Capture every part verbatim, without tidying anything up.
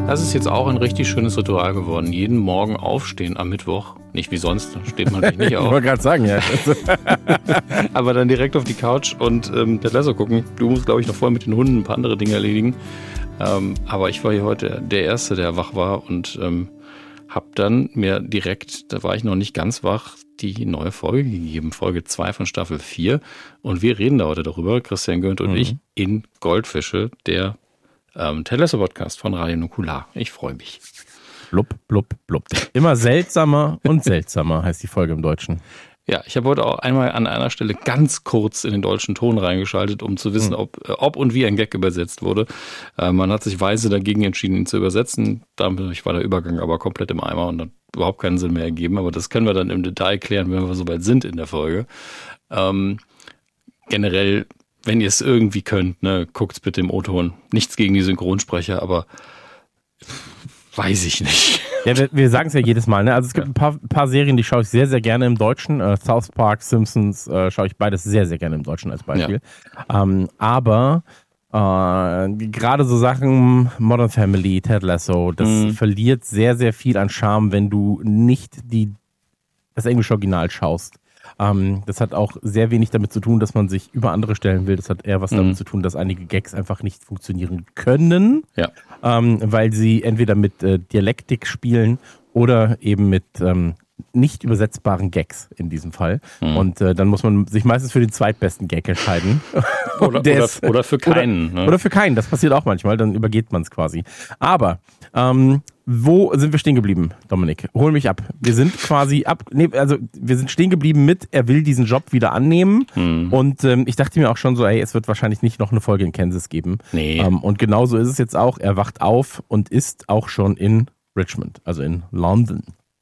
Das ist jetzt auch ein richtig schönes Ritual geworden. Jeden Morgen aufstehen am Mittwoch. Nicht wie sonst, da steht man natürlich nicht auf. Ich wollte gerade sagen, ja. Aber dann direkt auf die Couch und ähm, Ted Lasso gucken. Du musst, glaube ich, noch vorher mit den Hunden ein paar andere Dinge erledigen. Ähm, aber ich war hier heute der Erste, der wach war und ähm, habe dann mir direkt, da war ich noch nicht ganz wach, die neue Folge gegeben. Folge zwei von Staffel vier. Und wir reden da heute darüber, Christian Gönnt und mhm. ich, in Goldfische, der ähm, Ted Lasso Podcast von Radio Nukular. Ich freue mich. Blub, blub, blub. Immer seltsamer und seltsamer heißt die Folge im Deutschen. Ja, ich habe heute auch einmal an einer Stelle ganz kurz in den deutschen Ton reingeschaltet, um zu wissen, ob, ob und wie ein Gag übersetzt wurde. Äh, man hat sich weise dagegen entschieden, ihn zu übersetzen. Dadurch war der Übergang aber komplett im Eimer und hat überhaupt keinen Sinn mehr ergeben. Aber das können wir dann im Detail klären, wenn wir soweit sind in der Folge. Ähm, generell, wenn ihr es irgendwie könnt, ne, guckt's bitte im O-Ton. Nichts gegen die Synchronsprecher, aber weiß ich nicht. Ja, wir, wir sagen es ja jedes Mal, ne? Also es gibt ja. ein paar, paar Serien, die schaue ich sehr, sehr gerne im Deutschen. Uh, South Park, Simpsons äh, schaue ich beides sehr, sehr gerne im Deutschen als Beispiel. Ja. Ähm, aber äh, gerade so Sachen Modern Family, Ted Lasso, das mhm. verliert sehr, sehr viel an Charme, wenn du nicht die das englische Original schaust. Ähm, das hat auch sehr wenig damit zu tun, dass man sich über andere stellen will. Das hat eher was mhm. damit zu tun, dass einige Gags einfach nicht funktionieren können, ja. ähm, weil sie entweder mit äh, Dialektik spielen oder eben mit ähm, nicht übersetzbaren Gags in diesem Fall. Mhm. Und äh, dann muss man sich meistens für den zweitbesten Gag entscheiden. oder, oder, ist, oder für keinen. Oder, ne? oder für keinen, das passiert auch manchmal, dann übergeht man es quasi. Aber ähm, wo sind wir stehen geblieben, Dominik? Hol mich ab. Wir sind quasi ab, nee, also wir sind stehen geblieben mit, er will diesen Job wieder annehmen. Mhm. Und ähm, ich dachte mir auch schon so, ey, es wird wahrscheinlich nicht noch eine Folge in Kansas geben. Nee. Ähm, und genauso ist es jetzt auch. Er wacht auf und ist auch schon in Richmond, also in London.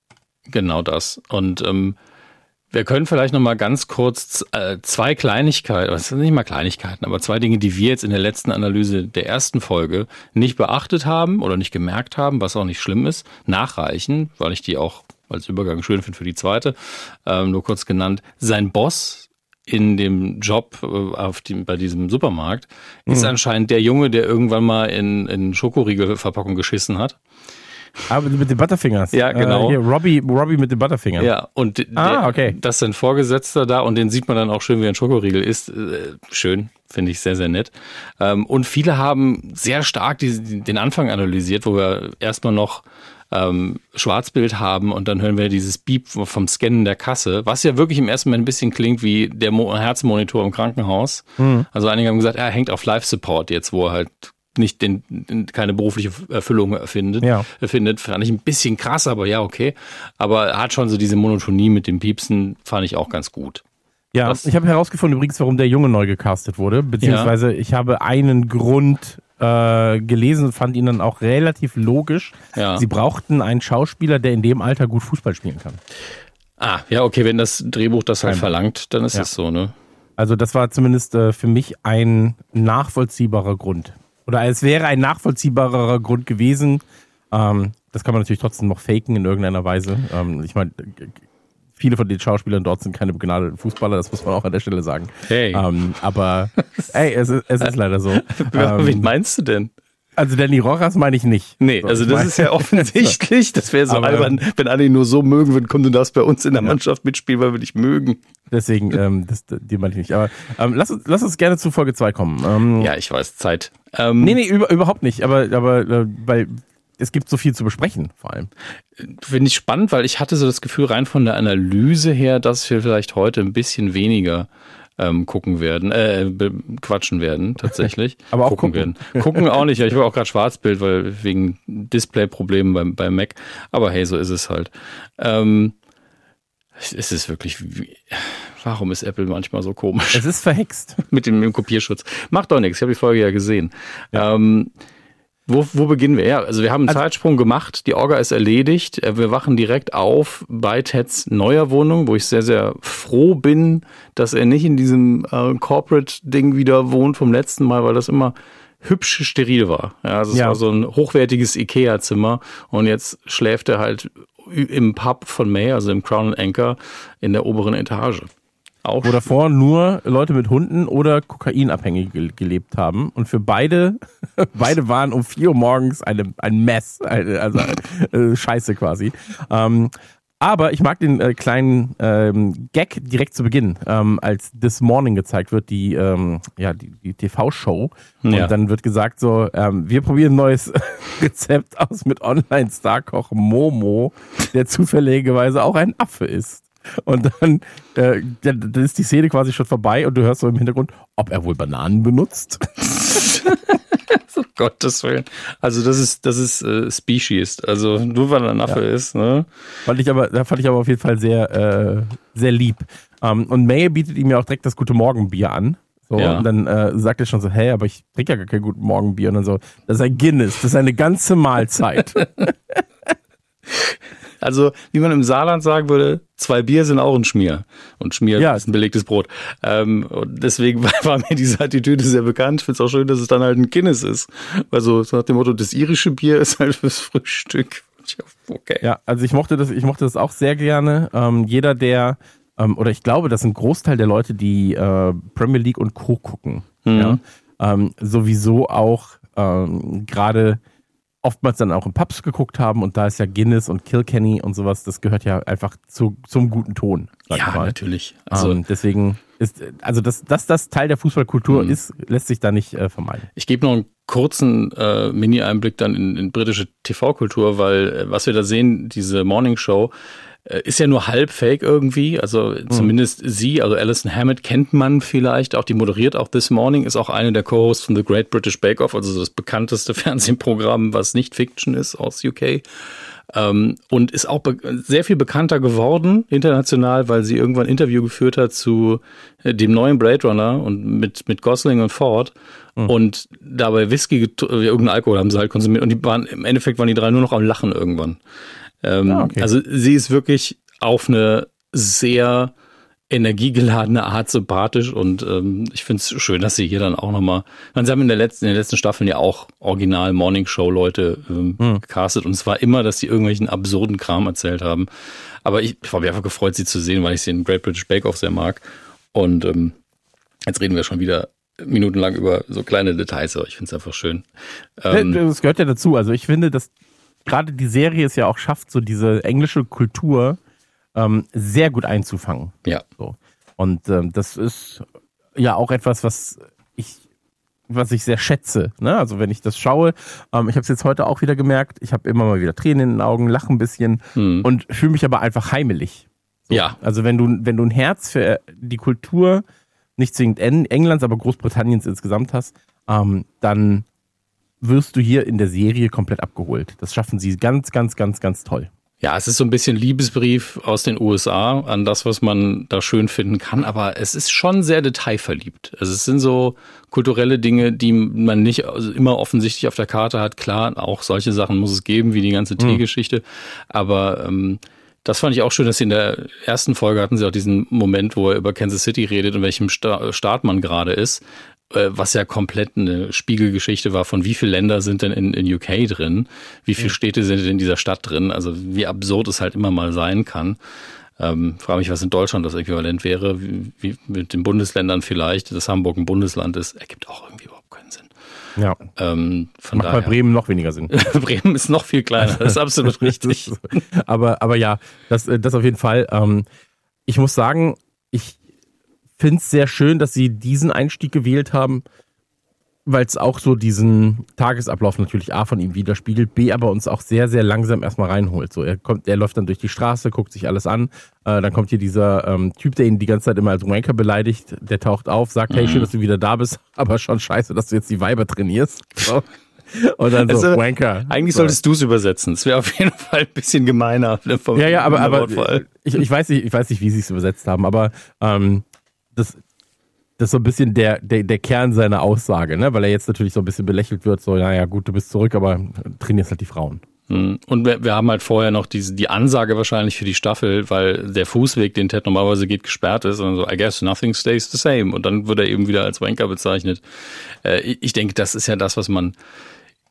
Genau das. Und ähm, wir können vielleicht noch mal ganz kurz äh, zwei Kleinigkeiten, das sind nicht mal Kleinigkeiten, aber zwei Dinge, die wir jetzt in der letzten Analyse der ersten Folge nicht beachtet haben oder nicht gemerkt haben, was auch nicht schlimm ist, nachreichen, weil ich die auch als Übergang schön finde für die zweite, ähm, nur kurz genannt. Sein Boss in dem Job äh, auf dem, bei diesem Supermarkt mhm. ist anscheinend der Junge, der irgendwann mal in, in Schokoriegelverpackung geschissen hat. Aber mit den Butterfingers. Ja, genau. Äh, hier, Robbie, Robbie mit den Butterfingern. Ja, und der, ah, okay. das ist ein Vorgesetzter da und den sieht man dann auch schön, wie ein Schokoriegel ist. Äh, schön, finde ich sehr, sehr nett. Ähm, und viele haben sehr stark die, den Anfang analysiert, wo wir erstmal noch ähm, Schwarzbild haben und dann hören wir dieses Beep vom Scannen der Kasse, was ja wirklich im ersten Moment ein bisschen klingt wie der Mo- Herzmonitor im Krankenhaus. Mhm. Also einige haben gesagt, er hängt auf Life-Support jetzt, wo er halt nicht den, keine berufliche Erfüllung erfindet, ja. erfindet, fand ich ein bisschen krass, aber ja, okay. Aber er hat schon so diese Monotonie mit dem Piepsen, fand ich auch ganz gut. Ja, Was? Ich habe herausgefunden übrigens, warum der Junge neu gecastet wurde, beziehungsweise ja. ich habe einen Grund äh, gelesen und fand ihn dann auch relativ logisch. Ja. Sie brauchten einen Schauspieler, der in dem Alter gut Fußball spielen kann. Ah, ja, okay, wenn das Drehbuch das halt Nein. verlangt, dann ist ja. es so, ne? Also das war zumindest äh, für mich ein nachvollziehbarer Grund. Oder es wäre ein nachvollziehbarer Grund gewesen. Ähm, das kann man natürlich trotzdem noch faken in irgendeiner Weise. Ähm, ich meine, viele von den Schauspielern dort sind keine begnadeten Fußballer, das muss man auch an der Stelle sagen. Hey. Ähm, aber ey, es ist, es ist leider so. ähm, Wen meinst du denn? Also Danny Rojas meine ich nicht. Nee, so, also das mein, ist ja offensichtlich. Das wäre so aber, albern, wenn alle ihn nur so mögen würden, komm, du darfst bei uns in der ja. Mannschaft mitspielen, weil wir dich mögen. Deswegen, ähm, das, die meine ich nicht. Aber ähm, lass, uns, lass uns gerne zu Folge zwei kommen. Ähm, ja, ich weiß, Zeit. Ähm, nee, nee, über, überhaupt nicht. Aber, aber äh, weil es gibt so viel zu besprechen, vor allem. Finde ich spannend, weil ich hatte so das Gefühl, rein von der Analyse her, dass wir vielleicht heute ein bisschen weniger ähm, gucken werden, äh, quatschen werden, tatsächlich. Aber auch gucken. gucken. Werden. Gucken auch nicht. Ja, ich war auch gerade Schwarzbild, weil wegen Display-Problemen beim, beim Mac. Aber hey, so ist es halt. Ähm, es ist wirklich, wie, warum ist Apple manchmal so komisch? Es ist verhext. Mit dem, mit dem Kopierschutz. Macht doch nichts, ich habe die Folge ja gesehen. Ja. Ähm, Wo, wo beginnen wir? Ja, also wir haben einen also, Zeitsprung gemacht, die Orga ist erledigt, wir wachen direkt auf bei Teds neuer Wohnung, wo ich sehr, sehr froh bin, dass er nicht in diesem äh, Corporate-Ding wieder wohnt vom letzten Mal, weil das immer hübsch steril war. Ja, also es ja. war so ein hochwertiges Ikea-Zimmer und jetzt schläft er halt im Pub von May, also im Crown and Anchor, in der oberen Etage. Auch wo davor nur Leute mit Hunden oder Kokainabhängige ge- gelebt haben. Und für beide, beide waren um vier Uhr morgens eine, ein Mess, eine, also äh, Scheiße quasi. Ähm, aber ich mag den äh, kleinen ähm, Gag direkt zu Beginn, ähm, als This Morning gezeigt wird, die, ähm, ja, die, die T V-Show. Ja. Und dann wird gesagt so, ähm, wir probieren ein neues Rezept aus mit Online-Starkoch Momo, der zufälligerweise auch ein Affe ist. Und dann, äh, dann ist die Szene quasi schon vorbei und du hörst so im Hintergrund, ob er wohl Bananen benutzt. Um Gottes Willen. Also das ist, das ist äh, Species. Also nur weil er ein Affe ja. ist. Ne? Fand ich aber, da fand ich aber auf jeden Fall sehr, äh, sehr lieb. Um, und May bietet ihm ja auch direkt das Gute Morgen Bier an. So, ja. Und dann äh, sagt er schon so, hey, aber ich trinke ja gar kein Guten Morgen Bier. Und dann so, das ist ein Guinness, das ist eine ganze Mahlzeit. Also, wie man im Saarland sagen würde, zwei Bier sind auch ein Schmier. Und Schmier ja. ist ein belegtes Brot. Ähm, und deswegen war, war mir diese Attitüde sehr bekannt. Ich finde es auch schön, dass es dann halt ein Guinness ist. Also, so nach dem Motto, das irische Bier ist halt fürs Frühstück. Okay. Ja, also ich mochte das, ich mochte das auch sehr gerne. Ähm, jeder, der, ähm, oder ich glaube, das ist ein Großteil der Leute, die äh, Premier League und Co. gucken. Mhm. Ja? Ähm, sowieso auch ähm, gerade oftmals dann auch in Pubs geguckt haben und da ist ja Guinness und Kilkenny und sowas, das gehört ja einfach zu, zum guten Ton. Ja, mal. Natürlich. Also ähm, deswegen ist, also dass das, das Teil der Fußballkultur mhm. ist, lässt sich da nicht äh, vermeiden. Ich gebe noch einen kurzen äh, Mini-Einblick dann in, in britische T V-Kultur, weil äh, was wir da sehen, diese Morning Show, ist ja nur halb fake irgendwie, also mhm. zumindest sie, also Alison Hammett kennt man vielleicht, auch die moderiert auch This Morning, ist auch eine der Co-Hosts von The Great British Bake Off, also das bekannteste Fernsehprogramm, was nicht Fiction ist aus U K. Ähm, und ist auch be- sehr viel bekannter geworden international, weil sie irgendwann ein Interview geführt hat zu dem neuen Blade Runner und mit, mit Gosling und Ford. Mhm. Und dabei Whisky, get- irgendeinen Alkohol haben sie halt konsumiert und die waren, im Endeffekt waren die drei nur noch am Lachen irgendwann. Ähm, ja, okay. Also sie ist wirklich auf eine sehr energiegeladene Art sympathisch und ähm, ich finde es schön, dass sie hier dann auch nochmal, sie haben in der letzten, in den letzten Staffeln ja auch original Morning Show Leute ähm, hm. gecastet und es war immer, dass sie irgendwelchen absurden Kram erzählt haben. Aber ich, ich habe mich einfach gefreut, sie zu sehen, weil ich sie in Great British Bake Off sehr mag. Und ähm, jetzt reden wir schon wieder minutenlang über so kleine Details, aber ich finde es einfach schön. Ähm, das gehört ja dazu. Also ich finde, dass gerade die Serie es ja auch schafft, so diese englische Kultur ähm, sehr gut einzufangen. Ja. So. Und ähm, das ist ja auch etwas, was ich, was ich sehr schätze. Ne? Also wenn ich das schaue, ähm, ich habe es jetzt heute auch wieder gemerkt, ich habe immer mal wieder Tränen in den Augen, lache ein bisschen hm. und fühle mich aber einfach heimelig. So. Ja. Also wenn du, wenn du ein Herz für die Kultur, nicht zwingend Englands, aber Großbritanniens insgesamt hast, ähm, dann wirst du hier in der Serie komplett abgeholt. Das schaffen sie ganz, ganz, ganz, ganz toll. Ja, es ist so ein bisschen Liebesbrief aus den U S A an das, was man da schön finden kann, aber es ist schon sehr detailverliebt. Also es sind so kulturelle Dinge, die man nicht also immer offensichtlich auf der Karte hat. Klar, auch solche Sachen muss es geben, wie die ganze Teegeschichte. Mhm. Aber ähm, das fand ich auch schön, dass sie in der ersten Folge hatten sie auch diesen Moment, wo er über Kansas City redet und welchem Sta- Staat man gerade ist. Was ja komplett eine Spiegelgeschichte war von wie viele Länder sind denn in, in U K drin, wie viele Städte sind in dieser Stadt drin, also wie absurd es halt immer mal sein kann. Ähm, frage mich, was in Deutschland das Äquivalent wäre, wie, wie mit den Bundesländern vielleicht, dass Hamburg ein Bundesland ist, ergibt auch irgendwie überhaupt keinen Sinn. Ja, ähm, von macht daher, bei Bremen noch weniger Sinn. Bremen ist noch viel kleiner, das ist absolut richtig. aber, aber ja, das, das auf jeden Fall. Ähm, ich muss sagen, ich finde es sehr schön, dass sie diesen Einstieg gewählt haben, weil es auch so diesen Tagesablauf natürlich A von ihm widerspiegelt, B aber uns auch sehr, sehr langsam erstmal reinholt. So, er kommt, er läuft dann durch die Straße, guckt sich alles an, äh, dann kommt hier dieser ähm, Typ, der ihn die ganze Zeit immer als Wanker beleidigt, der taucht auf, sagt, mhm. hey, schön, dass du wieder da bist, aber schon scheiße, dass du jetzt die Weiber trainierst. So. Und dann so, also, Wanker. Eigentlich so. Solltest du es übersetzen. Es wäre auf jeden Fall ein bisschen gemeiner. Vom, ja, ja, aber, aber ich, ich, weiß nicht, ich weiß nicht, wie sie es übersetzt haben, aber ähm, Das, das ist so ein bisschen der, der, der Kern seiner Aussage, ne? Weil er jetzt natürlich so ein bisschen belächelt wird, so, naja gut, du bist zurück, aber trainierst halt die Frauen. Und wir, wir haben halt vorher noch diese, die Ansage wahrscheinlich für die Staffel, weil der Fußweg, den Ted normalerweise geht, gesperrt ist und so, I guess nothing stays the same. Und dann wird er eben wieder als Wanker bezeichnet. Äh, ich denke, das ist ja das, was man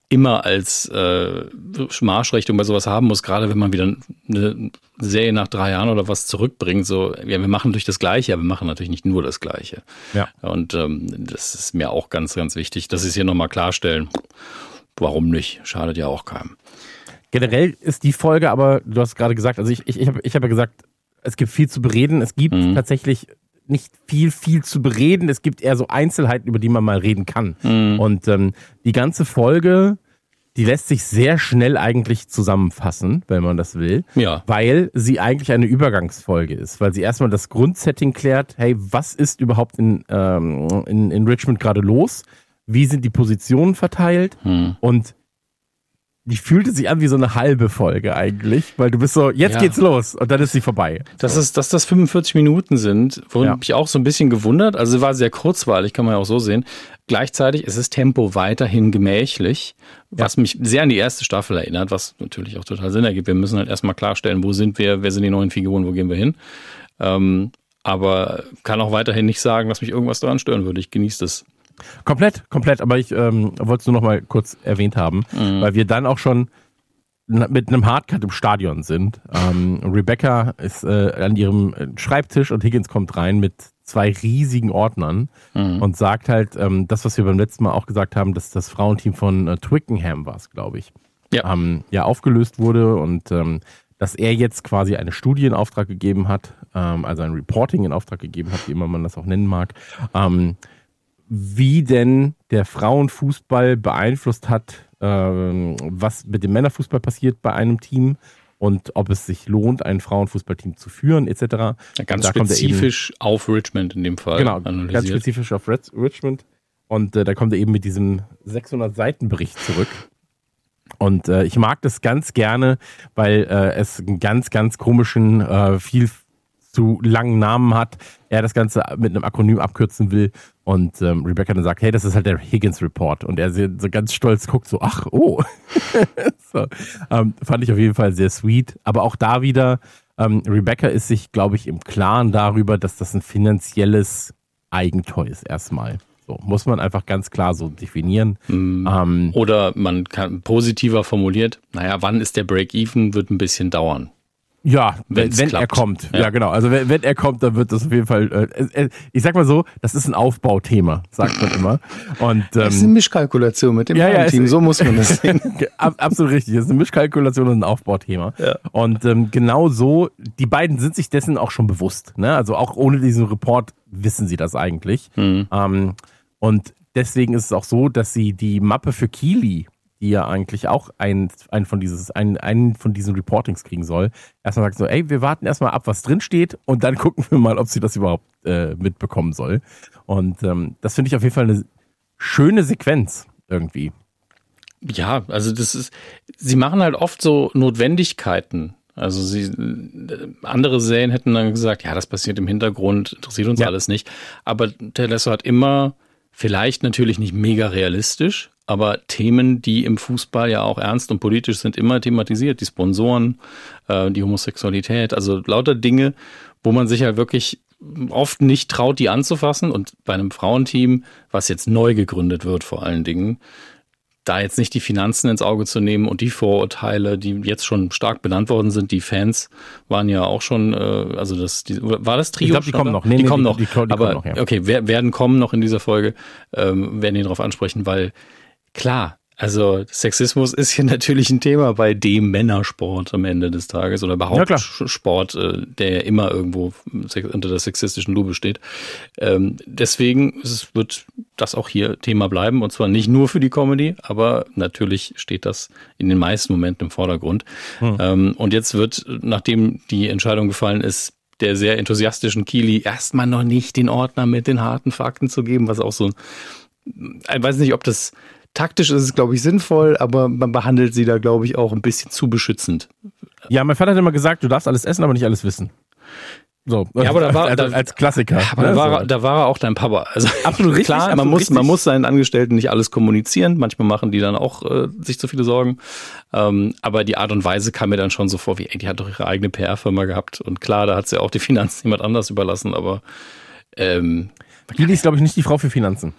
immer als äh, Marschrichtung bei sowas haben muss, gerade wenn man wieder eine Serie nach drei Jahren oder was zurückbringt, so, ja, wir machen durch das Gleiche, aber wir machen natürlich nicht nur das Gleiche. Ja. Und ähm, das ist mir auch ganz, ganz wichtig, dass sie es hier nochmal klarstellen. Warum nicht? Schadet ja auch keinem. Generell ist die Folge aber, du hast gerade gesagt, also ich, ich, ich habe ich hab ja gesagt, es gibt viel zu bereden, es gibt mhm. tatsächlich nicht viel, viel zu bereden. Es gibt eher so Einzelheiten, über die man mal reden kann. Mhm. Und ähm, die ganze Folge, die lässt sich sehr schnell eigentlich zusammenfassen, wenn man das will. Ja. Weil sie eigentlich eine Übergangsfolge ist. Weil sie erstmal das Grundsetting klärt, hey, was ist überhaupt in, ähm, in, in Richmond gerade los? Wie sind die Positionen verteilt? Mhm. Und die fühlte sich an wie so eine halbe Folge eigentlich, weil du bist so, jetzt ja. geht's los und dann ist sie vorbei. Dass, es, dass das fünfundvierzig Minuten sind, wurde ja. mich auch so ein bisschen gewundert. Also war sehr kurzweilig, kann man ja auch so sehen. Gleichzeitig ist das Tempo weiterhin gemächlich, was ja. mich sehr an die erste Staffel erinnert, was natürlich auch total Sinn ergibt. Wir müssen halt erstmal klarstellen, wo sind wir, wer sind die neuen Figuren, wo gehen wir hin. Ähm, aber kann auch weiterhin nicht sagen, dass mich irgendwas daran stören würde. Ich genieße das. Komplett, komplett, aber ich ähm, wollte es nur noch mal kurz erwähnt haben, mhm. weil wir dann auch schon mit einem Hardcut im Stadion sind. Ähm, Rebecca ist äh, an ihrem Schreibtisch und Higgins kommt rein mit zwei riesigen Ordnern mhm. und sagt halt, ähm, das, was wir beim letzten Mal auch gesagt haben, dass das Frauenteam von äh, Twickenham war es, glaube ich, ja. Ähm, ja aufgelöst wurde und ähm, dass er jetzt quasi eine Studie in Auftrag gegeben hat, ähm, also ein Reporting in Auftrag gegeben hat, wie immer man das auch nennen mag, ähm, wie denn der Frauenfußball beeinflusst hat, ähm, was mit dem Männerfußball passiert bei einem Team und ob es sich lohnt, ein Frauenfußballteam zu führen, et cetera. Ja, ganz spezifisch eben, auf Richmond in dem Fall. Genau, analysiert. Ganz spezifisch auf Red, Richmond. Und äh, da kommt er eben mit diesem sechshundert-Seiten-Bericht zurück. Und äh, ich mag das ganz gerne, weil äh, es einen ganz, ganz komischen, äh, viel zu langen Namen hat, er das Ganze mit einem Akronym abkürzen will und ähm, Rebecca dann sagt, hey, das ist halt der Higgins Report und er so ganz stolz guckt so, ach, oh. so, ähm, fand ich auf jeden Fall sehr sweet, aber auch da wieder, ähm, Rebecca ist sich, glaube ich, im Klaren darüber, dass das ein finanzielles Eigentor ist erstmal. So, muss man einfach ganz klar so definieren. Mm. Ähm, Oder man kann positiver formuliert, naja, wann ist der Break-Even, wird ein bisschen dauern. Ja, wenn, wenn er kommt. Ja. ja, genau. Also wenn, wenn er kommt, dann wird das auf jeden Fall, äh, ich sag mal so, das ist ein Aufbauthema, sagt man immer. Und, ähm, das ist eine Mischkalkulation mit dem ja, ja, Team, so muss man das sehen. Absolut richtig, das ist eine Mischkalkulation und ein Aufbauthema. Ja. Und ähm, genau so, die beiden sind sich dessen auch schon bewusst. Ne? Also auch ohne diesen Report wissen sie das eigentlich. Mhm. Ähm, und deswegen ist es auch so, dass sie die Mappe für Keely, die ja eigentlich auch einen, einen, von dieses, einen, einen von diesen Reportings kriegen soll, erstmal sagt so, ey, wir warten erstmal ab, was drin steht und dann gucken wir mal, ob sie das überhaupt äh, mitbekommen soll. Und ähm, das finde ich auf jeden Fall eine schöne Sequenz irgendwie. Ja, also das ist, sie machen halt oft so Notwendigkeiten. Also sie, andere Serien hätten dann gesagt, ja, das passiert im Hintergrund, interessiert uns ja. alles nicht. Aber Ted Lasso hat immer, vielleicht natürlich nicht mega realistisch, aber Themen, die im Fußball ja auch ernst und politisch sind, immer thematisiert. Die Sponsoren, äh, die Homosexualität, also lauter Dinge, wo man sich halt wirklich oft nicht traut, die anzufassen. Und bei einem Frauenteam, was jetzt neu gegründet wird vor allen Dingen, da jetzt nicht die Finanzen ins Auge zu nehmen und die Vorurteile, die jetzt schon stark benannt worden sind, die Fans waren ja auch schon, äh, also das, die, war das Trio? Ich glaube, die kommen noch. Nee, die nee, kommen die, noch. Die, die, die aber kommen noch, ja. Okay, werden kommen noch in dieser Folge, ähm, werden ihn darauf ansprechen, weil klar, also Sexismus ist hier natürlich ein Thema bei dem Männersport am Ende des Tages oder überhaupt ja, Sport, äh, der ja immer irgendwo unter der sexistischen Lupe steht. Ähm, deswegen es wird das auch hier Thema bleiben und zwar nicht nur für die Comedy, aber natürlich steht das in den meisten Momenten im Vordergrund. Hm. Ähm, und jetzt wird, nachdem die Entscheidung gefallen ist, der sehr enthusiastischen Keely erstmal noch nicht den Ordner mit den harten Fakten zu geben, was auch so, ich weiß nicht, ob das taktisch ist es, glaube ich, sinnvoll, aber man behandelt sie da, glaube ich, auch ein bisschen zu beschützend. Ja, mein Vater hat immer gesagt, du darfst alles essen, aber nicht alles wissen. So, ja, aber da war, als, da, als Klassiker. Aber ne? da, war, er, da war er auch dein Papa. Also absolut richtig. Klar, absolut man muss, richtig. man muss seinen Angestellten nicht alles kommunizieren. Manchmal machen die dann auch äh, sich zu viele Sorgen. Ähm, aber die Art und Weise kam mir dann schon so vor, wie, ey, die hat doch ihre eigene P R-Firma gehabt. Und klar, da hat sie auch die Finanzen jemand anders überlassen, aber ähm, die ist, glaube ich, nicht die Frau für Finanzen.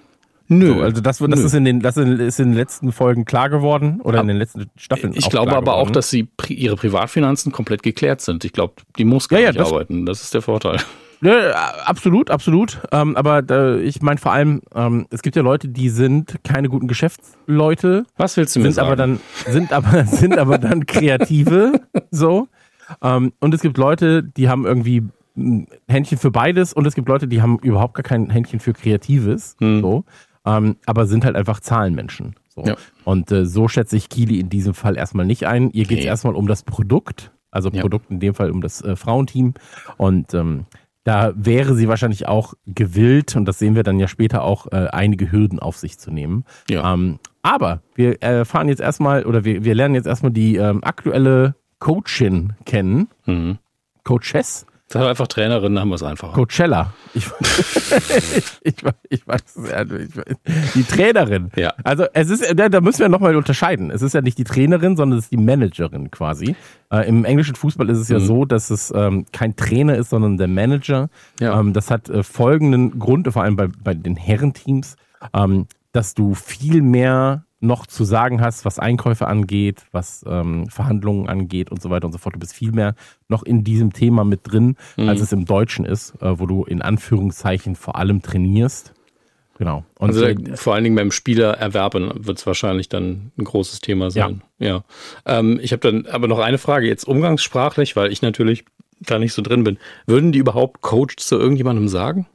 Nö. So, also das, das, ist in den, das ist in den letzten Folgen klar geworden oder in den letzten Staffeln. Ich glaube aber geworden. auch, dass sie ihre Privatfinanzen komplett geklärt sind. Ich glaube, die muss gar ja, nicht ja, das, arbeiten. Das ist der Vorteil. Ja, absolut, absolut. Ähm, aber äh, ich meine vor allem, ähm, es gibt ja Leute, die sind keine guten Geschäftsleute. Was willst du mir sind sagen? Aber dann, sind, aber, sind aber dann Kreative. so. Ähm, und es gibt Leute, die haben irgendwie ein Händchen für beides und es gibt Leute, die haben überhaupt gar kein Händchen für Kreatives. Hm. So. Ähm, aber sind halt einfach Zahlenmenschen. So. Ja. Und äh, so schätze ich Keely in diesem Fall erstmal nicht ein. Ihr geht es nee. erstmal um das Produkt, also ja. Produkt in dem Fall um das äh, Frauenteam. Und ähm, da wäre sie wahrscheinlich auch gewillt, und das sehen wir dann ja später auch, äh, einige Hürden auf sich zu nehmen. Ja. Ähm, aber wir erfahren jetzt erstmal, oder wir, wir lernen jetzt erstmal die ähm, aktuelle Coachin kennen. Mhm. Coachess. Das hat einfach Trainerin, dann haben wir es einfacher. Coachella. Ich, ich, ich weiß es ja nicht. Die Trainerin. Ja. Also es ist, da müssen wir nochmal unterscheiden. Es ist ja nicht die Trainerin, sondern es ist die Managerin quasi. Äh, Im englischen Fußball ist es ja mhm. so, dass es ähm, kein Trainer ist, sondern der Manager. Ja. Ähm, das hat äh, folgenden Grund, vor allem bei, bei den Herrenteams, ähm, dass du viel mehr noch zu sagen hast, was Einkäufe angeht, was ähm, Verhandlungen angeht und so weiter und so fort. Du bist viel mehr noch in diesem Thema mit drin, mhm. als es im Deutschen ist, äh, wo du in Anführungszeichen vor allem trainierst. Genau. Und also äh, vor allen Dingen beim Spielererwerb wird es wahrscheinlich dann ein großes Thema sein. Ja. ja. Ähm, ich habe dann aber noch eine Frage, jetzt umgangssprachlich, weil ich natürlich da nicht so drin bin. Würden die überhaupt Coach zu irgendjemandem sagen?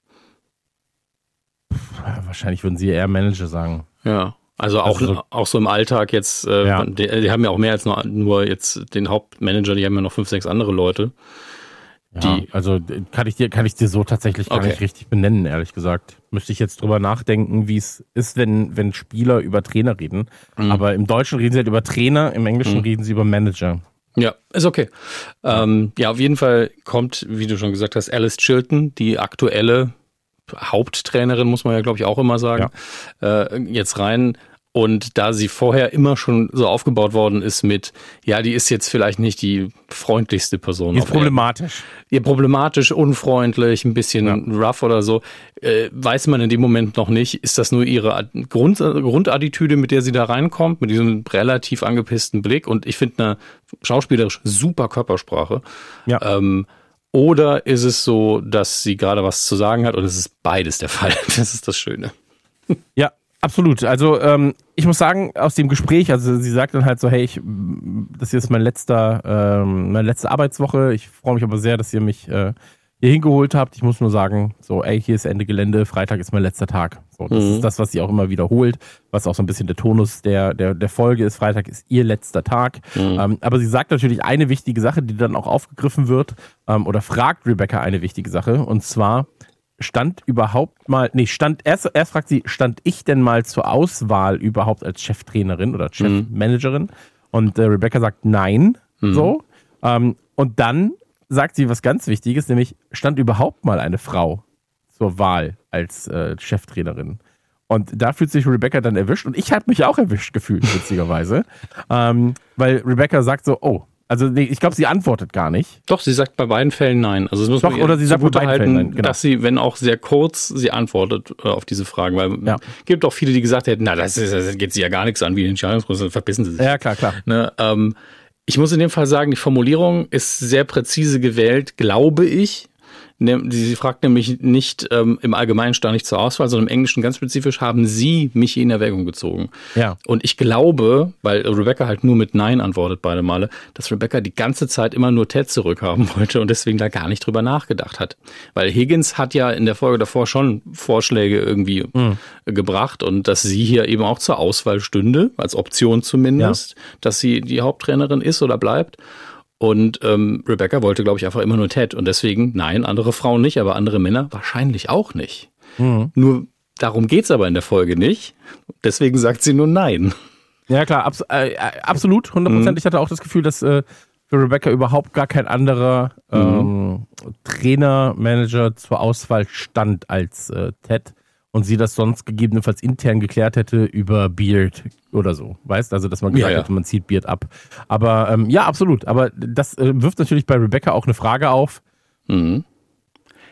Ja, wahrscheinlich würden sie eher Manager sagen. Ja. Also auch, also so, auch so im Alltag jetzt, äh, ja. die, die haben ja auch mehr als nur, nur jetzt den Hauptmanager, die haben ja noch fünf, sechs andere Leute. Die ja, also kann ich dir, kann ich dir so tatsächlich gar okay. nicht richtig benennen, ehrlich gesagt. Müsste ich jetzt drüber nachdenken, wie es ist, wenn, wenn Spieler über Trainer reden. Mhm. Aber im Deutschen reden sie halt über Trainer, im Englischen mhm. reden sie über Manager. Ja, ist okay. Ähm, ja, auf jeden Fall kommt, wie du schon gesagt hast, Alice Chilton, die aktuelle Haupttrainerin, muss man ja, glaube ich, auch immer sagen, ja. äh, jetzt rein. Und da sie vorher immer schon so aufgebaut worden ist mit, ja, die ist jetzt vielleicht nicht die freundlichste Person. Die ist problematisch. Ja, problematisch, unfreundlich, ein bisschen ja. rough oder so. Äh, weiß man in dem Moment noch nicht. Ist das nur ihre Grund, Grundattitüde, mit der sie da reinkommt, mit diesem relativ angepissten Blick? Und ich finde eine schauspielerisch super Körpersprache. Ja. Ähm, Oder ist es so, dass sie gerade was zu sagen hat, oder ist es beides der Fall? Das ist das Schöne. Ja, absolut. Also ähm, ich muss sagen, aus dem Gespräch, also sie sagt dann halt so, hey, ich, das hier ist mein letzter, ähm, meine letzte Arbeitswoche. Ich freue mich aber sehr, dass ihr mich äh, hier hingeholt habt. Ich muss nur sagen, so, ey, hier ist Ende Gelände, Freitag ist mein letzter Tag. So, das mhm. ist das, was sie auch immer wiederholt, was auch so ein bisschen der Tonus der, der, der Folge ist. Freitag ist ihr letzter Tag. Mhm. Ähm, aber sie sagt natürlich eine wichtige Sache, die dann auch aufgegriffen wird, ähm, oder fragt Rebecca eine wichtige Sache, und zwar, stand überhaupt mal, nee, stand, erst, erst fragt sie, stand ich denn mal zur Auswahl überhaupt als Cheftrainerin oder Chefmanagerin? Mhm. Und äh, Rebecca sagt nein, mhm. so. Ähm, und dann sagt sie was ganz Wichtiges, nämlich stand überhaupt mal eine Frau zur Wahl als äh, Cheftrainerin. Und da fühlt sich Rebecca dann erwischt, und ich habe mich auch erwischt gefühlt, witzigerweise, ähm, weil Rebecca sagt so, oh, also nee, ich glaube, sie antwortet gar nicht. Doch, sie sagt bei beiden Fällen nein. Also es muss Doch, man oder sie sagt bei beiden halten, Fällen nein, genau. dass sie, wenn auch sehr kurz, sie antwortet äh, auf diese Fragen, weil ja. es gibt auch viele, die gesagt hätten, na, das, ist, das geht sie ja gar nichts an, wie die Entscheidungsprozess, verbissen sie sich. Ja, klar, klar. Ne, ähm, ich muss in dem Fall sagen, die Formulierung ist sehr präzise gewählt, glaube ich. Sie fragt nämlich nicht, ähm, im Allgemeinen stand ich zur Auswahl, sondern im Englischen ganz spezifisch, haben Sie mich in Erwägung gezogen. Ja. Und ich glaube, weil Rebecca halt nur mit Nein antwortet beide Male, dass Rebecca die ganze Zeit immer nur Ted zurückhaben wollte und deswegen da gar nicht drüber nachgedacht hat. Weil Higgins hat ja in der Folge davor schon Vorschläge irgendwie mhm. gebracht, und dass sie hier eben auch zur Auswahl stünde, als Option zumindest, ja. dass sie die Haupttrainerin ist oder bleibt. Und ähm, Rebecca wollte, glaube ich, einfach immer nur Ted. Und deswegen, nein, andere Frauen nicht, aber andere Männer wahrscheinlich auch nicht. Mhm. Nur darum geht's aber in der Folge nicht. Deswegen sagt sie nur nein. Ja, klar, abs- äh, absolut, hundert Prozent. Mhm. Ich hatte auch das Gefühl, dass äh, für Rebecca überhaupt gar kein anderer ähm, mhm. Trainer, Manager zur Auswahl stand als äh, Ted. Und sie das sonst gegebenenfalls intern geklärt hätte über Beard oder so. Weißt, also dass man gesagt ja, ja. hätte, man zieht Beard ab. Aber ähm, ja, absolut. Aber das äh, wirft natürlich bei Rebecca auch eine Frage auf. Mhm.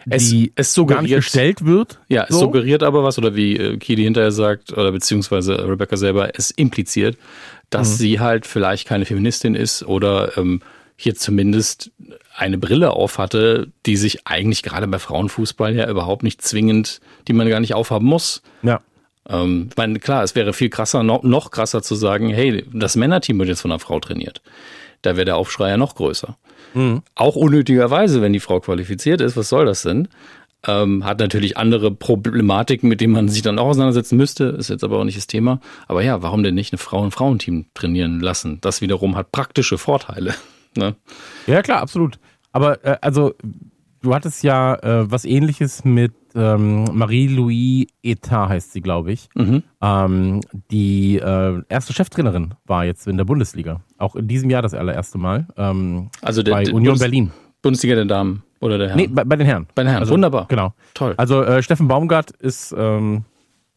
die es, es gar nicht gestellt wird. Ja, es so. suggeriert aber was, oder wie äh, Keely hinterher sagt, oder beziehungsweise Rebecca selber, es impliziert, dass mhm. sie halt vielleicht keine Feministin ist oder ähm, hier zumindest eine Brille auf hatte, die sich eigentlich gerade bei Frauenfußball ja überhaupt nicht zwingend, die man gar nicht aufhaben muss. Ja. Ähm, ich meine, klar, es wäre viel krasser, noch, noch krasser zu sagen, hey, das Männerteam wird jetzt von einer Frau trainiert. Da wäre der Aufschrei ja noch größer. Mhm. Auch unnötigerweise, wenn die Frau qualifiziert ist, was soll das denn? Ähm, hat natürlich andere Problematiken, mit denen man sich dann auch auseinandersetzen müsste, ist jetzt aber auch nicht das Thema. Aber ja, warum denn nicht eine Frau ein Frauenteam trainieren lassen? Das wiederum hat praktische Vorteile. Ne? Ja, klar, absolut. Aber äh, also, du hattest ja äh, was Ähnliches mit ähm, Marie-Louise Etat, heißt sie, glaube ich. Mhm. Ähm, die äh, erste Cheftrainerin war jetzt in der Bundesliga. Auch in diesem Jahr das allererste Mal. Ähm, also der, bei der Union Bundes- Berlin. Bundesliga der Damen oder der Herren? Nee, bei, bei den Herren. Bei den Herren, also, wunderbar. Genau. Toll. Also äh, Steffen Baumgart ist, ähm,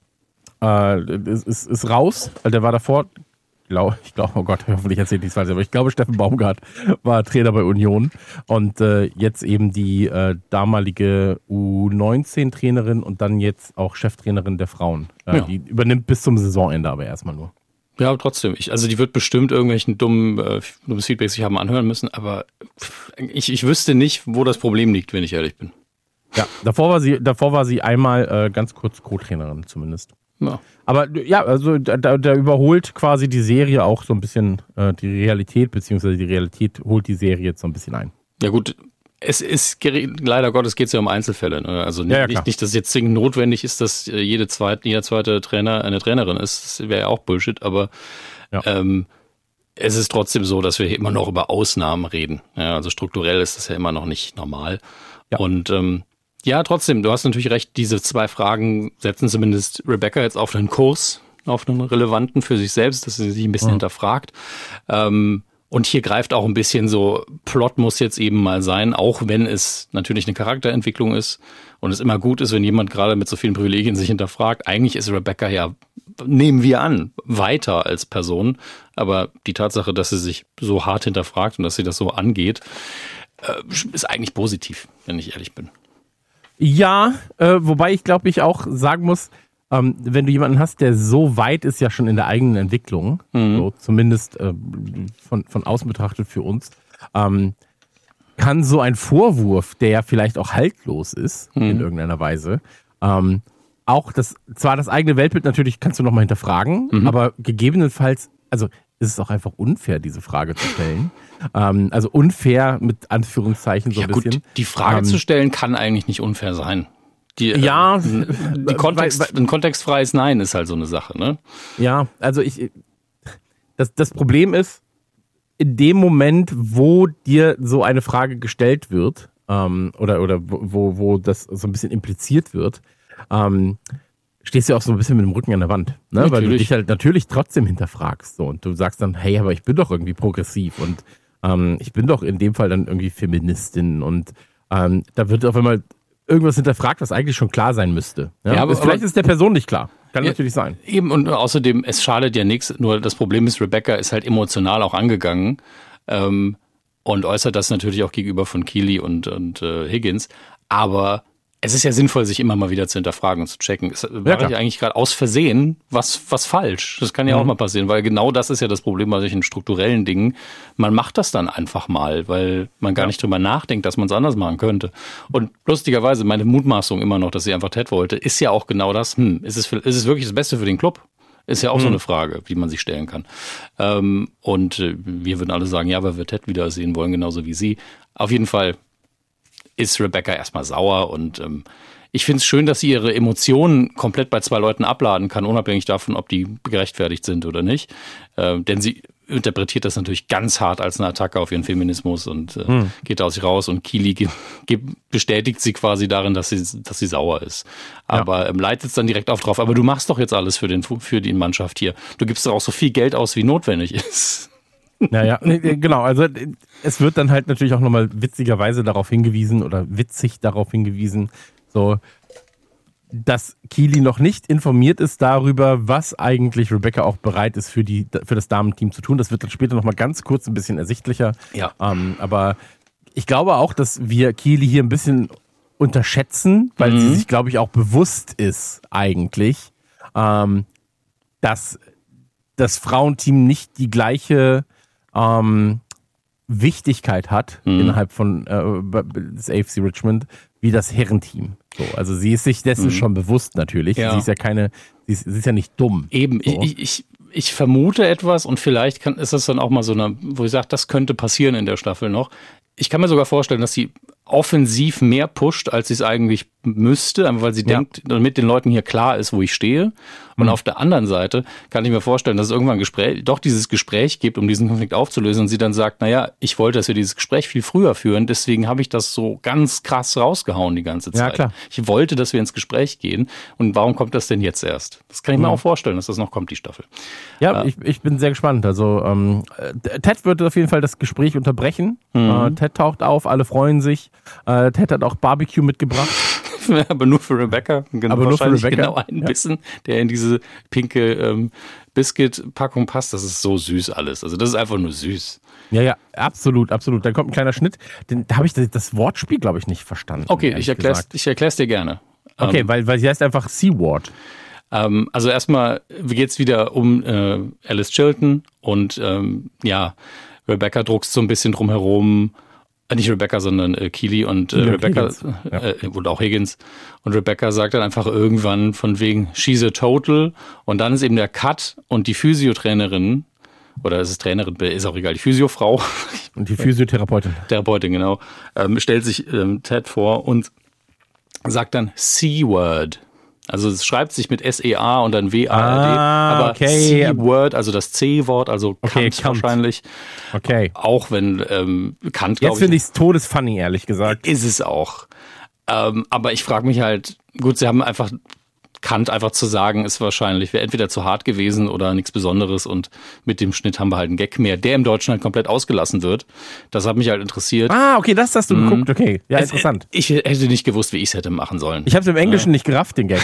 äh, ist, ist, ist raus, weil der war davor, glaub, ich glaube, oh Gott, hoffentlich erzähle ich nichts falsch, aber ich glaube, Steffen Baumgart war Trainer bei Union und äh, jetzt eben die äh, damalige U neunzehn Trainerin und dann jetzt auch Cheftrainerin der Frauen. Äh, ja. Die übernimmt bis zum Saisonende aber erstmal nur. Ja, trotzdem. Ich, also die wird bestimmt irgendwelchen dummen äh, dummes Feedback sich haben anhören müssen, aber ich, ich wüsste nicht, wo das Problem liegt, wenn ich ehrlich bin. Ja, davor war sie, davor war sie einmal äh, ganz kurz Co-Trainerin zumindest. Ja. Aber ja, also da, da überholt quasi die Serie auch so ein bisschen äh, die Realität, beziehungsweise die Realität holt die Serie jetzt so ein bisschen ein. Ja gut, es ist, leider Gottes geht es ja um Einzelfälle. Ne? Also nicht, ja, ja, nicht, nicht, dass es jetzt zwingend notwendig ist, dass jede zweite, jeder zweite Trainer eine Trainerin ist. Das wäre ja auch Bullshit, aber ja. ähm, es ist trotzdem so, dass wir immer noch über Ausnahmen reden. Ja, also strukturell ist das ja immer noch nicht normal. Ja. Und ähm, ja, trotzdem, du hast natürlich recht, diese zwei Fragen setzen zumindest Rebecca jetzt auf einen Kurs, auf einen relevanten für sich selbst, dass sie sich ein bisschen mhm. hinterfragt. Ähm, Und hier greift auch ein bisschen so, Plot muss jetzt eben mal sein, auch wenn es natürlich eine Charakterentwicklung ist und es immer gut ist, wenn jemand gerade mit so vielen Privilegien sich hinterfragt. Eigentlich ist Rebecca ja, nehmen wir an, weiter als Person. Aber die Tatsache, dass sie sich so hart hinterfragt und dass sie das so angeht, ist eigentlich positiv, wenn ich ehrlich bin. Ja, äh, wobei ich glaube, ich auch sagen muss, Ähm, wenn du jemanden hast, der so weit ist ja schon in der eigenen Entwicklung, mhm. so zumindest äh, von, von außen betrachtet für uns, ähm, kann so ein Vorwurf, der ja vielleicht auch haltlos ist, mhm. in irgendeiner Weise, ähm, auch das, zwar das eigene Weltbild natürlich kannst du nochmal hinterfragen, mhm. aber gegebenenfalls, also ist es auch einfach unfair, diese Frage zu stellen. ähm, also unfair mit Anführungszeichen so ja, ein bisschen. Gut, die Frage ähm, zu stellen kann eigentlich nicht unfair sein. Die, ja, äh, die Kontext, weil, weil, ein kontextfreies Nein ist halt so eine Sache, ne? Ja, also ich, das, das Problem ist, in dem Moment, wo dir so eine Frage gestellt wird, ähm, oder, oder wo, wo das so ein bisschen impliziert wird, ähm, stehst du auch so ein bisschen mit dem Rücken an der Wand, ne? Natürlich. Weil du dich halt natürlich trotzdem hinterfragst, so, und du sagst dann, hey, aber ich bin doch irgendwie progressiv und ähm, ich bin doch in dem Fall dann irgendwie Feministin und ähm, da wird auf einmal irgendwas hinterfragt, was eigentlich schon klar sein müsste. Ja, ja, aber, vielleicht aber, ist es der Person nicht klar. Kann ja, natürlich sein. Eben, und außerdem, es schadet ja nichts. Nur das Problem ist, Rebecca ist halt emotional auch angegangen ähm, und äußert das natürlich auch gegenüber von Keely und, und äh, Higgins. Aber es ist ja sinnvoll, sich immer mal wieder zu hinterfragen und zu checken. Es war ja, ja eigentlich gerade aus Versehen was, was falsch. Das kann ja mhm. auch mal passieren, weil genau das ist ja das Problem bei solchen strukturellen Dingen. Man macht das dann einfach mal, weil man gar ja. nicht drüber nachdenkt, dass man es anders machen könnte. Und lustigerweise, meine Mutmaßung immer noch, dass sie einfach Ted wollte, ist ja auch genau das. Hm, ist es, für, ist es wirklich das Beste für den Club? Ist ja auch mhm. so eine Frage, die man sich stellen kann. Ähm, und äh, wir würden alle sagen, ja, weil wir Ted wiedersehen wollen, genauso wie sie. Auf jeden Fall ist Rebecca erstmal sauer und ähm, ich finde es schön, dass sie ihre Emotionen komplett bei zwei Leuten abladen kann, unabhängig davon, ob die gerechtfertigt sind oder nicht. Äh, denn sie interpretiert das natürlich ganz hart als eine Attacke auf ihren Feminismus und äh, hm. geht aus sich raus und Keely ge- ge- bestätigt sie quasi darin, dass sie, dass sie sauer ist. Aber ja. ähm, leitet es dann direkt auf drauf. Aber du machst doch jetzt alles für, den, für die Mannschaft hier. Du gibst doch auch so viel Geld aus, wie notwendig ist. Naja, genau, also es wird dann halt natürlich auch nochmal witzigerweise darauf hingewiesen oder witzig darauf hingewiesen, so, dass Keely noch nicht informiert ist darüber, was eigentlich Rebecca auch bereit ist für die für das Damenteam zu tun. Das wird dann später nochmal ganz kurz ein bisschen ersichtlicher. Ja. Ähm, aber ich glaube auch, dass wir Keely hier ein bisschen unterschätzen, weil mhm. sie sich, glaube ich, auch bewusst ist eigentlich, ähm, dass das Frauenteam nicht die gleiche ähm, Wichtigkeit hat mhm. innerhalb von äh, des A F C Richmond wie das Herrenteam. So, also sie ist sich dessen mhm. schon bewusst natürlich. Ja. Sie ist ja keine, sie ist, sie ist ja nicht dumm. Eben, so. ich, ich, ich vermute etwas und vielleicht kann, ist das dann auch mal so eine, wo ich sage, das könnte passieren in der Staffel noch. Ich kann mir sogar vorstellen, dass sie offensiv mehr pusht, als sie es eigentlich müsste, einfach weil sie ja. denkt, damit den Leuten hier klar ist, wo ich stehe. Und mhm. auf der anderen Seite kann ich mir vorstellen, dass es irgendwann ein Gespräch, doch dieses Gespräch gibt, um diesen Konflikt aufzulösen und sie dann sagt, naja, ich wollte, dass wir dieses Gespräch viel früher führen, deswegen habe ich das so ganz krass rausgehauen die ganze Zeit. Ja, klar. Ich wollte, dass wir ins Gespräch gehen und warum kommt das denn jetzt erst? Das kann ich mir mhm. auch vorstellen, dass das noch kommt, die Staffel. Ja, äh, ich, ich bin sehr gespannt. Also ähm, Ted wird auf jeden Fall das Gespräch unterbrechen. Mhm. Äh, Ted taucht auf, alle freuen sich. Äh, Ted hat auch Barbecue mitgebracht. Aber nur für Rebecca. Genau, Aber nur für Rebecca. Genau einen ja. Bissen, der in diese pinke ähm, Biscuit-Packung passt. Das ist so süß alles. Also das ist einfach nur süß. Ja, ja, absolut, absolut. Dann kommt ein kleiner Schnitt. Den, da habe ich das, das Wortspiel, glaube ich, nicht verstanden. Okay, ich erkläre es dir gerne. Okay, ähm, weil, weil sie heißt einfach Seaward. Ähm, also erstmal geht es wieder um äh, Alice Chilton und ähm, ja, Rebecca druckst so ein bisschen drumherum. Nicht Rebecca, sondern äh, Keely und äh, Rebecca ja. äh, und auch Higgins. Und Rebecca sagt dann einfach irgendwann von wegen she's a total. Und dann ist eben der Cut und die Physiotrainerin, oder es ist Trainerin, ist auch egal, die Physiofrau. Und die Physiotherapeutin. Therapeutin, genau. Ähm, stellt sich ähm, Ted vor und sagt dann C-Word. Also es schreibt sich mit S E A und dann W A R D, ah, aber okay. C-Word, also das C-Wort, also okay, Kant wahrscheinlich. Okay. Auch wenn ähm, Kant, glaube ich... Jetzt finde ich es todesfunny, ehrlich gesagt. Ist es auch. Ähm, aber ich frage mich halt, gut, sie haben einfach... Kant einfach zu sagen, ist wahrscheinlich, wäre entweder zu hart gewesen oder nichts Besonderes und mit dem Schnitt haben wir halt einen Gag mehr, der im Deutschen halt komplett ausgelassen wird. Das hat mich halt interessiert. Ah, okay, das hast du mhm. geguckt, okay. Ja, es, interessant. Ich hätte nicht gewusst, wie ich es hätte machen sollen. Ich habe es im Englischen ja. nicht gerafft, den Gag.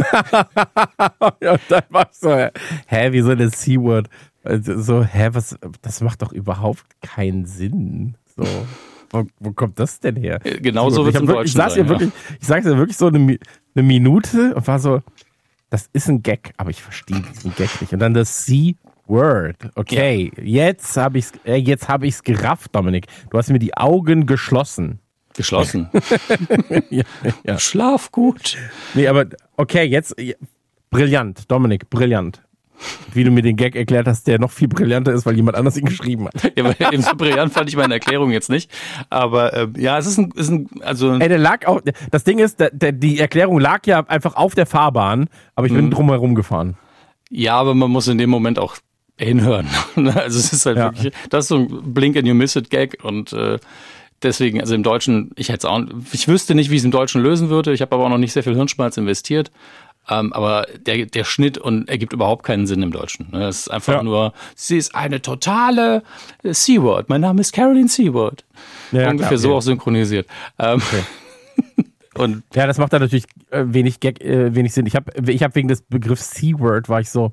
Ja, dann war ich so, hä, wieso das C-Word? So, hä, was, das macht doch überhaupt keinen Sinn. So. Wo, wo kommt das denn her? Genau so wird es im Deutschen Ich saß sein, ja wirklich, ja. ich sag's ja wirklich so eine, eine Minute und war so, das ist ein Gag, aber ich verstehe diesen Gag nicht. Und dann das C-Word. Okay, ja. jetzt habe ich's, äh, jetzt habe ich's gerafft, Dominik. Du hast mir die Augen geschlossen. Geschlossen? ja, ja. Schlaf gut. Nee, aber okay, jetzt, brillant, Dominik, brillant. Wie du mir den Gag erklärt hast, der noch viel brillanter ist, weil jemand anders ihn geschrieben hat. Ja, weil eben so brillant fand ich meine Erklärung jetzt nicht. Aber äh, ja, es ist ein, ist ein also. Ey, der lag auch. Das Ding ist, der, der, die Erklärung lag ja einfach auf der Fahrbahn, aber ich bin mhm. drumherum gefahren. Ja, aber man muss in dem Moment auch hinhören. Also es ist halt ja. wirklich, das ist so ein Blink and you miss it Gag und äh, deswegen, also im Deutschen, ich hätte auch, ich wüsste nicht, wie ich es im Deutschen lösen würde. Ich habe aber auch noch nicht sehr viel Hirnschmalz investiert. Um, aber der, der Schnitt und ergibt überhaupt keinen Sinn im Deutschen. Es ist einfach ja. nur, sie ist eine totale C-Word. Mein Name ist Caroline C-Word. Ja, ungefähr klar, so okay. auch synchronisiert. Um, okay. und ja, das macht da natürlich äh, wenig, Gag, äh, wenig Sinn. Ich habe ich hab wegen des Begriffs C-Word war ich so,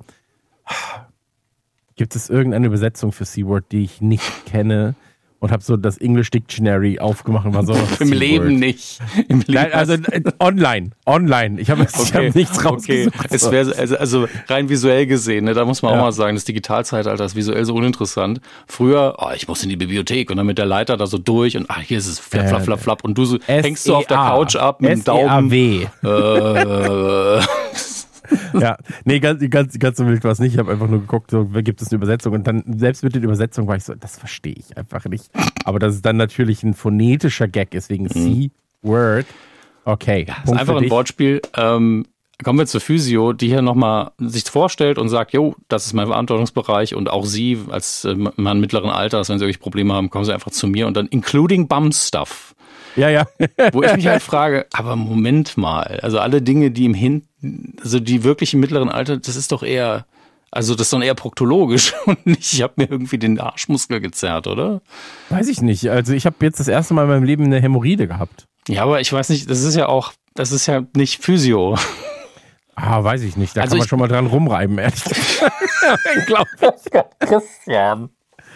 gibt es irgendeine Übersetzung für C-Word, die ich nicht kenne? Und habe so das English Dictionary aufgemacht und war so. Im Leben nicht. Im Leben Nein, also äh, online. Online. Ich habe okay. hab nichts rausgesucht. Okay. Es wär, also, also rein visuell gesehen, ne, da muss man ja. auch mal sagen, das Digitalzeitalter ist visuell so uninteressant. Früher, oh, ich muss in die Bibliothek und dann mit der Leiter da so durch und ach, hier ist es flapp, flapp, flapp, flapp und du so, hängst so auf der Couch ab mit dem Daumen. S E A W. Äh. Ja, nee, ganz, ganz, ganz so wild war es nicht. Ich habe einfach nur geguckt, so, gibt es eine Übersetzung? Und dann, selbst mit der Übersetzung war ich so, das verstehe ich einfach nicht. Aber dass es dann natürlich ein phonetischer Gag ist, wegen mhm. C-Word. Okay. Ja, das ist einfach ein Wortspiel. Ähm, kommen wir zur Physio, die hier nochmal sich vorstellt und sagt, jo, das ist mein Verantwortungsbereich und auch Sie als äh, Mann mittleren Alters, wenn Sie irgendwelche Probleme haben, kommen Sie einfach zu mir und dann including Bum Stuff. Ja, ja. Wo ich mich halt frage, aber Moment mal, also alle Dinge, die im Hin, also die wirklich im mittleren Alter, das ist doch eher, also das ist doch eher proktologisch und nicht, ich habe mir irgendwie den Arschmuskel gezerrt, oder? Weiß ich nicht, also ich habe jetzt das erste Mal in meinem Leben eine Hämorrhoide gehabt. Ja, aber ich weiß nicht, das ist ja auch, das ist ja nicht Physio. Ah, weiß ich nicht, da also kann man ich, schon mal dran rumreiben, ehrlich gesagt. Glaube ich. Christian.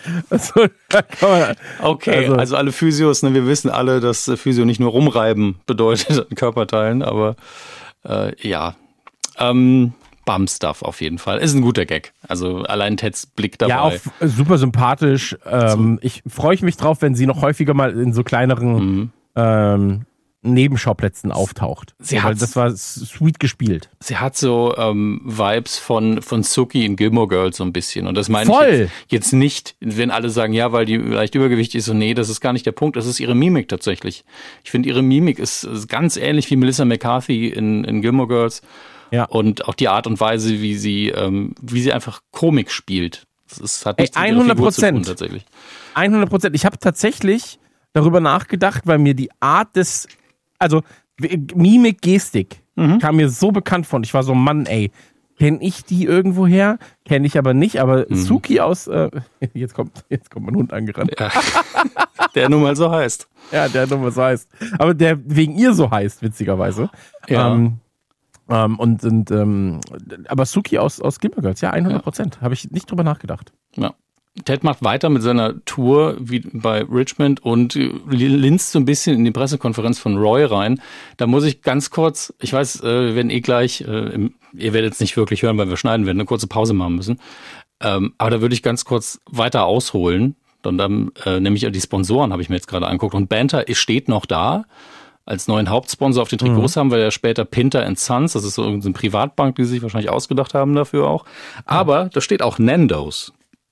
Also, da kann man, okay, also, also alle Physios, ne, wir wissen alle, dass Physio nicht nur rumreiben bedeutet an Körperteilen, aber äh, ja, ähm, Bum-Stuff auf jeden Fall. Ist ein guter Gag. Also allein Teds Blick dabei. Ja, auch super sympathisch. Ähm, ich freue mich drauf, wenn sie noch häufiger mal in so kleineren mhm. ähm, Nebenschauplätzen auftaucht. Sie ja, weil das war sweet gespielt. Sie hat so ähm, Vibes von, von Sookie in Gilmore Girls so ein bisschen. Und das meine Voll. ich jetzt, jetzt nicht, wenn alle sagen, ja, weil die leicht übergewichtig ist. So, nee, das ist gar nicht der Punkt. Das ist ihre Mimik tatsächlich. Ich finde, ihre Mimik ist, ist ganz ähnlich wie Melissa McCarthy in, in Gilmore Girls. Ja. Und auch die Art und Weise, wie sie, ähm, wie sie einfach Komik spielt. Das ist, hat nichts Ey, hundert mit ihrer Figur zu tun, Prozent. tatsächlich. hundert Prozent. Ich habe tatsächlich darüber nachgedacht, weil mir die Art des, also Mimik, Gestik mhm. kam mir so bekannt vor. Ich war so, Mann, ey, kenne ich die irgendwo her? Kenne ich aber nicht. Aber mhm. Sookie aus, äh, jetzt kommt, jetzt kommt mein Hund angerannt. Ja. Der nun mal so heißt. Ja, der nun mal so heißt. Aber der wegen ihr so heißt, witzigerweise. Ja. Ähm, ähm, und, und ähm, aber Sookie aus, aus Gilmore Girls, ja, hundert Prozent. Ja. Habe ich nicht drüber nachgedacht. Ja. Ted macht weiter mit seiner Tour wie bei Richmond und linst so ein bisschen in die Pressekonferenz von Roy rein. Da muss ich ganz kurz, ich weiß, wir werden eh gleich, ihr werdet es nicht wirklich hören, weil wir schneiden werden, eine kurze Pause machen müssen. Aber da würde ich ganz kurz weiter ausholen. Und dann nämlich die Sponsoren habe ich mir jetzt gerade angeguckt. Und Banter steht noch da als neuen Hauptsponsor auf den Trikots mhm. haben wir ja später Pinter and Sons. Das ist so irgendeine Privatbank, die sie sich wahrscheinlich ausgedacht haben dafür auch. Aber da steht auch Nando's.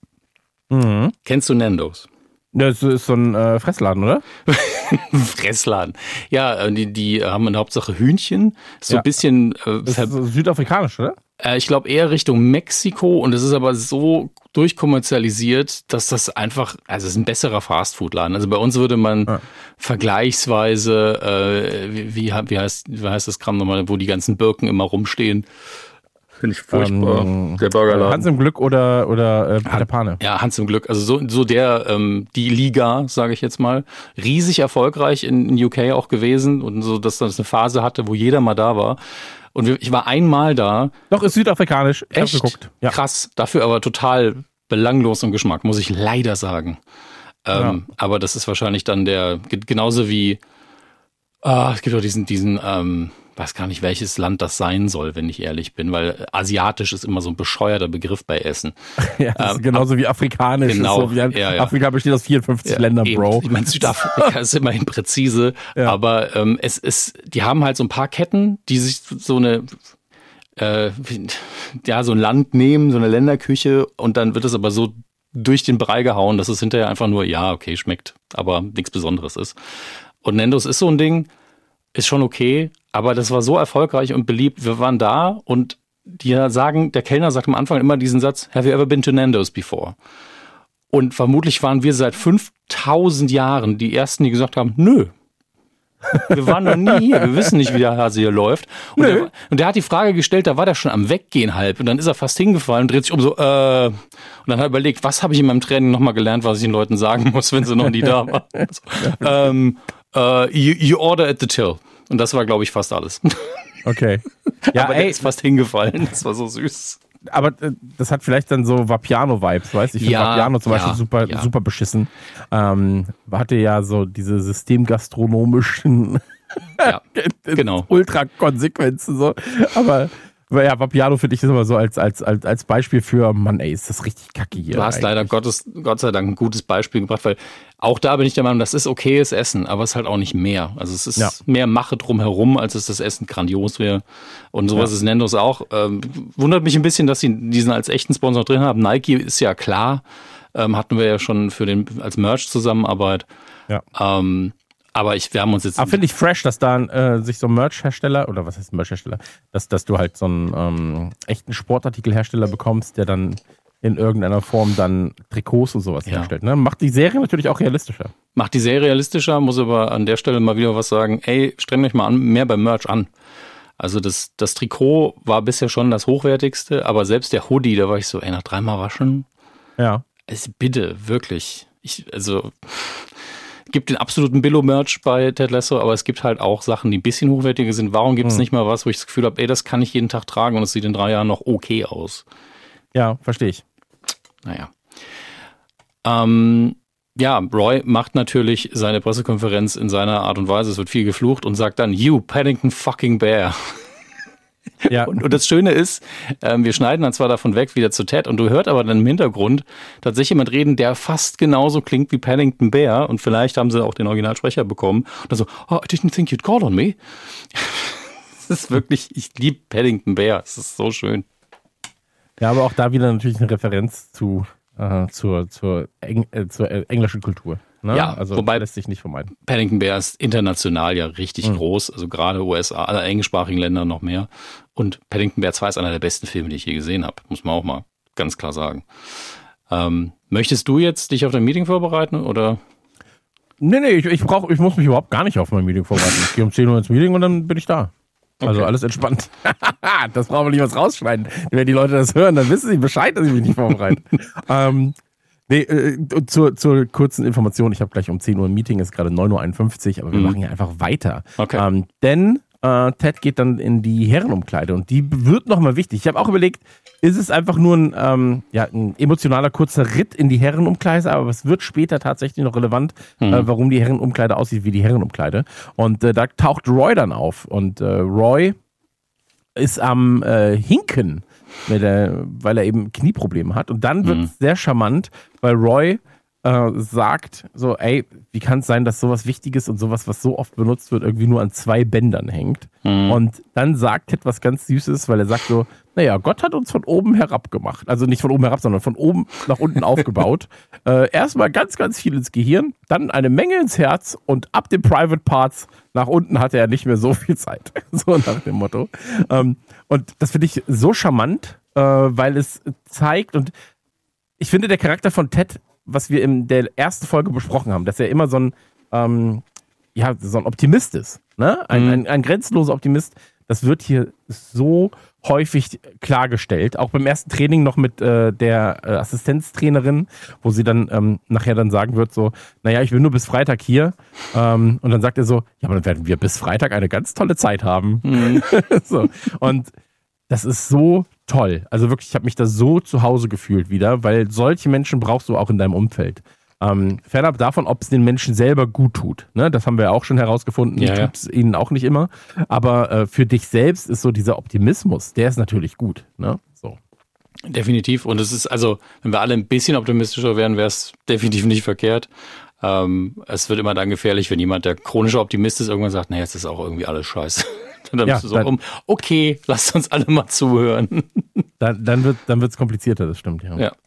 Mhm. Kennst du Nando's? Das ist so ein äh, Fressladen, oder? Fressladen. Ja, die, die haben in der Hauptsache Hühnchen. So ja. ein bisschen... Äh, das ist so südafrikanisch, oder? Äh, ich glaube eher Richtung Mexiko. Und es ist aber so durchkommerzialisiert, dass das einfach... Also es ist ein besserer Fastfood-Laden. Also bei uns würde man ja. vergleichsweise... Äh, wie, wie, wie, heißt, wie heißt das Kram nochmal, wo die ganzen Birken immer rumstehen? Finde ich furchtbar. Ähm, der Burgerladen. Hans im Glück oder, oder äh, Peter Pane. Ja, Hans im Glück. Also so, so der, ähm, die Liga, sage ich jetzt mal, riesig erfolgreich in, in U K auch gewesen und so, dass das eine Phase hatte, wo jeder mal da war. Und ich war einmal da. Doch, ist südafrikanisch. Ich Echt? Hab geguckt. Ja. Krass. Dafür aber total belanglos im Geschmack, muss ich leider sagen. Ähm, ja. Aber das ist wahrscheinlich dann der, genauso wie, ah, es gibt auch diesen, diesen, ähm, weiß gar nicht, welches Land das sein soll, wenn ich ehrlich bin, weil asiatisch ist immer so ein bescheuerter Begriff bei Essen. Ja, das ähm, ist genauso ab, wie afrikanisch. Genau. Ist so wie ein, ja, ja. Afrika besteht aus vierundfünfzig ja, Ländern, eben. Bro. Ich meine, Südafrika ist immerhin präzise, ja. aber ähm, es ist, die haben halt so ein paar Ketten, die sich so eine, äh, ja, so ein Land nehmen, so eine Länderküche und dann wird es aber so durch den Brei gehauen, dass es hinterher einfach nur, ja, okay, schmeckt, aber nichts Besonderes ist. Und Nando's ist so ein Ding, ist schon okay, aber das war so erfolgreich und beliebt. Wir waren da und die sagen, der Kellner sagt am Anfang immer diesen Satz, have you ever been to Nando's before? Und vermutlich waren wir seit fünftausend Jahren die Ersten, die gesagt haben, nö, wir waren noch nie hier, wir wissen nicht, wie der Hase hier läuft. Und der, und der hat die Frage gestellt, da war der schon am Weggehen halb und dann ist er fast hingefallen und dreht sich um so, äh, und dann hat er überlegt, was habe ich in meinem Training nochmal gelernt, was ich den Leuten sagen muss, wenn sie noch nie da waren. So, ähm, uh, you, you order at the till. Und das war, glaube ich, fast alles. Okay. Ja, aber ey, der ist fast hingefallen. Das war so süß. Aber äh, das hat vielleicht dann so Vapiano-Vibes, weißt du? Ich finde ja, Vapiano zum Beispiel ja, super, ja. super beschissen. Ähm, hatte ja so diese systemgastronomischen ja, genau. Ultra-Konsequenzen. So. Aber, aber ja, Vapiano finde ich das immer so als, als, als, als Beispiel für, Mann, ey, ist das richtig kacke hier. Du hast eigentlich. leider Gottes, Gott sei Dank ein gutes Beispiel gebracht, weil auch da bin ich der Meinung, das ist okayes Essen, aber es ist halt auch nicht mehr. Also es ist ja. mehr Mache drumherum, als es das Essen grandios wäre. Und sowas ja. ist Nando's auch. Ähm, wundert mich ein bisschen, dass sie diesen als echten Sponsor drin haben. Nike ist ja klar, ähm, hatten wir ja schon für den als Merch-Zusammenarbeit. Ja. Ähm, aber ich, wir haben uns jetzt... Aber finde ich fresh, dass da äh, sich so ein Merch-Hersteller, oder was heißt Merch-Hersteller, dass, dass du halt so einen ähm, echten Sportartikelhersteller bekommst, der dann in irgendeiner Form dann Trikots und sowas ja. herstellt. Ne? Macht die Serie natürlich auch realistischer. Macht die Serie realistischer, muss aber an der Stelle mal wieder was sagen. Ey, strengt euch mal an, mehr beim Merch an. Also das, das Trikot war bisher schon das hochwertigste, aber selbst der Hoodie, da war ich so, ey, nach dreimal waschen? Ja. Also bitte, wirklich. Ich, also... gibt den absoluten Billo-Merch bei Ted Lasso, aber es gibt halt auch Sachen, die ein bisschen hochwertiger sind. Warum gibt es hm. nicht mal was, wo ich das Gefühl habe, ey, das kann ich jeden Tag tragen und es sieht in drei Jahren noch okay aus? Ja, verstehe ich. Naja. Ähm, ja, Roy macht natürlich seine Pressekonferenz in seiner Art und Weise. Es wird viel geflucht und sagt dann, you Paddington fucking Bear. Ja. Und, und das Schöne ist, ähm, wir schneiden dann zwar davon weg wieder zu Ted und du hörst aber dann im Hintergrund tatsächlich jemand reden, der fast genauso klingt wie Paddington Bear und vielleicht haben sie auch den Originalsprecher bekommen. Und dann so, oh, I didn't think you'd call on me. Das ist wirklich, ich liebe Paddington Bear, es ist so schön. Ja, aber auch da wieder natürlich eine Referenz zu, äh, zur, zur, Eng, äh, zur englischen Kultur. Ne? Ja, also wobei lässt sich nicht vermeiden. Paddington Bear ist international ja richtig mhm. groß, also gerade U S A, alle englischsprachigen Länder noch mehr. Und Paddington Bear zwei ist einer der besten Filme, die ich je gesehen habe, muss man auch mal ganz klar sagen. Ähm, möchtest du jetzt dich auf dein Meeting vorbereiten oder? Nee, nee, ich, ich, brauch, ich muss mich überhaupt gar nicht auf mein Meeting vorbereiten. Ich gehe um zehn Uhr ins Meeting und dann bin ich da. Also okay. Alles entspannt. Das brauchen wir nicht was rausschneiden. Wenn die Leute das hören, dann wissen sie Bescheid, dass ich mich nicht vorbereite. ähm, nee, äh, zur, zur kurzen Information, ich habe gleich um zehn Uhr ein Meeting, ist gerade neun Uhr einundfünfzig, aber wir mhm. machen hier einfach weiter. Okay. Ähm, denn äh, Ted geht dann in die Herrenumkleide und die wird nochmal wichtig. Ich habe auch überlegt, ist es einfach nur ein, ähm, ja, ein emotionaler kurzer Ritt in die Herrenumkleide, aber es wird später tatsächlich noch relevant, mhm. äh, warum die Herrenumkleide aussieht wie die Herrenumkleide. Und äh, da taucht Roy dann auf und äh, Roy ist am äh, Hinken, mit der, weil er eben Knieprobleme hat. Und dann wird es mhm. sehr charmant, weil Roy äh, sagt so, ey, wie kann es sein, dass sowas Wichtiges und sowas, was so oft benutzt wird, irgendwie nur an zwei Bändern hängt. Mhm. Und dann sagt Ted was ganz Süßes, weil er sagt so, naja, Gott hat uns von oben herab gemacht. Also nicht von oben herab, sondern von oben nach unten aufgebaut. Äh, erstmal ganz, ganz viel ins Gehirn, dann eine Menge ins Herz und ab den Private Parts nach unten hatte er nicht mehr so viel Zeit. So nach dem Motto. Ähm, und das finde ich so charmant, äh, weil es zeigt und ich finde der Charakter von Ted, was wir in der ersten Folge besprochen haben, dass er immer so ein, ähm, ja, so ein Optimist ist. Ne? Ein, mhm. ein, ein grenzenloser Optimist. Das wird hier so häufig klargestellt. Auch beim ersten Training noch mit äh, der äh, Assistenztrainerin, wo sie dann ähm, nachher dann sagen wird so, naja, ich bin nur bis Freitag hier. Ähm, und dann sagt er so, ja, aber dann werden wir bis Freitag eine ganz tolle Zeit haben. Mhm. So. Und das ist so toll. Also wirklich, ich habe mich da so zu Hause gefühlt wieder, weil solche Menschen brauchst du auch in deinem Umfeld. Ähm, fernab davon, ob es den Menschen selber gut tut. Ne? Das haben wir ja auch schon herausgefunden. Ja, tut es ihnen auch nicht immer. Aber äh, für dich selbst ist so dieser Optimismus, der ist natürlich gut. Ne? So. Definitiv. Und es ist also, wenn wir alle ein bisschen optimistischer wären, wäre es definitiv nicht verkehrt. Ähm, es wird immer dann gefährlich, wenn jemand, der chronischer Optimist ist, irgendwann sagt, naja, es ist auch irgendwie alles scheiße. Dann ja, bist du so dann, um, okay, lasst uns alle mal zuhören. Dann, dann wird dann wird's komplizierter, das stimmt, ja. Ja.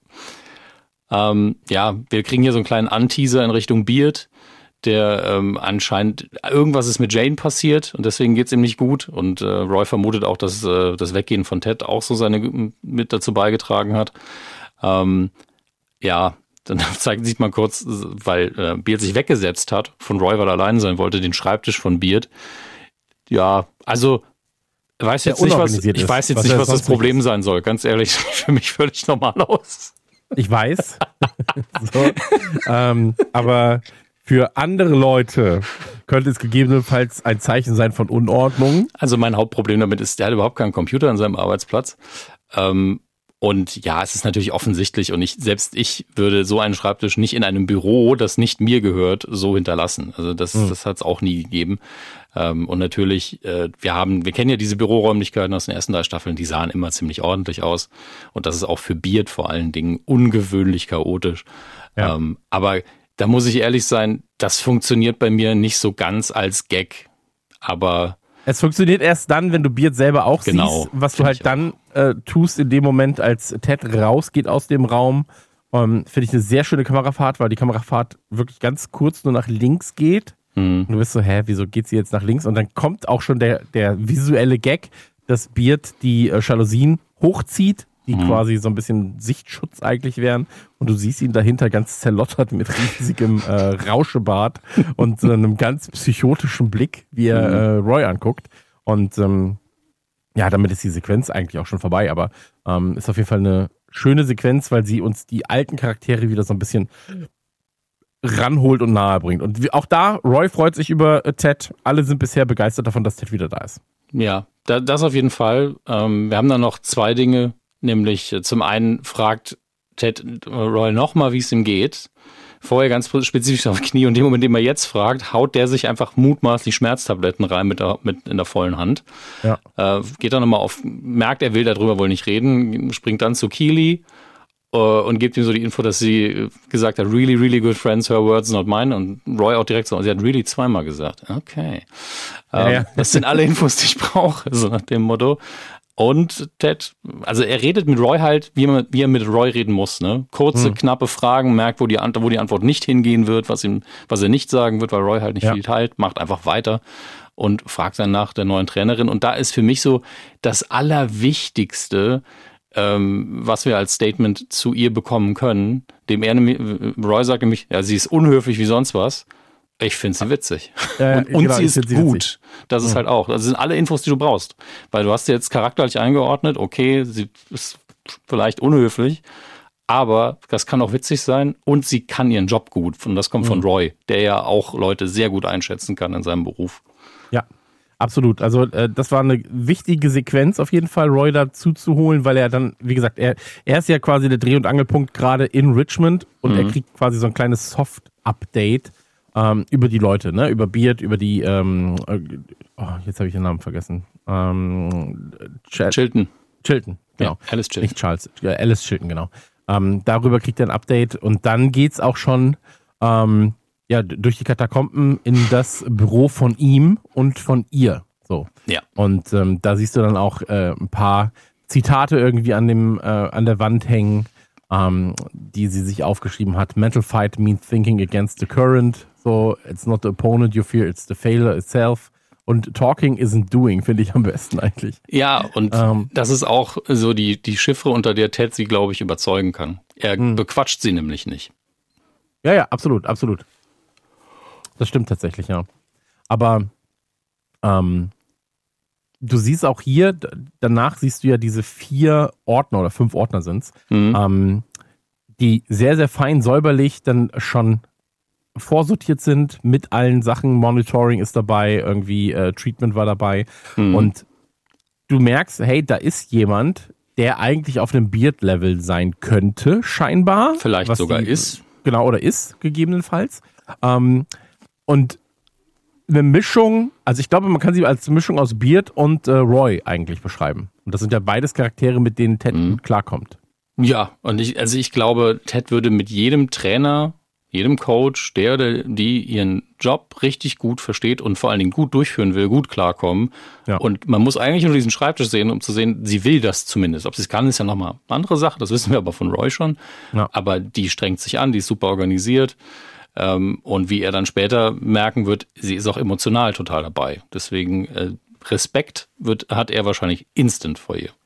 Ähm, ja, wir kriegen hier so einen kleinen Anteaser in Richtung Beard, der ähm, anscheinend, irgendwas ist mit Jane passiert und deswegen geht's ihm nicht gut. Und äh, Roy vermutet auch, dass äh, das Weggehen von Ted auch so seine mit dazu beigetragen hat. Ähm, ja, dann zeigt, sieht man kurz, weil äh, Beard sich weggesetzt hat, von Roy, weil er allein sein wollte, den Schreibtisch von Beard. Ja, also weiß jetzt nicht, was, ich weiß jetzt was nicht, was das Problem sein soll. Ganz ehrlich, für mich völlig normal aus. Ich weiß. So. ähm, aber für andere Leute könnte es gegebenenfalls ein Zeichen sein von Unordnung. Also mein Hauptproblem damit ist, der hat überhaupt keinen Computer an seinem Arbeitsplatz. Ähm, und ja, es ist natürlich offensichtlich und ich, selbst ich würde so einen Schreibtisch nicht in einem Büro, das nicht mir gehört, so hinterlassen. Also das, mhm. das hat es auch nie gegeben. Ähm, und natürlich, äh, wir haben, wir kennen ja diese Büroräumlichkeiten aus den ersten drei Staffeln, die sahen immer ziemlich ordentlich aus. Und das ist auch für Beard vor allen Dingen ungewöhnlich chaotisch. Ja. Ähm, aber da muss ich ehrlich sein, das funktioniert bei mir nicht so ganz als Gag. Aber es funktioniert erst dann, wenn du Beard selber auch genau, siehst, was du halt dann äh, tust in dem Moment, als Ted rausgeht aus dem Raum. Ähm, Finde ich eine sehr schöne Kamerafahrt, weil die Kamerafahrt wirklich ganz kurz nur nach links geht. Mhm. Und du bist so, hä, wieso geht sie jetzt nach links? Und dann kommt auch schon der, der visuelle Gag, dass Beard die äh, Jalousien hochzieht, die mhm. quasi so ein bisschen Sichtschutz eigentlich wären. Und du siehst ihn dahinter ganz zerlottert mit riesigem äh, Rauschebart und so einem ganz psychotischen Blick, wie er mhm. äh, Roy anguckt. Und ähm, ja, damit ist die Sequenz eigentlich auch schon vorbei. Aber ähm, ist auf jeden Fall eine schöne Sequenz, weil sie uns die alten Charaktere wieder so ein bisschen ranholt und nahe bringt. Und auch da, Roy freut sich über äh, Ted. Alle sind bisher begeistert davon, dass Ted wieder da ist. Ja, da, das auf jeden Fall. Ähm, wir haben da noch zwei Dinge. Nämlich zum einen fragt Ted Roy nochmal, wie es ihm geht. Vorher ganz spezifisch auf Knie und in dem Moment, in dem er jetzt fragt, haut der sich einfach mutmaßlich Schmerztabletten rein mit, der, mit in der vollen Hand. Ja. Äh, geht dann nochmal auf, merkt, er will darüber wohl nicht reden, springt dann zu Keely äh, und gibt ihm so die Info, dass sie gesagt hat, really, really good friends, her words, not mine. Und Roy auch direkt so, sie hat really zweimal gesagt. Okay. Ja, ähm, ja. Das sind alle Infos, die ich brauche, so nach dem Motto. Und Ted, also er redet mit Roy halt, wie er, wie er mit Roy reden muss, ne? Kurze, hm. knappe Fragen, merkt, wo die, wo die Antwort nicht hingehen wird, was ihm, was er nicht sagen wird, weil Roy halt nicht ja. viel teilt, macht einfach weiter und fragt dann nach der neuen Trainerin. Und da ist für mich so das Allerwichtigste, ähm, was wir als Statement zu ihr bekommen können, dem er nämlich, Roy sagt nämlich, ja, sie ist unhöflich wie sonst was. Ich finde sie witzig. Äh, und und genau, sie ist sie gut. witzig. Das ist ja. halt auch. Das sind alle Infos, die du brauchst. Weil du hast sie jetzt charakterlich eingeordnet. Okay, sie ist vielleicht unhöflich, aber das kann auch witzig sein. Und sie kann ihren Job gut. Und das kommt mhm. von Roy, der ja auch Leute sehr gut einschätzen kann in seinem Beruf. Ja, absolut. Also äh, das war eine wichtige Sequenz auf jeden Fall, Roy dazu zu holen, weil er dann, wie gesagt, er, er ist ja quasi der Dreh- und Angelpunkt gerade in Richmond und mhm. er kriegt quasi so ein kleines Soft-Update Ähm, über die Leute, ne, über Beard, über die, ähm, oh, jetzt habe ich den Namen vergessen. Ähm, Ch- Chilton. Chilton, genau. Ja, Alice Chilton. Nicht Charles, äh, Alice Chilton, genau. Ähm, darüber kriegt er ein Update und dann geht's auch schon ähm, ja, durch die Katakomben in das Büro von ihm und von ihr. So. Ja. Und ähm, da siehst du dann auch äh, ein paar Zitate irgendwie an dem, äh, an der Wand hängen, ähm, die sie sich aufgeschrieben hat. Mental fight means thinking against the current. So, it's not the opponent you fear, it's the failure itself. Und talking isn't doing, finde ich am besten eigentlich. Ja, und ähm, das ist auch so die, die Chiffre, unter der Ted sie, glaube ich, überzeugen kann. Er mh. bequatscht sie nämlich nicht. Ja, ja, absolut, absolut. Das stimmt tatsächlich, ja. Aber ähm, du siehst auch hier, danach siehst du ja diese vier Ordner oder fünf Ordner sind's, mhm. ähm, die sehr, sehr fein säuberlich dann schon vorsortiert sind mit allen Sachen. Monitoring ist dabei, irgendwie äh, Treatment war dabei. Mhm. Und du merkst, hey, da ist jemand, der eigentlich auf einem Beard-Level sein könnte, scheinbar. Vielleicht was sogar die, ist. Genau, oder ist, gegebenenfalls. Ähm, und eine Mischung, also ich glaube, man kann sie als Mischung aus Beard und äh, Roy eigentlich beschreiben. Und das sind ja beides Charaktere, mit denen Ted mhm. gut klarkommt. Ja, und ich, also ich glaube, Ted würde mit jedem Trainer, jedem Coach, der oder die ihren Job richtig gut versteht und vor allen Dingen gut durchführen will, gut klarkommen. Ja. Und man muss eigentlich nur diesen Schreibtisch sehen, um zu sehen, sie will das zumindest. Ob sie es kann, ist ja nochmal eine andere Sache, das wissen wir aber von Roy schon. Ja. Aber die strengt sich an, die ist super organisiert. Ähm, und wie er dann später merken wird, sie ist auch emotional total dabei. Deswegen äh, Respekt wird, hat er wahrscheinlich instant vor ihr.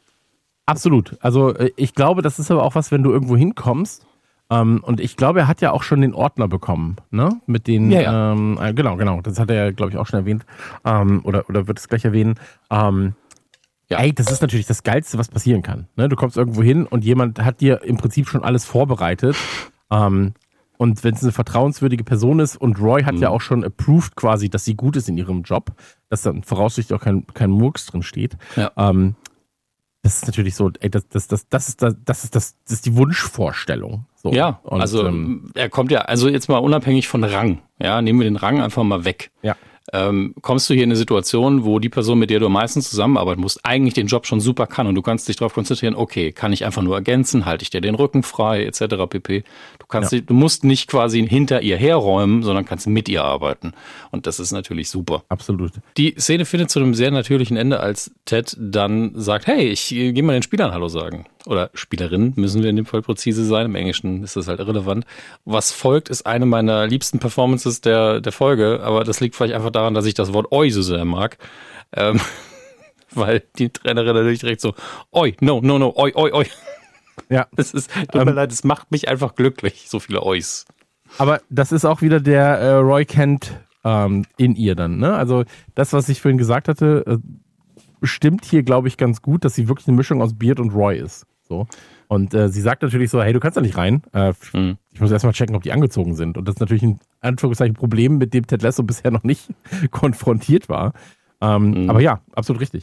Absolut. Also ich glaube, das ist aber auch was, wenn du irgendwo hinkommst. Ähm, und ich glaube, er hat ja auch schon den Ordner bekommen, ne? Mit den, ja, ja. Ähm, äh, genau, genau. Das hat er ja, glaube ich, auch schon erwähnt. Ähm, oder, oder wird es gleich erwähnen. Ähm, ja. Ey, das ist natürlich das Geilste, was passieren kann. Ne? Du kommst irgendwo hin und jemand hat dir im Prinzip schon alles vorbereitet. Ähm, und wenn es eine vertrauenswürdige Person ist und Roy hat mhm. ja auch schon approved quasi, dass sie gut ist in ihrem Job, dass dann voraussichtlich auch kein, kein Murks drin steht. Ja. Ähm, Das ist natürlich so, ey, das, das, das, das ist das, das ist das, das ist die Wunschvorstellung. So. Ja, und, also ähm, er kommt ja, also jetzt mal unabhängig von Rang, ja, nehmen wir den Rang einfach mal weg. Ja. Ähm, kommst du hier in eine Situation, wo die Person, mit der du am meisten zusammenarbeiten musst, eigentlich den Job schon super kann und du kannst dich darauf konzentrieren, okay, kann ich einfach nur ergänzen, halte ich dir den Rücken frei, et cetera pp. Du kannst, ja. dich, du musst nicht quasi hinter ihr herräumen, sondern kannst mit ihr arbeiten. Und das ist natürlich super. Absolut. Die Szene findet zu einem sehr natürlichen Ende, als Ted dann sagt, hey, ich gehe mal den Spielern Hallo sagen. Oder Spielerinnen, müssen wir in dem Fall präzise sein. Im Englischen ist das halt irrelevant. Was folgt, ist eine meiner liebsten Performances der, der Folge, aber das liegt vielleicht einfach daran, dass ich das Wort Oi so sehr mag. Ähm, weil die Trainerin natürlich direkt so, Oi, no, no, no, Oi, Oi, Oi. Ja. Das ist, tut mir ähm, leid, es macht mich einfach glücklich, so viele Ois. Aber das ist auch wieder der äh, Roy Kent ähm, in ihr dann, ne? Also das, was ich vorhin gesagt hatte, äh, stimmt hier, glaube ich, ganz gut, dass sie wirklich eine Mischung aus Beard und Roy ist. So. Und äh, sie sagt natürlich so, hey, du kannst da nicht rein. Äh, mhm. Ich muss erstmal checken, ob die angezogen sind. Und das ist natürlich ein Anführungszeichen Problem, mit dem Ted Lasso bisher noch nicht konfrontiert war. Ähm, mhm. Aber ja, absolut richtig.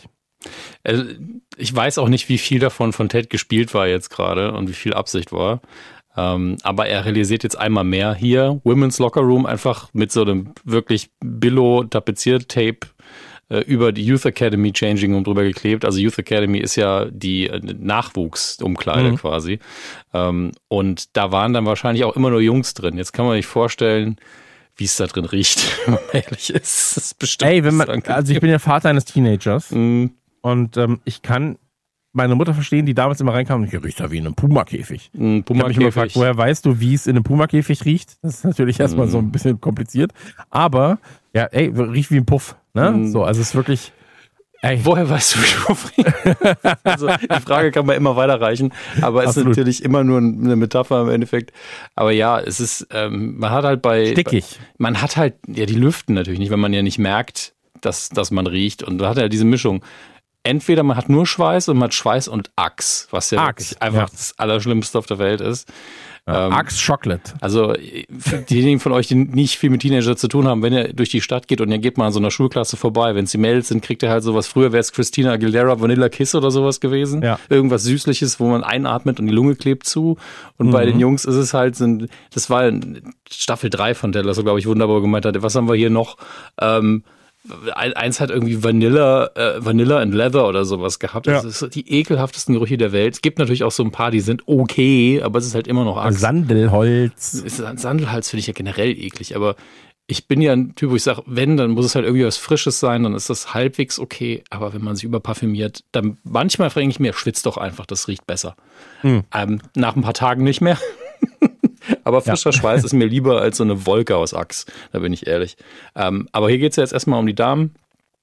Also ich weiß auch nicht, wie viel davon von Ted gespielt war jetzt gerade und wie viel Absicht war. Ähm, aber er realisiert jetzt einmal mehr hier, Women's Locker Room, einfach mit so einem wirklich Billo-Tapezier-Tape äh, über die Youth Academy Changing Room drüber geklebt. Also Youth Academy ist ja die äh, Nachwuchsumkleide mhm. quasi. Ähm, und da waren dann wahrscheinlich auch immer nur Jungs drin. Jetzt kann man sich vorstellen, wie es da drin riecht, wenn man ehrlich ist. Das ist bestimmt. Ey, wenn man, also ich bin ja Vater eines Teenagers mm. und ähm, ich kann meine Mutter verstehen, die damals immer reinkam und hier riecht ja wie in einem Puma-Käfig. Mm, Puma ich habe mich immer gefragt, woher weißt du, wie es in einem Puma-Käfig riecht? Das ist natürlich erstmal mm. so ein bisschen kompliziert. Aber, ja, ey, riecht wie ein Puff. Ne? Mm. So, also es ist wirklich. Ey. Woher weißt du, wie du Also die Frage kann man immer weiterreichen, aber es Absolut. ist natürlich immer nur eine Metapher im Endeffekt. Aber ja, es ist, ähm, man hat halt bei... Stickig. Bei, man hat halt, ja, die lüften natürlich nicht, wenn man ja nicht merkt, dass, dass man riecht. Und da hat er ja diese Mischung. Entweder man hat nur Schweiß und man hat Schweiß und Axe, was ja Axe, einfach ja. das Allerschlimmste auf der Welt ist. Ja, ähm, Axe Chocolate. Also für diejenigen von euch, die nicht viel mit Teenager zu tun haben, wenn ihr durch die Stadt geht und ihr geht mal an so einer Schulklasse vorbei, wenn es die Mädels sind, kriegt ihr halt sowas. Früher wäre es Christina Aguilera Vanilla Kiss oder sowas gewesen. Ja. Irgendwas Süßliches, wo man einatmet und die Lunge klebt zu. Und mhm. bei den Jungs ist es halt, sind, das war Staffel drei von Ted Lasso, glaube ich, wunderbar gemeint hat. Was haben wir hier noch? Ähm, Eins hat irgendwie Vanilla, äh, Vanilla and Leather oder sowas gehabt. Das ja. ist die ekelhaftesten Gerüche der Welt. Es gibt natürlich auch so ein paar, die sind okay, aber es ist halt immer noch Axt. Sandelholz. Sandelholz finde ich ja generell eklig, aber ich bin ja ein Typ, wo ich sage, wenn, dann muss es halt irgendwie was Frisches sein, dann ist das halbwegs okay. Aber wenn man sich überparfümiert, dann manchmal frage ich mir, schwitzt doch einfach, das riecht besser. Mhm. Ähm, nach ein paar Tagen nicht mehr. Aber frischer ja. Schweiß ist mir lieber als so eine Wolke aus Axe, da bin ich ehrlich. Ähm, aber hier geht es ja jetzt erstmal um die Damen,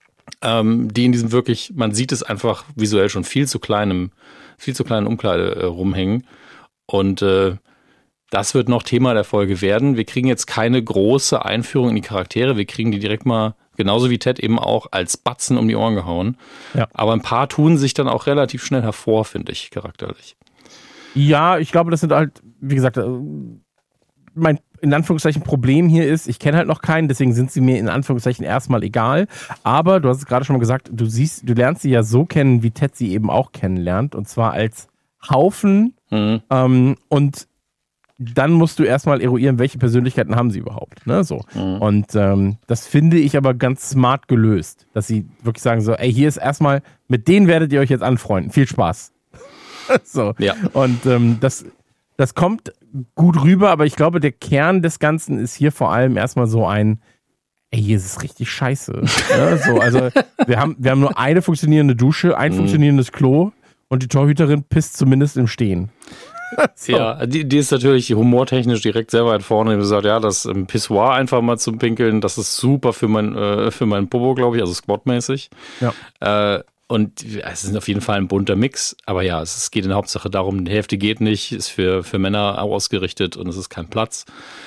ähm, die in diesem wirklich, man sieht es einfach visuell schon viel zu kleinem, viel zu kleinen Umkleide äh, rumhängen. Und äh, das wird noch Thema der Folge werden. Wir kriegen jetzt keine große Einführung in die Charaktere, wir kriegen die direkt mal, genauso wie Ted eben auch, als Batzen um die Ohren gehauen. Ja. Aber ein paar tun sich dann auch relativ schnell hervor, finde ich, charakterlich. Ja, ich glaube, das sind halt, wie gesagt, mein in Anführungszeichen Problem hier ist, ich kenne halt noch keinen, deswegen sind sie mir in Anführungszeichen erstmal egal. Aber du hast es gerade schon mal gesagt, du siehst, du lernst sie ja so kennen, wie Ted sie eben auch kennenlernt, und zwar als Haufen. Mhm. Ähm, und dann musst du erstmal eruieren, welche Persönlichkeiten haben sie überhaupt. Ne? So. Mhm. Und ähm, das finde ich aber ganz smart gelöst, dass sie wirklich sagen so, ey, hier ist erstmal, mit denen werdet ihr euch jetzt anfreunden. Viel Spaß. So. Ja. Und ähm, das, das kommt gut rüber, aber ich glaube, der Kern des Ganzen ist hier vor allem erstmal so ein, ey, hier ist es richtig scheiße. Ja, so, also wir haben, wir haben nur eine funktionierende Dusche, ein mhm. funktionierendes Klo und die Torhüterin pisst zumindest im Stehen. So. Ja, die, die ist natürlich humortechnisch direkt sehr weit vorne. Die sagt, ja, das ähm, Pissoir einfach mal zum Pinkeln, das ist super für mein, äh, für meinen Popo, glaube ich, also squatmäßig. Ja. Äh, Und es ist auf jeden Fall ein bunter Mix, aber ja, es geht in der Hauptsache darum, die Hälfte geht nicht, ist für, für Männer ausgerichtet und es ist kein Platz.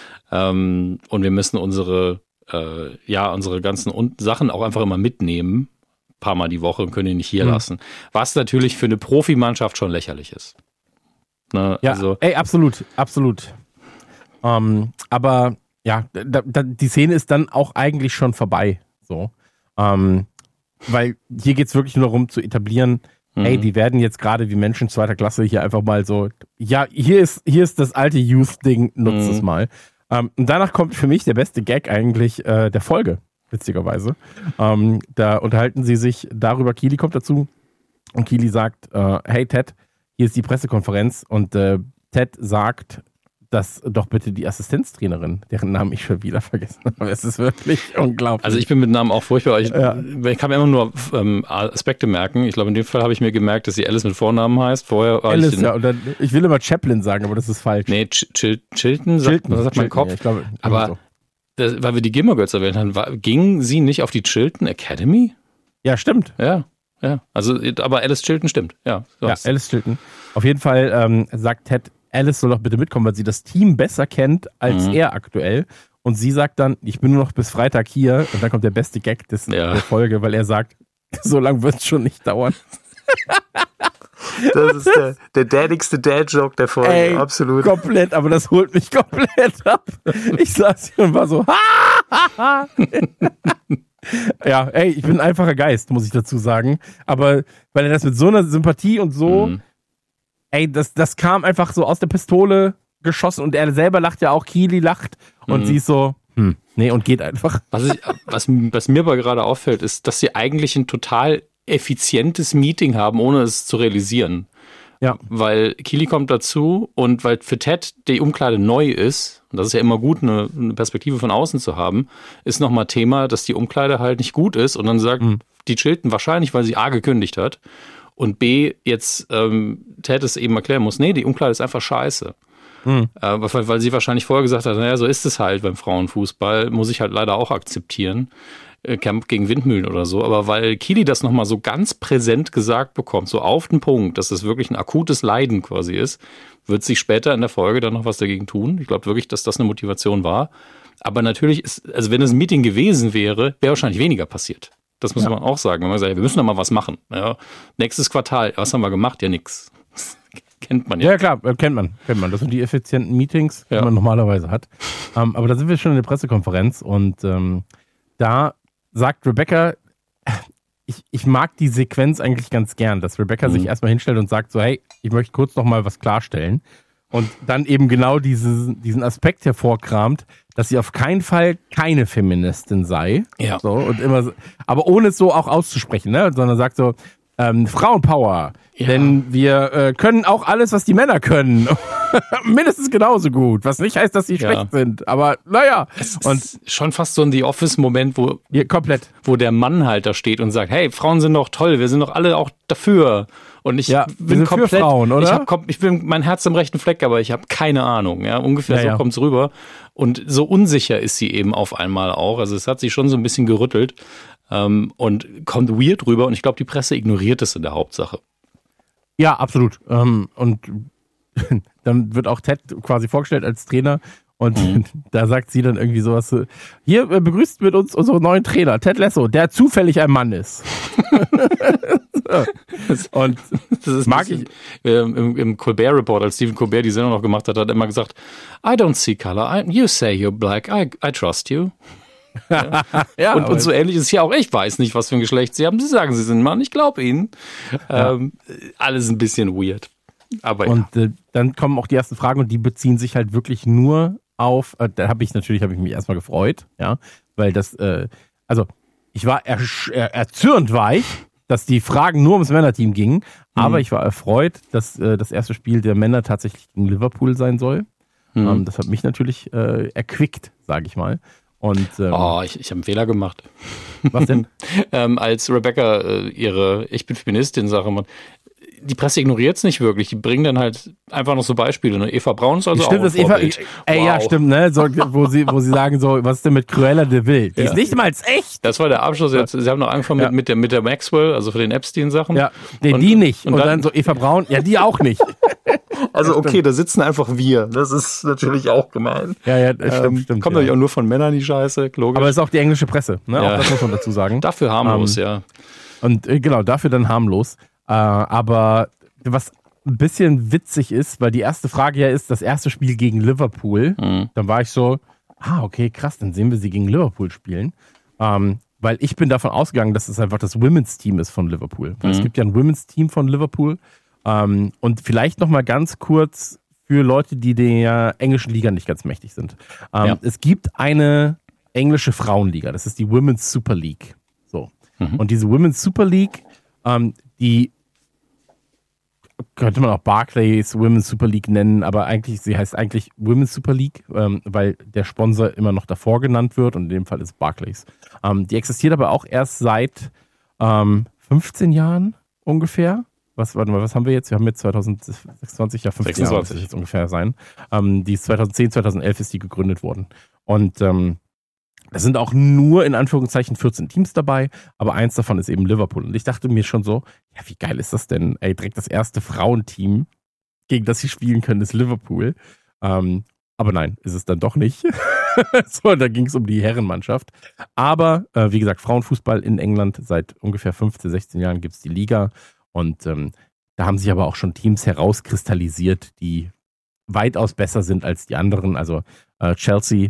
Ähm, und wir müssen unsere, äh, ja, unsere ganzen Sachen auch einfach immer mitnehmen, ein paar Mal die Woche, und können die nicht hier mhm. lassen. Was natürlich für eine Profimannschaft schon lächerlich ist. Ne? Ja, also, ey, absolut, absolut. Ähm, aber ja, da, da, die Szene ist dann auch eigentlich schon vorbei. So. Ähm, Weil hier geht es wirklich nur darum zu etablieren, mhm. ey, die werden jetzt gerade wie Menschen zweiter Klasse hier einfach mal so, ja, hier ist, hier ist das alte Youth-Ding, nutzt mhm. es mal. Ähm, und danach kommt für mich der beste Gag eigentlich äh, der Folge, witzigerweise. Ähm, da unterhalten sie sich darüber, Keely kommt dazu und Keely sagt, äh, hey Ted, hier ist die Pressekonferenz, und äh, Ted sagt, dass doch bitte die Assistenztrainerin, deren Namen ich schon wieder vergessen habe. Es ist wirklich unglaublich. Also ich bin mit Namen auch furchtbar. Ich, ja. ich kann mir immer nur ähm, Aspekte merken. Ich glaube, in dem Fall habe ich mir gemerkt, dass sie Alice mit Vornamen heißt. Vorher war Alice, ich ja. Und dann, ich will immer Chaplin sagen, aber das ist falsch. Nee, Ch- Ch- Chilton, sagt, Chilton, sagt mein Kopf. Ja, ich glaube, aber so. das, weil wir die Gilmore Girls erwähnt haben, war, ging sie nicht auf die Chilton Academy? Ja, stimmt. Ja, ja. Also, aber Alice Chilton stimmt. Ja, ja, Alice Chilton. Auf jeden Fall ähm, sagt Ted, Alice soll doch bitte mitkommen, weil sie das Team besser kennt als mhm. er aktuell. Und sie sagt dann, ich bin nur noch bis Freitag hier. Und dann kommt der beste Gag des, ja. der Folge, weil er sagt, so lange wird es schon nicht dauern. Das ist der, der dadigste Dad-Joke der Folge, Ey, absolut. Komplett, aber das holt mich komplett ab. Ich saß hier und war so, Ja, ey, ich bin ein einfacher Geist, muss ich dazu sagen. Aber weil er das mit so einer Sympathie und so, mhm. ey, das, das kam einfach so aus der Pistole geschossen und er selber lacht ja auch, Keely lacht und mhm. sie ist so, hm, nee, und geht einfach. Was, ich, was, was mir aber gerade auffällt, ist, dass sie eigentlich ein total effizientes Meeting haben, ohne es zu realisieren. Ja. Weil Keely kommt dazu und weil für Ted die Umkleide neu ist, und das ist ja immer gut, eine, eine Perspektive von außen zu haben, ist nochmal Thema, dass die Umkleide halt nicht gut ist und dann sagt mhm. die Chilton wahrscheinlich, weil sie A gekündigt hat und B jetzt ähm, Ted es eben erklären muss, nee, die Umkleide ist einfach scheiße. Mhm. Äh, weil, weil sie wahrscheinlich vorher gesagt hat, naja, so ist es halt beim Frauenfußball, muss ich halt leider auch akzeptieren. Kampf gegen Windmühlen oder so, aber weil Keely das nochmal so ganz präsent gesagt bekommt, so auf den Punkt, dass das wirklich ein akutes Leiden quasi ist, wird sich später in der Folge dann noch was dagegen tun. Ich glaube wirklich, dass das eine Motivation war. Aber natürlich ist, also wenn es ein Meeting gewesen wäre, wäre wahrscheinlich weniger passiert. Das muss ja. man auch sagen. Wenn man sagt, wir müssen da mal was machen. Ja, nächstes Quartal, was haben wir gemacht? Ja, nix. Kennt man ja. Ja, klar, kennt man. Kennt man. Das sind die effizienten Meetings, die ja. man normalerweise hat. Um, aber da sind wir schon in der Pressekonferenz und ähm, da sagt Rebecca, ich, ich mag die Sequenz eigentlich ganz gern, dass Rebecca mhm. sich erstmal hinstellt und sagt so, hey, ich möchte kurz noch mal was klarstellen. Und dann eben genau diese, diesen Aspekt hervorkramt, dass sie auf keinen Fall keine Feministin sei. Ja. So, und immer, aber ohne es so auch auszusprechen, ne? Sondern sagt so, ähm, Frauenpower. Ja. Denn wir äh, können auch alles, was die Männer können. Mindestens genauso gut. Was nicht heißt, dass sie ja. schlecht sind. Aber naja. Es ist und schon fast so ein The Office-Moment, wo, ja, komplett. wo der Mann halt da steht und sagt, hey, Frauen sind doch toll, wir sind doch alle auch dafür. Und ich ja, bin komplett, für Frauen, oder? Ich, hab, ich bin mein Herz im rechten Fleck, aber ich habe keine Ahnung. Ja, ungefähr ja, so ja. kommt's rüber. Und so unsicher ist sie eben auf einmal auch. Also es hat sich schon so ein bisschen gerüttelt ähm, und kommt weird rüber. Und ich glaube, die Presse ignoriert es in der Hauptsache. Ja, absolut. Ähm, und dann wird auch Ted quasi vorgestellt als Trainer. Und mhm. da sagt sie dann irgendwie sowas so, hier äh, begrüßt mit uns unseren neuen Trainer, Ted Lasso, der zufällig ein Mann ist. so. Und das ist mag bisschen, ich. Äh, im, Im Colbert Report, als Stephen Colbert die Sendung noch gemacht hat, hat er immer gesagt, I don't see color, I, you say you're black, I, I trust you. Ja. ja, und, und so ähnlich ist es hier auch. Ich weiß nicht, was für ein Geschlecht sie haben. Sie sagen, sie sind Mann, ich glaube ihnen. Ja. Ähm, alles ein bisschen weird. Aber und ja. äh, dann kommen auch die ersten Fragen und die beziehen sich halt wirklich nur auf, äh, da habe ich natürlich, habe ich mich erstmal gefreut, ja, weil das, äh, also ich war ersch- er, erzürnt war ich, dass die Fragen nur ums Männerteam gingen, mhm. aber ich war erfreut, dass äh, das erste Spiel der Männer tatsächlich gegen Liverpool sein soll. Mhm. Ähm, das hat mich natürlich äh, erquickt, sage ich mal. Und, ähm, oh, ich, ich habe einen Fehler gemacht. Was denn? ähm, als Rebecca äh, ihre Ich bin Feministin-Sache macht, die Presse ignoriert es nicht wirklich. Die bringen dann halt einfach noch so Beispiele. Ne? Eva Braun ist also stimmt, auch ein das Eva, ey, wow. Ja, stimmt, ne? So, wo, sie, wo sie sagen so, was ist denn mit Cruella de Vil? Die ja. ist nicht mal echt. Das war der Abschluss. Jetzt, sie haben noch angefangen ja. mit, mit, der, mit der Maxwell, also für den Epstein-Sachen. Ja, nee, und, die nicht. Und, und dann, dann so Eva Braun, ja, die auch nicht. Also okay, da sitzen einfach wir. Das ist natürlich auch gemein. Ja, ja, das stimmt, ähm, stimmt. Kommt ja. natürlich auch nur von Männern, die Scheiße, logisch. Aber es ist auch die englische Presse, ne? Ja. Auch das muss man dazu sagen. Dafür harmlos, ähm, ja. Und äh, genau, dafür dann harmlos. Äh, aber was ein bisschen witzig ist, weil die erste Frage ja ist, das erste Spiel gegen Liverpool. Mhm. Dann war ich so, ah, okay, krass, dann sehen wir sie gegen Liverpool spielen. Ähm, weil ich bin davon ausgegangen, dass es einfach das Women's Team ist von Liverpool. Mhm. Es gibt ja ein Women's Team von Liverpool. Ähm, und vielleicht nochmal ganz kurz für Leute, die der englischen Liga nicht ganz mächtig sind. Ähm, ja. Es gibt eine englische Frauenliga, das ist die Women's Super League. So. Mhm. Und diese Women's Super League, ähm, die könnte man auch Barclays Women's Super League nennen, aber eigentlich, sie heißt eigentlich Women's Super League, ähm, weil der Sponsor immer noch davor genannt wird und in dem Fall ist Barclays. Ähm, die existiert aber auch erst seit ähm, fünfzehn Jahren ungefähr. Was, warte mal, was haben wir jetzt? Wir haben jetzt zwanzig sechsundzwanzig, ja, fünfzehn Jahre muss es jetzt ungefähr sein. Ähm, die ist zweitausendzehn, zweitausendelf ist die gegründet worden. Und ähm, es sind auch nur in Anführungszeichen vierzehn Teams dabei, aber eins davon ist eben Liverpool. Und ich dachte mir schon so, ja, wie geil ist das denn? Ey, direkt das erste Frauenteam, gegen das sie spielen können, ist Liverpool. Ähm, aber nein, ist es dann doch nicht. So, da ging es um die Herrenmannschaft. Aber, äh, wie gesagt, Frauenfußball in England seit ungefähr fünfzehn, sechzehn Jahren gibt es die Liga. Und ähm, da haben sich aber auch schon Teams herauskristallisiert, die weitaus besser sind als die anderen. Also äh, Chelsea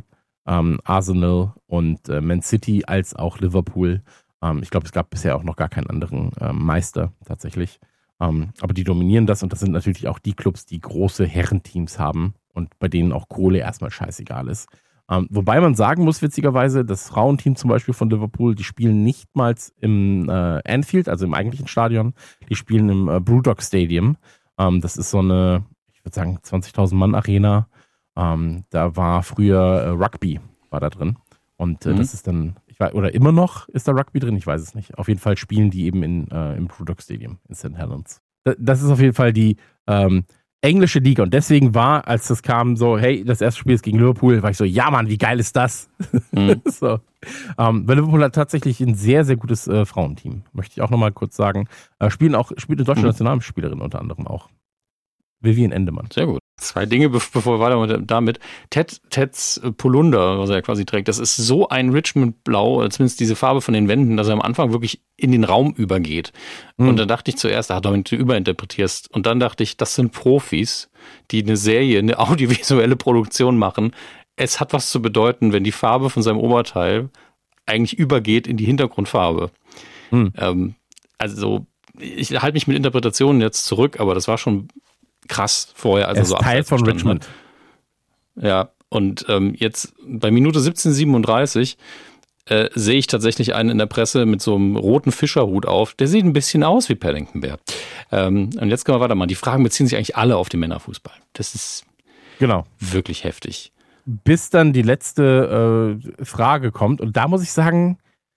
ähm, Arsenal und äh, Man City als auch Liverpool. Ähm, ich glaube, es gab bisher auch noch gar keinen anderen ähm, Meister tatsächlich. Ähm, aber die dominieren das und das sind natürlich auch die Clubs, die große Herrenteams haben und bei denen auch Kohle erstmal scheißegal ist. Ähm, wobei man sagen muss, witzigerweise, das Frauenteam zum Beispiel von Liverpool, die spielen nichtmals im äh, Anfield, also im eigentlichen Stadion, die spielen im äh, Brewdog Stadium. Ähm, das ist so eine, ich würde sagen, zwanzigtausend Mann Arena. Ähm, da war früher äh, Rugby, war da drin. Und äh, mhm. das ist dann, ich weiß, oder immer noch ist da Rugby drin, ich weiß es nicht. Auf jeden Fall spielen die eben in, äh, im Brewdog Stadium in Saint Helens. Das ist auf jeden Fall die ähm, englische Liga. Und deswegen war, als das kam, so, hey, das erste Spiel ist gegen Liverpool, war ich so, ja Mann, wie geil ist das? Mhm. so. ähm, weil Liverpool hat tatsächlich ein sehr, sehr gutes äh, Frauenteam. Möchte ich auch nochmal kurz sagen. Äh, spielen auch, spielt eine deutsche mhm. Nationalspielerin unter anderem auch. Vivian Endemann. Sehr gut. Zwei Dinge, bevor wir weitermachen damit. Ted, Teds Polunder, was er quasi trägt, das ist so ein Richmond-Blau, zumindest diese Farbe von den Wänden, dass er am Anfang wirklich in den Raum übergeht. Mhm. Und dann dachte ich zuerst, ach, damit du überinterpretierst. Und dann dachte ich, das sind Profis, die eine Serie, eine audiovisuelle Produktion machen. Es hat was zu bedeuten, wenn die Farbe von seinem Oberteil eigentlich übergeht in die Hintergrundfarbe. Mhm. Ähm, also, ich halte mich mit Interpretationen jetzt zurück, aber das war schon krass vorher. Also er ist so Teil von Richmond. Hat. Ja, und ähm, jetzt bei Minute siebzehn siebenunddreißig äh, sehe ich tatsächlich einen in der Presse mit so einem roten Fischerhut auf. Der sieht ein bisschen aus wie Paddington Bear. Ähm, und jetzt können wir weitermachen. Die Fragen beziehen sich eigentlich alle auf den Männerfußball. Das ist genau wirklich heftig. Bis dann die letzte äh, Frage kommt. Und da muss ich sagen,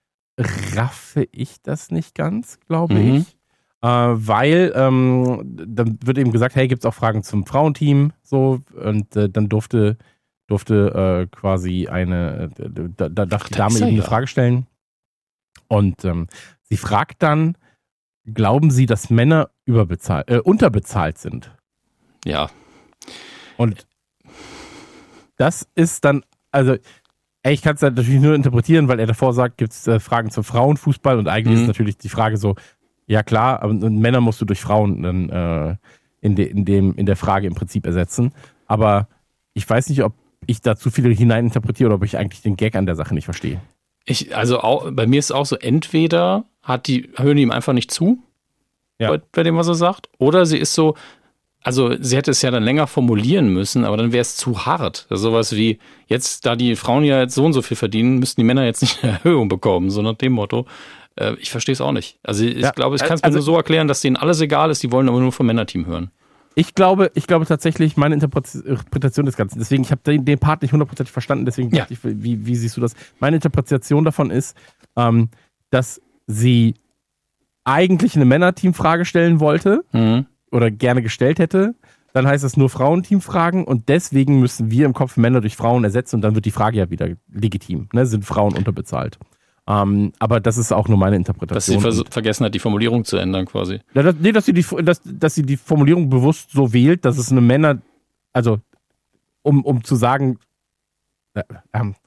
raffe ich das nicht ganz, glaube mhm. ich. Äh, weil ähm, dann wird eben gesagt, hey, gibt es auch Fragen zum Frauenteam? So, und äh, dann durfte, durfte äh, quasi eine, äh, da, da darf die Dame eben eine Frage stellen. Und ähm, sie fragt dann, glauben Sie, dass Männer überbezahlt, äh, unterbezahlt sind? Ja. Und das ist dann, also ey, ich kann es natürlich nur interpretieren, weil er davor sagt, gibt es äh, Fragen zum Frauenfußball und eigentlich mhm. ist natürlich die Frage so, ja klar, aber Männer musst du durch Frauen dann äh, in, de, in, dem, in der Frage im Prinzip ersetzen. Aber ich weiß nicht, ob ich da zu viel hineininterpretiere oder ob ich eigentlich den Gag an der Sache nicht verstehe. Ich, also auch, bei mir ist es auch so, entweder hat die, hören die ihm einfach nicht zu, ja. bei, bei dem, was er sagt, oder sie ist so, also sie hätte es ja dann länger formulieren müssen, aber dann wäre es zu hart. Also sowas wie, jetzt, da die Frauen ja jetzt so und so viel verdienen, müssten die Männer jetzt nicht eine Erhöhung bekommen, so nach dem Motto. Ich verstehe es auch nicht. Also ich ja, glaube, ich kann es mir also, nur so erklären, dass denen alles egal ist, die wollen aber nur vom Männerteam hören. Ich glaube, ich glaube tatsächlich, meine Interpretation des Ganzen, deswegen, ich habe den, den Part nicht hundertprozentig verstanden, deswegen ja. dachte ich, wie, wie siehst du das? Meine Interpretation davon ist, ähm, dass sie eigentlich eine Männerteam-Frage stellen wollte mhm. oder gerne gestellt hätte. Dann heißt es nur Frauenteam-Fragen und deswegen müssen wir im Kopf Männer durch Frauen ersetzen und dann wird die Frage ja wieder legitim. Ne? Sind Frauen unterbezahlt? Um, aber das ist auch nur meine Interpretation. Dass sie vers- vergessen hat, die Formulierung zu ändern quasi. Ja, das, nee, dass sie, die, dass, dass sie die Formulierung bewusst so wählt, dass es eine Männer, also um, um zu sagen, äh, ähm,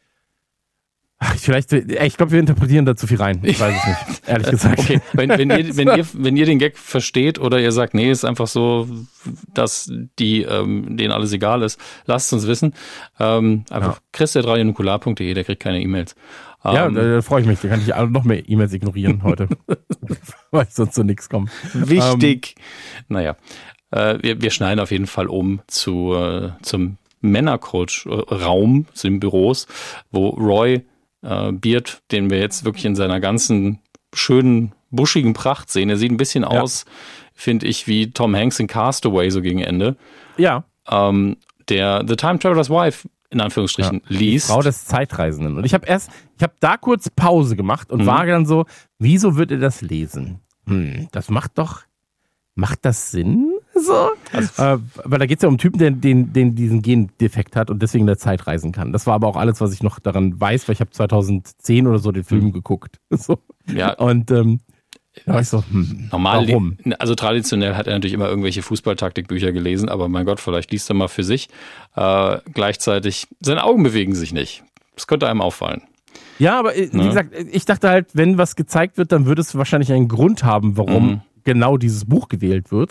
vielleicht, ich glaube, wir interpretieren da zu viel rein. Ich weiß es nicht, ehrlich gesagt. Okay, wenn, wenn, ihr, wenn, ihr, wenn ihr den Gag versteht oder ihr sagt, nee, ist einfach so, dass die, ähm, denen alles egal ist, lasst es uns wissen. Ähm, einfach ja. chris at radio nukular punkt de, der kriegt keine E-Mails. Ja, da, da freue ich mich. Da kann ich noch mehr E-Mails ignorieren heute, weil sonst so nichts kommt. Wichtig. Ähm, naja, äh, wir, wir schneiden auf jeden Fall um zu, äh, zum Männercoach-Raum, zu den Büros, wo Roy äh, Beard, den wir jetzt wirklich in seiner ganzen schönen, buschigen Pracht sehen, er sieht ein bisschen ja. aus, finde ich, wie Tom Hanks in Castaway so gegen Ende. Ja. Ähm, der The Time Traveler's Wife in Anführungsstrichen ja, liest. Die Frau des Zeitreisenden. Und ich habe erst, ich habe da kurz Pause gemacht und mhm. war dann so, wieso wird er das lesen? Hm, das macht doch, macht das Sinn? So? Also, äh, weil da geht es ja um einen Typen, der den, den diesen Gendefekt hat und deswegen in der Zeit reisen kann. Das war aber auch alles, was ich noch daran weiß, weil ich habe zweitauszehn oder so den Film mhm. geguckt. So. Ja. Und ähm, ja, ich so, hm, normal, warum? Also traditionell hat er natürlich immer irgendwelche Fußballtaktikbücher gelesen, aber mein Gott, vielleicht liest er mal für sich. Äh, gleichzeitig, seine Augen bewegen sich nicht. Das könnte einem auffallen. Ja, aber wie ne? gesagt, ich dachte halt, wenn was gezeigt wird, dann würde es wahrscheinlich einen Grund haben, warum mhm. genau dieses Buch gewählt wird.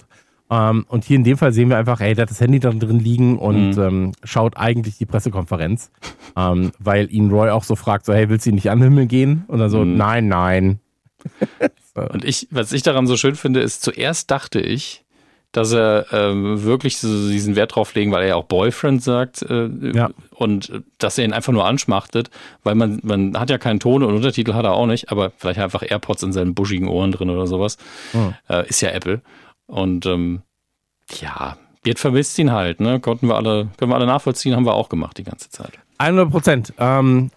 Ähm, und hier in dem Fall sehen wir einfach, ey, der hat das Handy da drin liegen und mhm. ähm, schaut eigentlich die Pressekonferenz, ähm, weil ihn Roy auch so fragt, so, hey, willst du nicht an den Himmel gehen? Und dann so, mhm. nein, nein. so. Und ich, was ich daran so schön finde, ist, zuerst dachte ich, dass er ähm, wirklich so diesen Wert drauf legen, weil er ja auch Boyfriend sagt äh, ja. und dass er ihn einfach nur anschmachtet, weil man, man hat ja keinen Ton und Untertitel hat er auch nicht, aber vielleicht einfach AirPods in seinen buschigen Ohren drin oder sowas. Mhm. Äh, ist ja Apple. Und ähm, ja, Beard vermisst ihn halt, ne? Konnten wir alle, können wir alle nachvollziehen, haben wir auch gemacht die ganze Zeit. hundert Prozent. Ähm,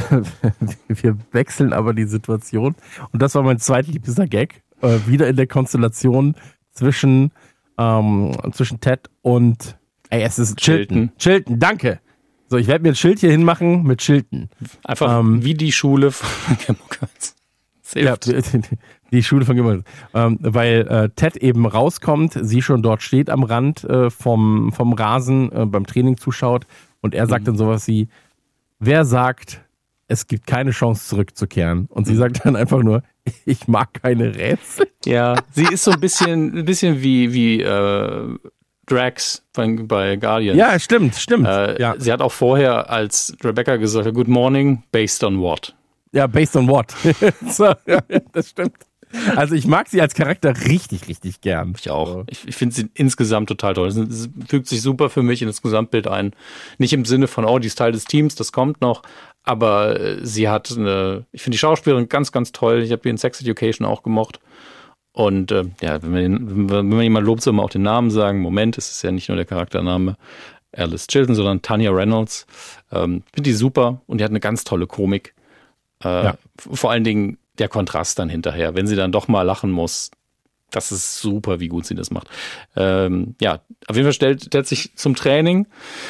wir wechseln aber die Situation und das war mein zweitliebster Gag. Äh, wieder in der Konstellation zwischen Ähm, zwischen Ted und ey, es ist Chilton. Chilton, danke. So, ich werde mir ein Schild hier hinmachen mit Chilton. Einfach ähm, wie die Schule von Gilmore-Girls. Ja, die, die Schule von Gilmore. Ähm, weil äh, Ted eben rauskommt, sie schon dort steht am Rand äh, vom, vom Rasen, äh, beim Training zuschaut und er sagt mhm. dann sowas wie, wer sagt, es gibt keine Chance zurückzukehren? Und sie mhm. sagt dann einfach nur, ich mag keine Rätsel. Ja, sie ist so ein bisschen, ein bisschen wie, wie äh, Drax bei, bei Guardians. Ja, stimmt, stimmt. Äh, ja. Sie hat auch vorher, als Rebecca gesagt hat, good morning, based on what? Ja, based on what? so, ja, das stimmt. Also ich mag sie als Charakter richtig, richtig gern. Ich auch. So. Ich, ich finde sie insgesamt total toll. Es fügt sich super für mich in das Gesamtbild ein. Nicht im Sinne von, oh, die ist Teil des Teams, das kommt noch. Aber sie hat eine, ich finde die Schauspielerin ganz, ganz toll. Ich habe die in Sex Education auch gemocht. Und äh, ja, wenn man, wenn man jemanden lobt, soll man auch den Namen sagen. Moment, es ist ja nicht nur der Charaktername Alice Chilton, sondern Tanya Reynolds. Ähm, finde die super und die hat eine ganz tolle Komik. Äh, ja. Vor allen Dingen der Kontrast dann hinterher, wenn sie dann doch mal lachen muss. Das ist super, wie gut sie das macht. Ähm, ja, auf jeden Fall stellt Ted sich zum Training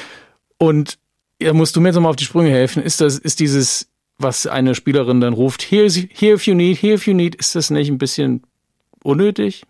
und ja, musst du mir jetzt nochmal auf die Sprünge helfen. Ist das, ist dieses, was eine Spielerin dann ruft, here, here if you need, here if you need, ist das nicht ein bisschen unnötig?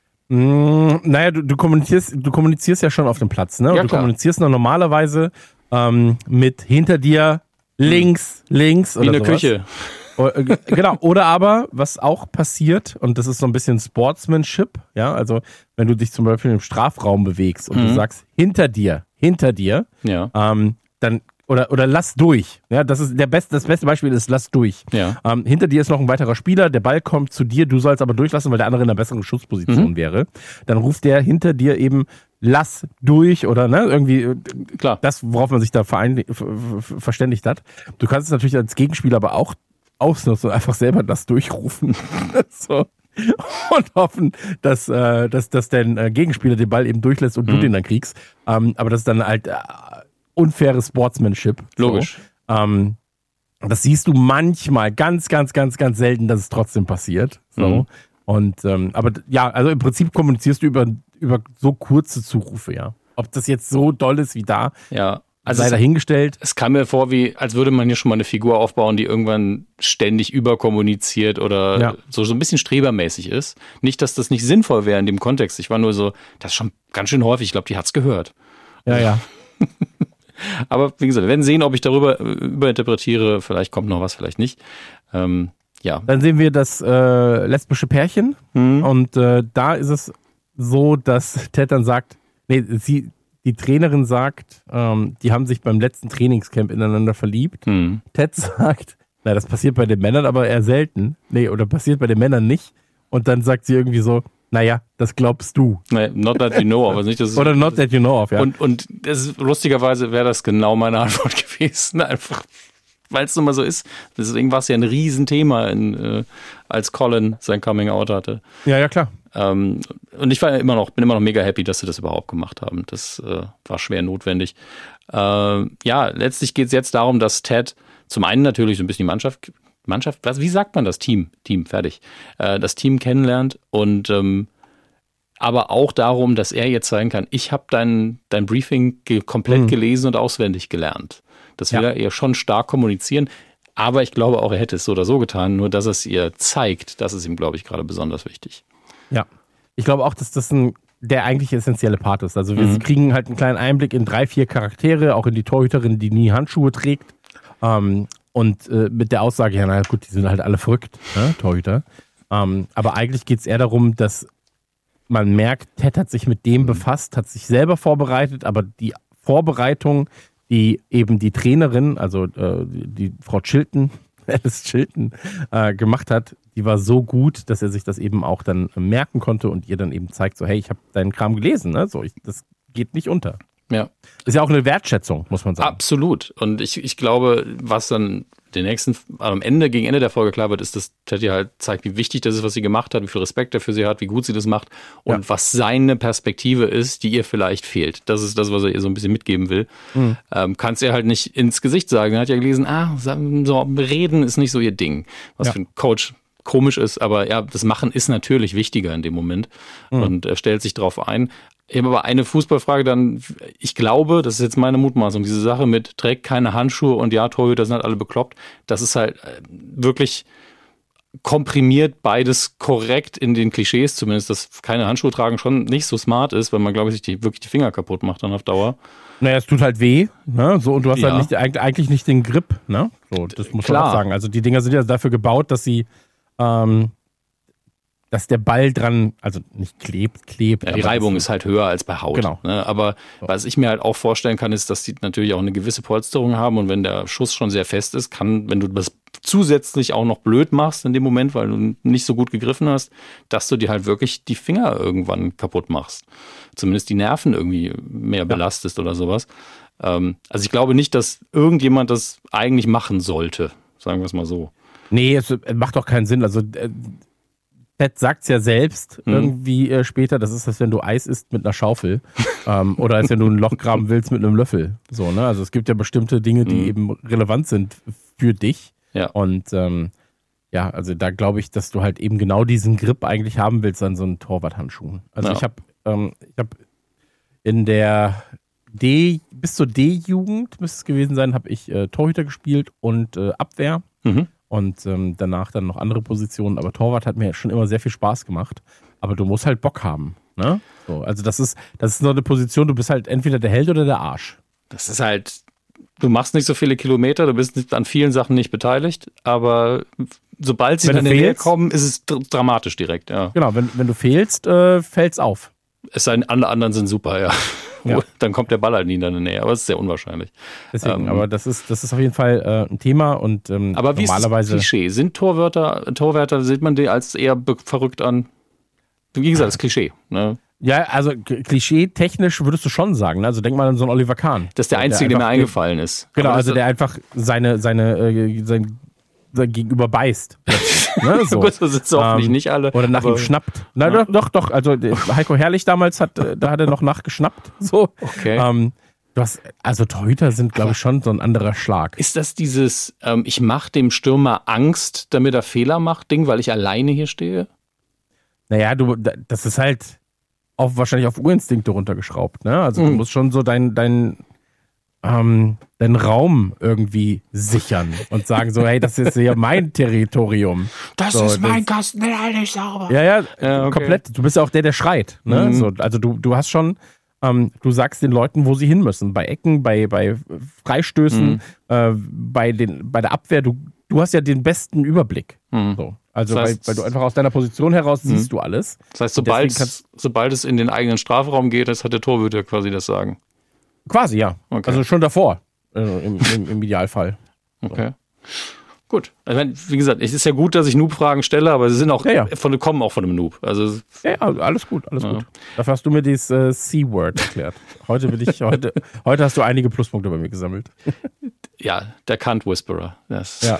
Mm, naja, du, du kommunizierst, du kommunizierst ja schon auf dem Platz, ne? Ja, du klar. kommunizierst noch normalerweise ähm, mit hinter dir, links, hm. links oder wie eine sowas. Küche. Genau, oder aber, was auch passiert, und das ist so ein bisschen Sportsmanship, ja, also wenn du dich zum Beispiel im Strafraum bewegst und mhm. du sagst, hinter dir, hinter dir, ja. ähm, dann, oder, oder lass durch, ja, das ist der beste, das beste Beispiel ist, lass durch. Ja. Ähm, hinter dir ist noch ein weiterer Spieler, der Ball kommt zu dir, du sollst aber durchlassen, weil der andere in einer besseren Schussposition mhm. wäre. Dann ruft der hinter dir eben, lass durch oder ne, irgendwie klar. Das, worauf man sich da verein, verständigt hat. Du kannst es natürlich als Gegenspieler aber auch ausnutzen und einfach selber das durchrufen. so. Und hoffen, dass, äh, dass, dass dein äh, Gegenspieler den Ball eben durchlässt und mhm. du den dann kriegst. Ähm, aber das ist dann halt äh, unfaires Sportsmanship. Logisch. So. Ähm, das siehst du manchmal, ganz, ganz, ganz, ganz selten, dass es trotzdem passiert. So. Mhm. Und ähm, aber ja, also im Prinzip kommunizierst du über, über so kurze Zurufe, ja. Ob das jetzt so doll ist wie da, ja. Also sei dahingestellt. Es kam mir vor, wie als würde man hier schon mal eine Figur aufbauen, die irgendwann ständig überkommuniziert oder ja. so, so ein bisschen strebermäßig ist. Nicht, dass das nicht sinnvoll wäre in dem Kontext. Ich war nur so, das ist schon ganz schön häufig. Ich glaube, die hat's gehört. Ja, ja. Aber wie gesagt, wir werden sehen, ob ich darüber überinterpretiere. Vielleicht kommt noch was, vielleicht nicht. Ähm, ja. Dann sehen wir das äh, lesbische Pärchen. Mhm. Und äh, da ist es so, dass Ted dann sagt, nee, sie... Die Trainerin sagt, ähm, die haben sich beim letzten Trainingscamp ineinander verliebt. Hm. Ted sagt, na, das passiert bei den Männern aber eher selten. Nee, oder passiert bei den Männern nicht. Und dann sagt sie irgendwie so, naja, das glaubst du. Nee, not that you know of. Also nicht, dass oder not that you know of, ja. Und, und das ist, lustigerweise wäre das genau meine Antwort gewesen. Einfach, weil es nun mal so ist. Deswegen war es ja ein Riesenthema, in, äh, als Colin sein Coming-out hatte. Ja, ja, klar. Ähm, und ich war immer noch, bin immer noch mega happy, dass sie das überhaupt gemacht haben. Das äh, war schwer notwendig. Äh, ja, letztlich geht es jetzt darum, dass Ted zum einen natürlich so ein bisschen die Mannschaft, Mannschaft, wie sagt man das? Team, Team, fertig. Äh, das Team kennenlernt und ähm, aber auch darum, dass er jetzt sagen kann, ich habe dein, dein Briefing ge- komplett mhm. gelesen und auswendig gelernt. Das will ja. er ihr schon stark kommunizieren. Aber ich glaube auch, er hätte es so oder so getan, nur dass er es ihr zeigt, das ist ihm, glaube ich, gerade besonders wichtig. Ja, ich glaube auch, dass das ein, der eigentlich essentielle Part ist. Also wir mhm. kriegen halt einen kleinen Einblick in drei, vier Charaktere, auch in die Torhüterin, die nie Handschuhe trägt. Ähm, und äh, mit der Aussage, ja, na gut, die sind halt alle verrückt, ne, Torhüter. Ähm, aber eigentlich geht es eher darum, dass man merkt, Ted hat sich mit dem mhm. befasst, hat sich selber vorbereitet, aber die Vorbereitung, die eben die Trainerin, also äh, die Frau Chilton, Alice Chilton, äh, gemacht hat, die war so gut, dass er sich das eben auch dann merken konnte und ihr dann eben zeigt, so hey, ich habe deinen Kram gelesen, ne? So, ich, das geht nicht unter. Ja. Ist ja auch eine Wertschätzung, muss man sagen. Absolut. Und ich, ich glaube, was dann den nächsten, am Ende, gegen Ende der Folge klar wird, ist, dass Teddy halt zeigt, wie wichtig das ist, was sie gemacht hat, wie viel Respekt er für sie hat, wie gut sie das macht und ja. was seine Perspektive ist, die ihr vielleicht fehlt. Das ist das, was er ihr so ein bisschen mitgeben will. Mhm. Ähm, kannst ihr halt nicht ins Gesicht sagen. Er hat ja gelesen, ah, so reden ist nicht so ihr Ding. Was ja. für ein Coach komisch ist, aber ja, das Machen ist natürlich wichtiger in dem Moment mhm. und er stellt sich drauf ein. Ich habe aber eine Fußballfrage dann, ich glaube, das ist jetzt meine Mutmaßung, diese Sache mit trägt keine Handschuhe und ja, Torhüter sind halt alle bekloppt, das ist halt wirklich komprimiert beides korrekt in den Klischees zumindest, dass keine Handschuhe tragen schon nicht so smart ist, weil man, glaube ich, sich die, wirklich die Finger kaputt macht dann auf Dauer. Naja, es tut halt weh, ne? So, und du hast ja. halt nicht, eigentlich nicht den Grip, ne? So, das muss Klar. man auch sagen. Also die Dinger sind ja dafür gebaut, dass sie ähm, dass der Ball dran, also nicht klebt, klebt. Ja, die Reibung ist halt höher als bei Haut. Genau. Ne? Aber so. Was ich mir halt auch vorstellen kann, ist, dass die natürlich auch eine gewisse Polsterung haben und wenn der Schuss schon sehr fest ist, kann, wenn du das zusätzlich auch noch blöd machst in dem Moment, weil du nicht so gut gegriffen hast, dass du dir halt wirklich die Finger irgendwann kaputt machst. Zumindest die Nerven irgendwie mehr belastest ja. oder sowas. Ähm, also ich glaube nicht, dass irgendjemand das eigentlich machen sollte. Sagen wir es mal so. Nee, es macht doch keinen Sinn. Also äh, Ted sagt es ja selbst mhm. irgendwie äh, später, das ist das, wenn du Eis isst mit einer Schaufel ähm, oder als wenn du ein Loch graben willst mit einem Löffel. So, ne? Also es gibt ja bestimmte Dinge, die mhm. eben relevant sind für dich. Ja. Und ähm, ja, also da glaube ich, dass du halt eben genau diesen Grip eigentlich haben willst an so einen Torwarthandschuhen. Also ja. ich habe ähm, ich habe in der D, bis zur D-Jugend müsste es gewesen sein, habe ich äh, Torhüter gespielt und äh, Abwehr. Mhm. Und ähm, danach dann noch andere Positionen. Aber Torwart hat mir schon immer sehr viel Spaß gemacht. Aber du musst halt Bock haben. Ne? So, also das ist, das ist noch eine Position, du bist halt entweder der Held oder der Arsch. Das ist halt, du machst nicht so viele Kilometer, du bist an vielen Sachen nicht beteiligt. Aber sobald sie dann näher kommen, ist es dr- dramatisch direkt. Ja. Genau, wenn, wenn du fehlst, äh, fällt's auf. Es sei denn, alle anderen sind super, ja. Ja. Dann kommt der Ball halt nie in deine Nähe, aber es ist sehr unwahrscheinlich. Deswegen, ähm, aber das ist, das ist auf jeden Fall äh, ein Thema und ähm, aber wie normalerweise. Ist das Klischee? Sind Torwärter, Torwärter, sieht man die als eher be- verrückt an? Wie gesagt, das Klischee. Ne? Ja, also klischee-technisch würdest du schon sagen. Ne? Also denk mal an so einen Oliver Kahn. Das ist der Einzige, der, der mir eingefallen ist. Genau, also der einfach seine, seine, äh, sein, sein Gegenüber beißt. Ne, so. Gut, das sind so hoffentlich ähm, nicht alle. Oder nach ihm schnappt. Na, ja. doch, doch, doch. Also Heiko Herrlich damals hat, da hat er noch nachgeschnappt. So. Okay. Ähm, du hast, also Torhüter sind, glaube ich, schon so ein anderer Schlag. Ist das dieses, ähm, ich mache dem Stürmer Angst, damit er Fehler macht, Ding, weil ich alleine hier stehe? Naja, du, das ist halt auch wahrscheinlich auf Urinstinkte runtergeschraubt. Ne? Also mhm. du musst schon so dein, dein Ähm, den Raum irgendwie sichern und sagen so, hey, das ist ja mein Territorium. Das so, ist mein das, Kasten, der ist nicht sauber. Ja, ja, ja okay. komplett. Du bist ja auch der, der schreit. Ne? Mhm. So, also du, du hast schon, ähm, du sagst den Leuten, wo sie hin müssen. Bei Ecken, bei, bei Freistößen, mhm. äh, bei, den, bei der Abwehr. Du, du hast ja den besten Überblick. Mhm. So. Also das heißt, weil, weil du einfach aus deiner Position heraus mhm. siehst du alles. Das heißt, sobald, kannst, sobald es in den eigenen Strafraum geht, das hat der Torhüter quasi das Sagen. Quasi, ja. Okay. Also schon davor, äh, im, im, im Idealfall. Okay. Gut. Ich meine, wie gesagt, es ist ja gut, dass ich Noob-Fragen stelle, aber sie sind auch ja, ja. von, kommen auch von einem Noob. Also, ja, ja, alles gut, alles ja. gut. Dafür hast du mir dieses äh, C-Word erklärt. Heute will ich, heute, heute hast du einige Pluspunkte bei mir gesammelt. Ja, der Kant-Whisperer. Das, ja.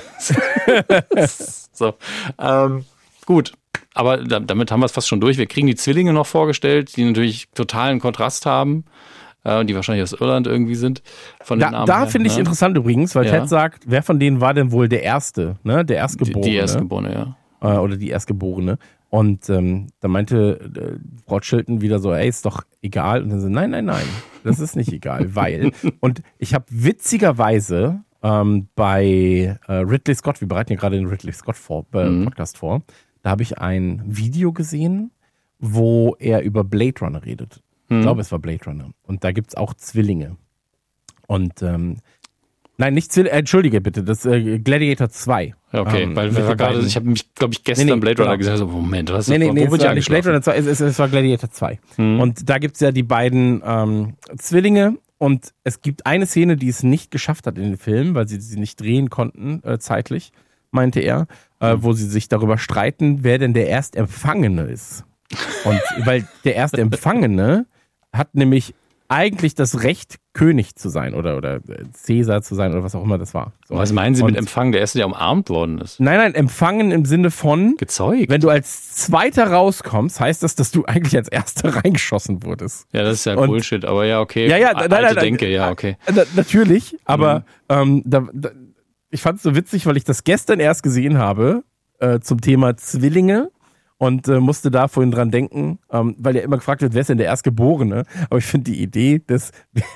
so. Ähm, gut. Aber damit haben wir es fast schon durch. Wir kriegen die Zwillinge noch vorgestellt, die natürlich totalen Kontrast haben. Die wahrscheinlich aus Irland irgendwie sind. Von den da Namen da finde ich ne? interessant übrigens, weil ja. Ted sagt, wer von denen war denn wohl der Erste, ne? Der Erstgeborene. Die, die Erstgeborene, ja. Äh, oder die Erstgeborene. Und ähm, da meinte äh, Frau Chilton wieder so, ey, ist doch egal. Und dann so, nein, nein, nein, das ist nicht egal, weil. Und ich habe witzigerweise ähm, bei äh, Ridley Scott, wir bereiten ja gerade den Ridley Scott vor, äh, mhm. Podcast vor, da habe ich ein Video gesehen, wo er über Blade Runner redet. Ich glaube, es war Blade Runner. Und da gibt es auch Zwillinge. Und, ähm, nein, nicht Zwillinge, äh, entschuldige bitte, das äh, Gladiator zwei. Ja, okay, ähm, weil wir gerade, ich habe mich, glaube ich, gestern nee, nee, Blade Runner genau. gesagt, so, Moment, was nee, nee, wo nee, wird es ja war nicht Blade Runner zwei, es, es, es war Gladiator zwei. Hm. Und da gibt's ja die beiden ähm, Zwillinge und es gibt eine Szene, die es nicht geschafft hat in den Film, weil sie sie nicht drehen konnten, äh, zeitlich, meinte er, äh, hm. wo sie sich darüber streiten, wer denn der Erstempfangene ist. Und weil der Erstempfangene hat nämlich eigentlich das Recht, König zu sein oder, oder Cäsar zu sein oder was auch immer das war. So. Was meinen Sie und mit Empfangen? Der Erste, der umarmt worden ist? Nein, nein, empfangen im Sinne von gezeugt. Wenn du als Zweiter rauskommst, heißt das, dass du eigentlich als Erster reingeschossen wurdest. Ja, das ist ja und, Bullshit, aber ja, okay. Ja, ja, A- nein, nein, alte nein, Denke, ja, okay. Na, natürlich, aber Mhm. ähm, da, da, ich fand es so witzig, weil ich das gestern erst gesehen habe äh, zum Thema Zwillinge. Und äh, musste da vorhin dran denken, ähm, weil ja immer gefragt wird, wer ist denn der Erstgeborene? Aber ich finde die Idee, dass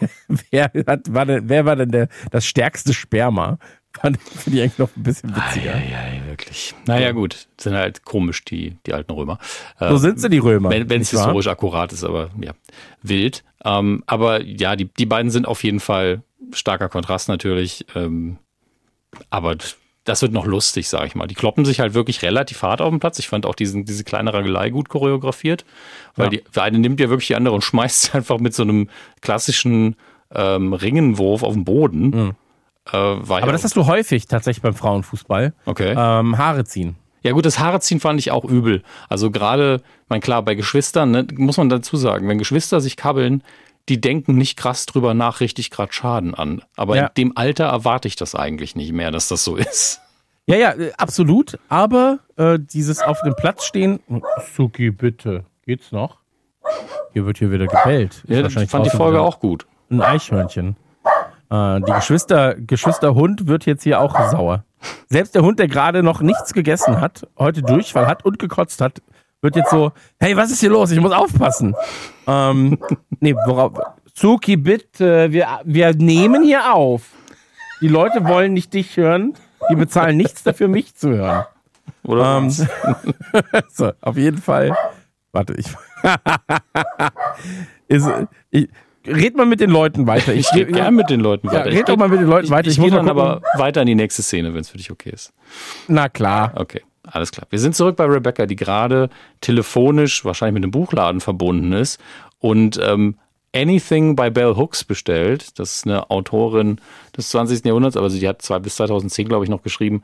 wer, hat, war denn, wer war denn der, das stärkste Sperma, finde ich eigentlich noch ein bisschen witziger. Ja, ja, ja, wirklich. Naja, gut, sind halt komisch, die, die alten Römer. So äh, sind sie, die Römer. Wenn es nicht wahr? historisch akkurat ist, aber ja, wild. Ähm, aber ja, die, die beiden sind auf jeden Fall starker Kontrast natürlich. Ähm, aber das wird noch lustig, sag ich mal. Die kloppen sich halt wirklich relativ hart auf den Platz. Ich fand auch diesen, diese kleine Ragelei gut choreografiert, weil Ja. die, der eine nimmt ja wirklich die andere und schmeißt sie einfach mit so einem klassischen ähm, Ringenwurf auf den Boden. Mhm. Äh, war Aber ja das hast du häufig tatsächlich beim Frauenfußball. okay. Ähm, Haare ziehen. Ja gut, das Haareziehen fand ich auch übel. Also gerade, mein klar, bei Geschwistern, ne, muss man dazu sagen, wenn Geschwister sich kabbeln, die denken nicht krass drüber nach, richtig gerade Schaden an. Aber Ja. in dem Alter erwarte ich das eigentlich nicht mehr, dass das so ist. Ja, ja, äh, absolut. Aber äh, dieses auf dem Platz stehen, Suki, bitte, geht's noch? Hier wird hier wieder gebellt. Ist Ja, ich wahrscheinlich fand die draußen Folge wieder auch gut. Ein Eichhörnchen. Äh, die Geschwister, Geschwisterhund wird jetzt hier auch sauer. Selbst der Hund, der gerade noch nichts gegessen hat, heute Durchfall hat und gekotzt hat, wird jetzt so, hey, was ist hier los? Ich muss aufpassen. Ähm, nee, worauf? Suki, bitte, wir, wir nehmen hier auf. Die Leute wollen nicht dich hören, die bezahlen nichts dafür, mich zu hören. Oder Ähm, was? so, auf jeden Fall. Warte, ich. ist, ich red mal mit den Leuten weiter. Ich gehe gern mit den Leuten Ja, weiter. red doch mal mit den Leuten ich, weiter. Ich, Ich ich muss gehe mal dann gucken. aber weiter in die nächste Szene, wenn es für dich okay ist. Na klar. Okay, alles klar. Wir sind zurück bei Rebecca, die gerade telefonisch wahrscheinlich mit dem Buchladen verbunden ist und ähm, Anything bei Bell Hooks bestellt. Das ist eine Autorin des zwanzigsten Jahrhunderts, aber sie hat zwei bis zweitausendzehn, glaube ich, noch geschrieben,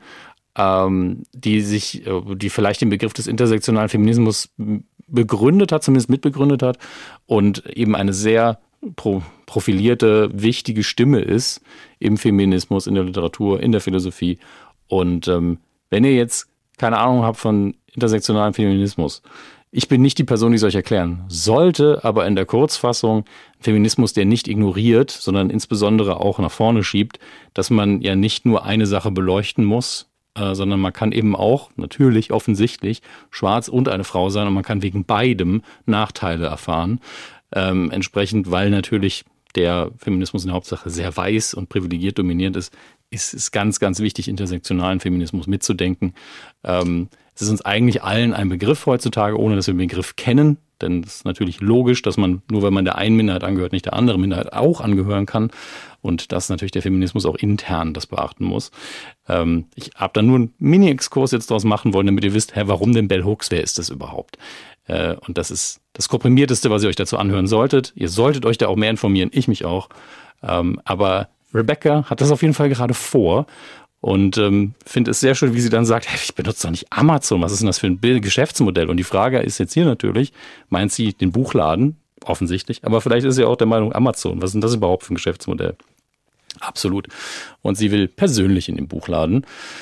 ähm, die sich, die vielleicht den Begriff des intersektionalen Feminismus begründet hat, zumindest mitbegründet hat und eben eine sehr pro, profilierte, wichtige Stimme ist im Feminismus, in der Literatur, in der Philosophie. Und ähm, wenn ihr jetzt keine Ahnung habt von intersektionalem Feminismus, ich bin nicht die Person, die es euch erklären sollte, aber in der Kurzfassung Feminismus, der nicht ignoriert, sondern insbesondere auch nach vorne schiebt, dass man ja nicht nur eine Sache beleuchten muss, äh, sondern man kann eben auch, natürlich, offensichtlich, schwarz und eine Frau sein und man kann wegen beidem Nachteile erfahren. Ähm, entsprechend, weil natürlich der Feminismus in der Hauptsache sehr weiß und privilegiert dominierend ist, ist es ganz, ganz wichtig, intersektionalen Feminismus mitzudenken. Ähm, es ist uns eigentlich allen ein Begriff heutzutage, ohne dass wir den Begriff kennen. Denn es ist natürlich logisch, dass man, nur wenn man der einen Minderheit angehört, nicht der anderen Minderheit auch angehören kann. Und dass natürlich der Feminismus auch intern das beachten muss. Ähm, ich habe da nur einen Mini-Exkurs jetzt draus machen wollen, damit ihr wisst, hä, warum denn Bell Hooks, wer ist das überhaupt? Äh, und das ist das Komprimierteste, was ihr euch dazu anhören solltet. Ihr solltet euch da auch mehr informieren, ich mich auch. Ähm, aber Rebecca hat das auf jeden Fall gerade vor. Und ähm, finde es sehr schön, wie sie dann sagt, hey, ich benutze doch nicht Amazon, was ist denn das für ein Geschäftsmodell? Und die Frage ist jetzt hier natürlich, meint sie den Buchladen? Offensichtlich, aber vielleicht ist sie auch der Meinung Amazon, was ist denn das überhaupt für ein Geschäftsmodell? Absolut. Und sie will persönlich in den Buchladen.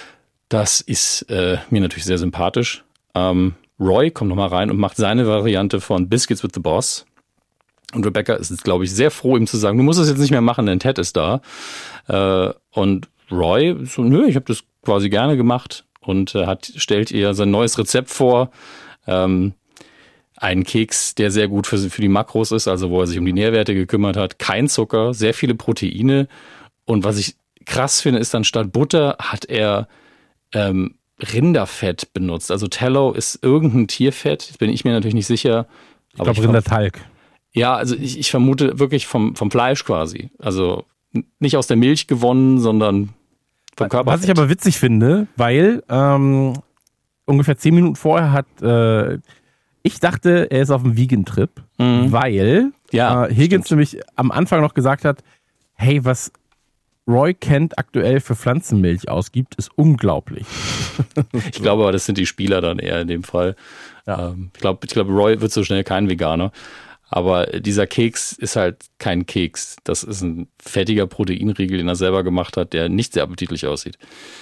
Das ist äh, mir natürlich sehr sympathisch. Ähm, Roy kommt nochmal rein und macht seine Variante von Biscuits with the Boss. Und Rebecca ist jetzt, glaube ich, sehr froh, ihm zu sagen, du musst es jetzt nicht mehr machen, denn Ted ist da. Äh, und Roy so, nö, ich habe das quasi gerne gemacht und äh, hat, stellt ihr sein neues Rezept vor. Ähm, einen Keks, der sehr gut für, für die Makros ist, also wo er sich um die Nährwerte gekümmert hat. Kein Zucker, sehr viele Proteine. Und was ich krass finde, ist dann statt Butter hat er ähm, Rinderfett benutzt. Also Tallow ist irgendein Tierfett, jetzt bin ich mir natürlich nicht sicher. Ich glaube Rindertalg. Ja, also ich, ich vermute wirklich vom, vom Fleisch quasi. Also nicht aus der Milch gewonnen, sondern vom Körper. Was ich aber witzig finde, weil ähm, ungefähr zehn Minuten vorher hat, äh, ich dachte, er ist auf einem Vegan-Trip, mhm. weil ja, äh, Higgins stimmt. nämlich am Anfang noch gesagt hat, hey, was Roy Kent aktuell für Pflanzenmilch ausgibt, ist unglaublich. Ich glaube aber, das sind die Spieler dann eher in dem Fall. Ja. Ähm, ich glaube, ich glaube, Roy wird so schnell kein Veganer. Aber dieser Keks ist halt kein Keks. Das ist ein fettiger Proteinriegel, den er selber gemacht hat, der nicht sehr appetitlich aussieht.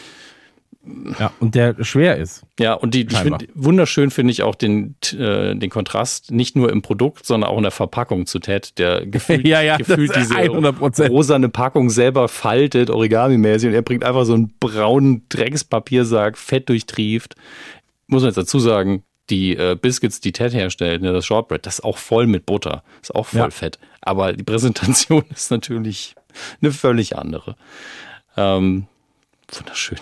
Ja, und der schwer ist. Ja, und die, ich find, wunderschön finde ich auch den, äh, den Kontrast, nicht nur im Produkt, sondern auch in der Verpackung zu Ted, der gefühlt, ja, ja, gefühlt diese hundert Prozent rosane Packung selber faltet, Origami-mäßig, und er bringt einfach so einen braunen Dreckspapiersack, fett durchtrieft. Muss man jetzt dazu sagen, die äh, Biscuits, die Ted herstellt, ne, das Shortbread, das ist auch voll mit Butter, ist auch voll ja. fett. Aber die Präsentation ist natürlich eine völlig andere. Ähm, wunderschön.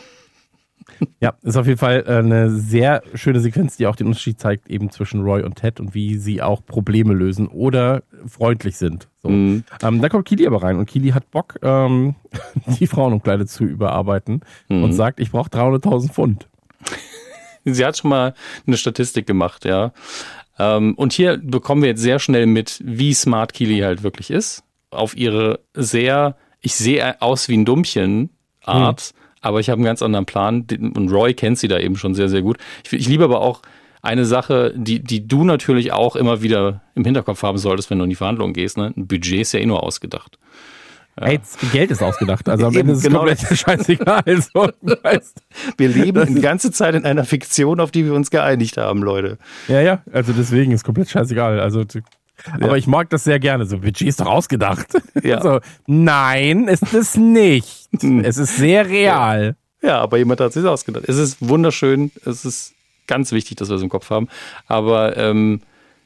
Ja, ist auf jeden Fall eine sehr schöne Sequenz, die auch den Unterschied zeigt eben zwischen Roy und Ted und wie sie auch Probleme lösen oder freundlich sind. So. Mhm. Ähm, da kommt Keely aber rein und Keely hat Bock, ähm, die Frauenumkleide zu überarbeiten mhm. und sagt, ich brauche dreihunderttausend Pfund. Sie hat schon mal eine Statistik gemacht, ja. Ähm, und hier bekommen wir jetzt sehr schnell mit, wie smart Keely halt wirklich ist. Auf ihre sehr, ich sehe aus wie ein Dummchen Art, mhm. aber ich habe einen ganz anderen Plan. Und Roy kennt sie da eben schon sehr, sehr gut. Ich, ich liebe aber auch eine Sache, die, die du natürlich auch immer wieder im Hinterkopf haben solltest, wenn du in die Verhandlungen gehst. Ne? Ein Budget ist ja eh nur ausgedacht. Ja. Hey, Geld ist ausgedacht. Also am Ende ist es genau komplett scheißegal. So, weißt. Wir leben die ganze Zeit in einer Fiktion, auf die wir uns geeinigt haben, Leute. Ja, ja, also deswegen ist komplett scheißegal. Also, aber ja. ich mag das sehr gerne. So, Budget ist doch ausgedacht. Ja. So, nein, ist es nicht. Es ist sehr real. Ja. ja, aber jemand hat es sich ausgedacht. Es ist wunderschön. Es ist ganz wichtig, dass wir es im Kopf haben. Aber ähm,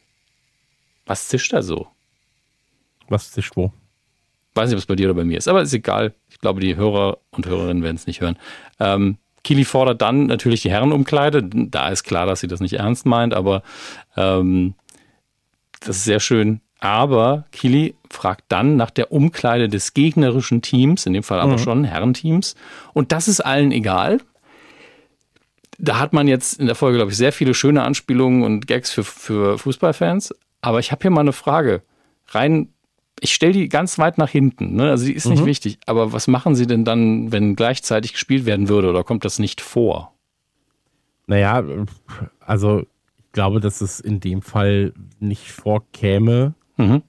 was zischt da so? Was zischt wo? Weiß nicht, ob es bei dir oder bei mir ist, aber ist egal. Ich glaube, die Hörer und Hörerinnen werden es nicht hören. Ähm, Keely fordert dann natürlich die Herrenumkleide. Da ist klar, dass sie das nicht ernst meint, aber ähm, das ist sehr schön. Aber Keely fragt dann nach der Umkleide des gegnerischen Teams, in dem Fall aber mhm. schon Herrenteams. Und das ist allen egal. Da hat man jetzt in der Folge, glaube ich, sehr viele schöne Anspielungen und Gags für, für Fußballfans. Aber ich habe hier mal eine Frage. Rein Ich stelle die ganz weit nach hinten, ne? Also die ist nicht mhm. wichtig. Aber was machen sie denn dann, wenn gleichzeitig gespielt werden würde? Oder kommt das nicht vor? Naja, also ich glaube, dass es in dem Fall nicht vorkäme. Mhm.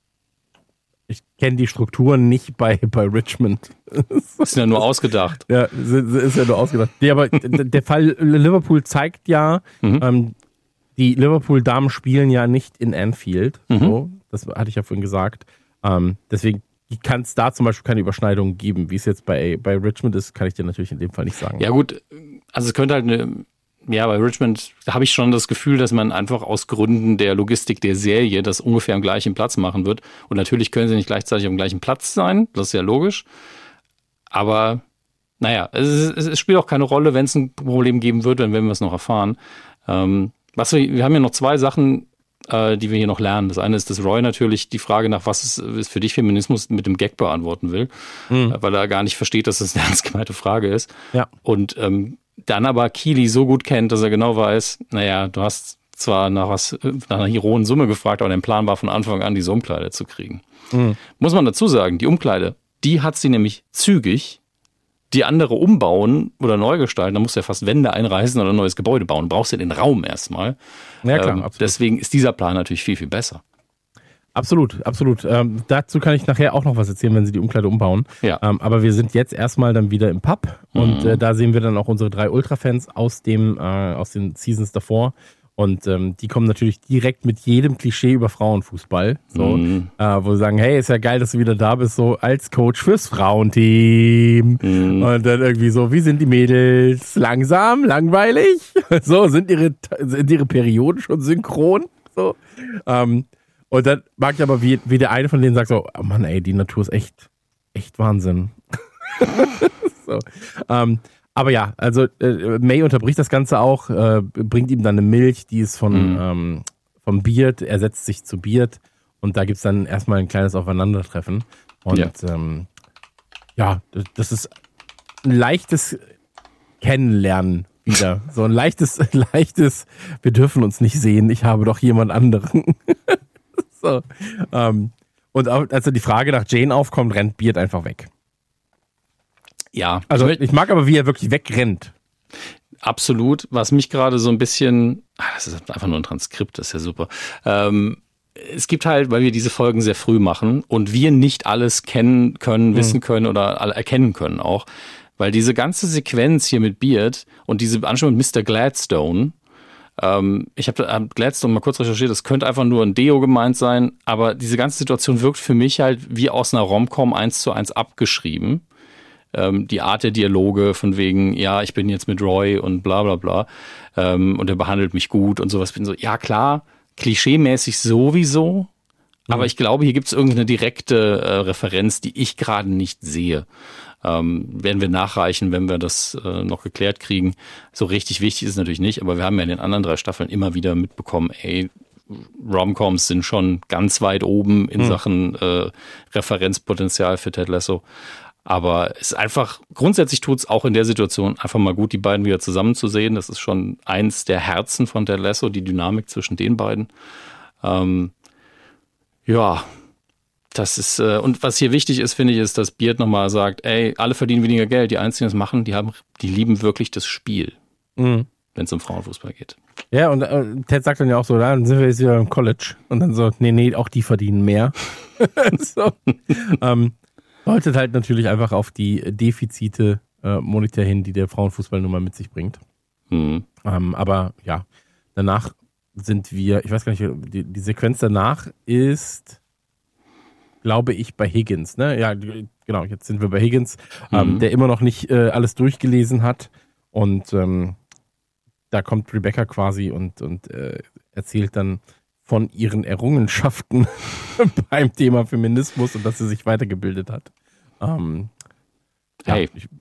Ich kenne die Strukturen nicht bei, bei Richmond. Ist ja nur ausgedacht. Ja, ist ja nur ausgedacht. Nee, aber der Fall Liverpool zeigt ja, mhm. ähm, die Liverpool-Damen spielen ja nicht in Anfield. Mhm. So. Das hatte ich ja vorhin gesagt. Ähm, deswegen kann es da zum Beispiel keine Überschneidung geben. Wie es jetzt bei, bei Richmond ist, kann ich dir natürlich in dem Fall nicht sagen. Ja gut, also es könnte halt eine, ja bei Richmond habe ich schon das Gefühl, dass man einfach aus Gründen der Logistik der Serie das ungefähr am gleichen Platz machen wird. Und natürlich können sie nicht gleichzeitig am gleichen Platz sein, das ist ja logisch. Aber naja, es, es, es spielt auch keine Rolle, wenn es ein Problem geben wird, dann werden wir es noch erfahren. Ähm, was wir, wir haben ja noch zwei Sachen, die wir hier noch lernen. Das eine ist, dass Roy natürlich die Frage nach, was ist, ist für dich Feminismus, mit dem Gag beantworten will, mhm. weil er gar nicht versteht, dass das eine ernst gemeinte Frage ist. Ja. Und ähm, dann aber Keely so gut kennt, dass er genau weiß, naja, du hast zwar nach was nach einer hohen Summe gefragt, aber dein Plan war von Anfang an, diese Umkleide zu kriegen. Mhm. Muss man dazu sagen, die Umkleide, die hat sie nämlich zügig. Die andere umbauen oder neu gestalten, da musst du ja fast Wände einreißen oder ein neues Gebäude bauen. Du brauchst ja den Raum erstmal. Ja, klar, ähm, deswegen ist dieser Plan natürlich viel, viel besser. Absolut, absolut. Ähm, dazu kann ich nachher auch noch was erzählen, wenn sie die Umkleide umbauen. Ja. Ähm, aber wir sind jetzt erstmal dann wieder im Pub und mhm. äh, da sehen wir dann auch unsere drei Ultra-Fans aus dem, äh, aus den Seasons davor. Und ähm, die kommen natürlich direkt mit jedem Klischee über Frauenfußball. So, mhm. äh, wo sie sagen, hey, ist ja geil, dass du wieder da bist, so als Coach fürs Frauenteam. Mhm. Und dann irgendwie so, wie sind die Mädels? Langsam, langweilig? So, sind ihre, sind ihre Perioden schon synchron? So. Ähm, und dann mag ich aber, wie, wie der eine von denen sagt so, oh Mann, ey, die Natur ist echt, echt Wahnsinn. so. Ähm, Aber ja, also äh, May unterbricht das Ganze auch, äh, bringt ihm dann eine Milch, die ist von mhm. ähm, vom Beard, er setzt sich zu Beard und da gibt's dann erstmal ein kleines Aufeinandertreffen. Und ja, ähm, ja das ist ein leichtes Kennenlernen wieder. So ein leichtes, leichtes, wir dürfen uns nicht sehen, ich habe doch jemand anderen. so. Ähm, und auch, als die Frage nach Jane aufkommt, rennt Beard einfach weg. Ja. Also ich mag aber, wie er wirklich wegrennt. Absolut. Was mich gerade so ein bisschen, das ist einfach nur ein Transkript, das ist ja super. Ähm, es gibt halt, weil wir diese Folgen sehr früh machen und wir nicht alles kennen können, mhm. wissen können oder erkennen können auch, weil diese ganze Sequenz hier mit Beard und diese Anspielung mit Mister Gladstone, ähm, ich habe hab Gladstone mal kurz recherchiert, das könnte einfach nur ein Deo gemeint sein, aber diese ganze Situation wirkt für mich halt wie aus einer Rom-Com eins zu eins abgeschrieben. Ähm, die Art der Dialoge von wegen, ja, ich bin jetzt mit Roy und bla bla bla ähm, und er behandelt mich gut und sowas. Bin so, ja klar, klischeemäßig sowieso, mhm. aber ich glaube, hier gibt es irgendeine direkte äh, Referenz, die ich gerade nicht sehe. Ähm, werden wir nachreichen, wenn wir das äh, noch geklärt kriegen. So richtig wichtig ist es natürlich nicht, aber wir haben ja in den anderen drei Staffeln immer wieder mitbekommen, ey, Rom-Coms sind schon ganz weit oben in mhm. Sachen äh, Referenzpotenzial für Ted Lasso. Aber es ist einfach, grundsätzlich tut es auch in der Situation einfach mal gut, die beiden wieder zusammen zu sehen. Das ist schon eins der Herzen von Ted Lasso, die Dynamik zwischen den beiden. Ähm, ja, das ist, äh, und was hier wichtig ist, finde ich, ist, dass Beard nochmal sagt, ey, alle verdienen weniger Geld, die Einzigen, die das machen, die haben, die lieben wirklich das Spiel, mhm. wenn es um Frauenfußball geht. Ja, und äh, Ted sagt dann ja auch so, dann sind wir jetzt wieder im College. Und dann so, nee, nee, auch die verdienen mehr. so. ähm, Deutet halt natürlich einfach auf die Defizite äh, monetär hin, die der Frauenfußball nun mal mit sich bringt. Mhm. Ähm, aber ja, danach sind wir, ich weiß gar nicht, die, die Sequenz danach ist, glaube ich, bei Higgins. Ne? Ja, genau, jetzt sind wir bei Higgins, mhm. ähm, der immer noch nicht äh, alles durchgelesen hat. Und ähm, da kommt Rebecca quasi und, und äh, erzählt dann von ihren Errungenschaften beim Thema Feminismus und dass sie sich weitergebildet hat. Ähm, ja, hey, ich,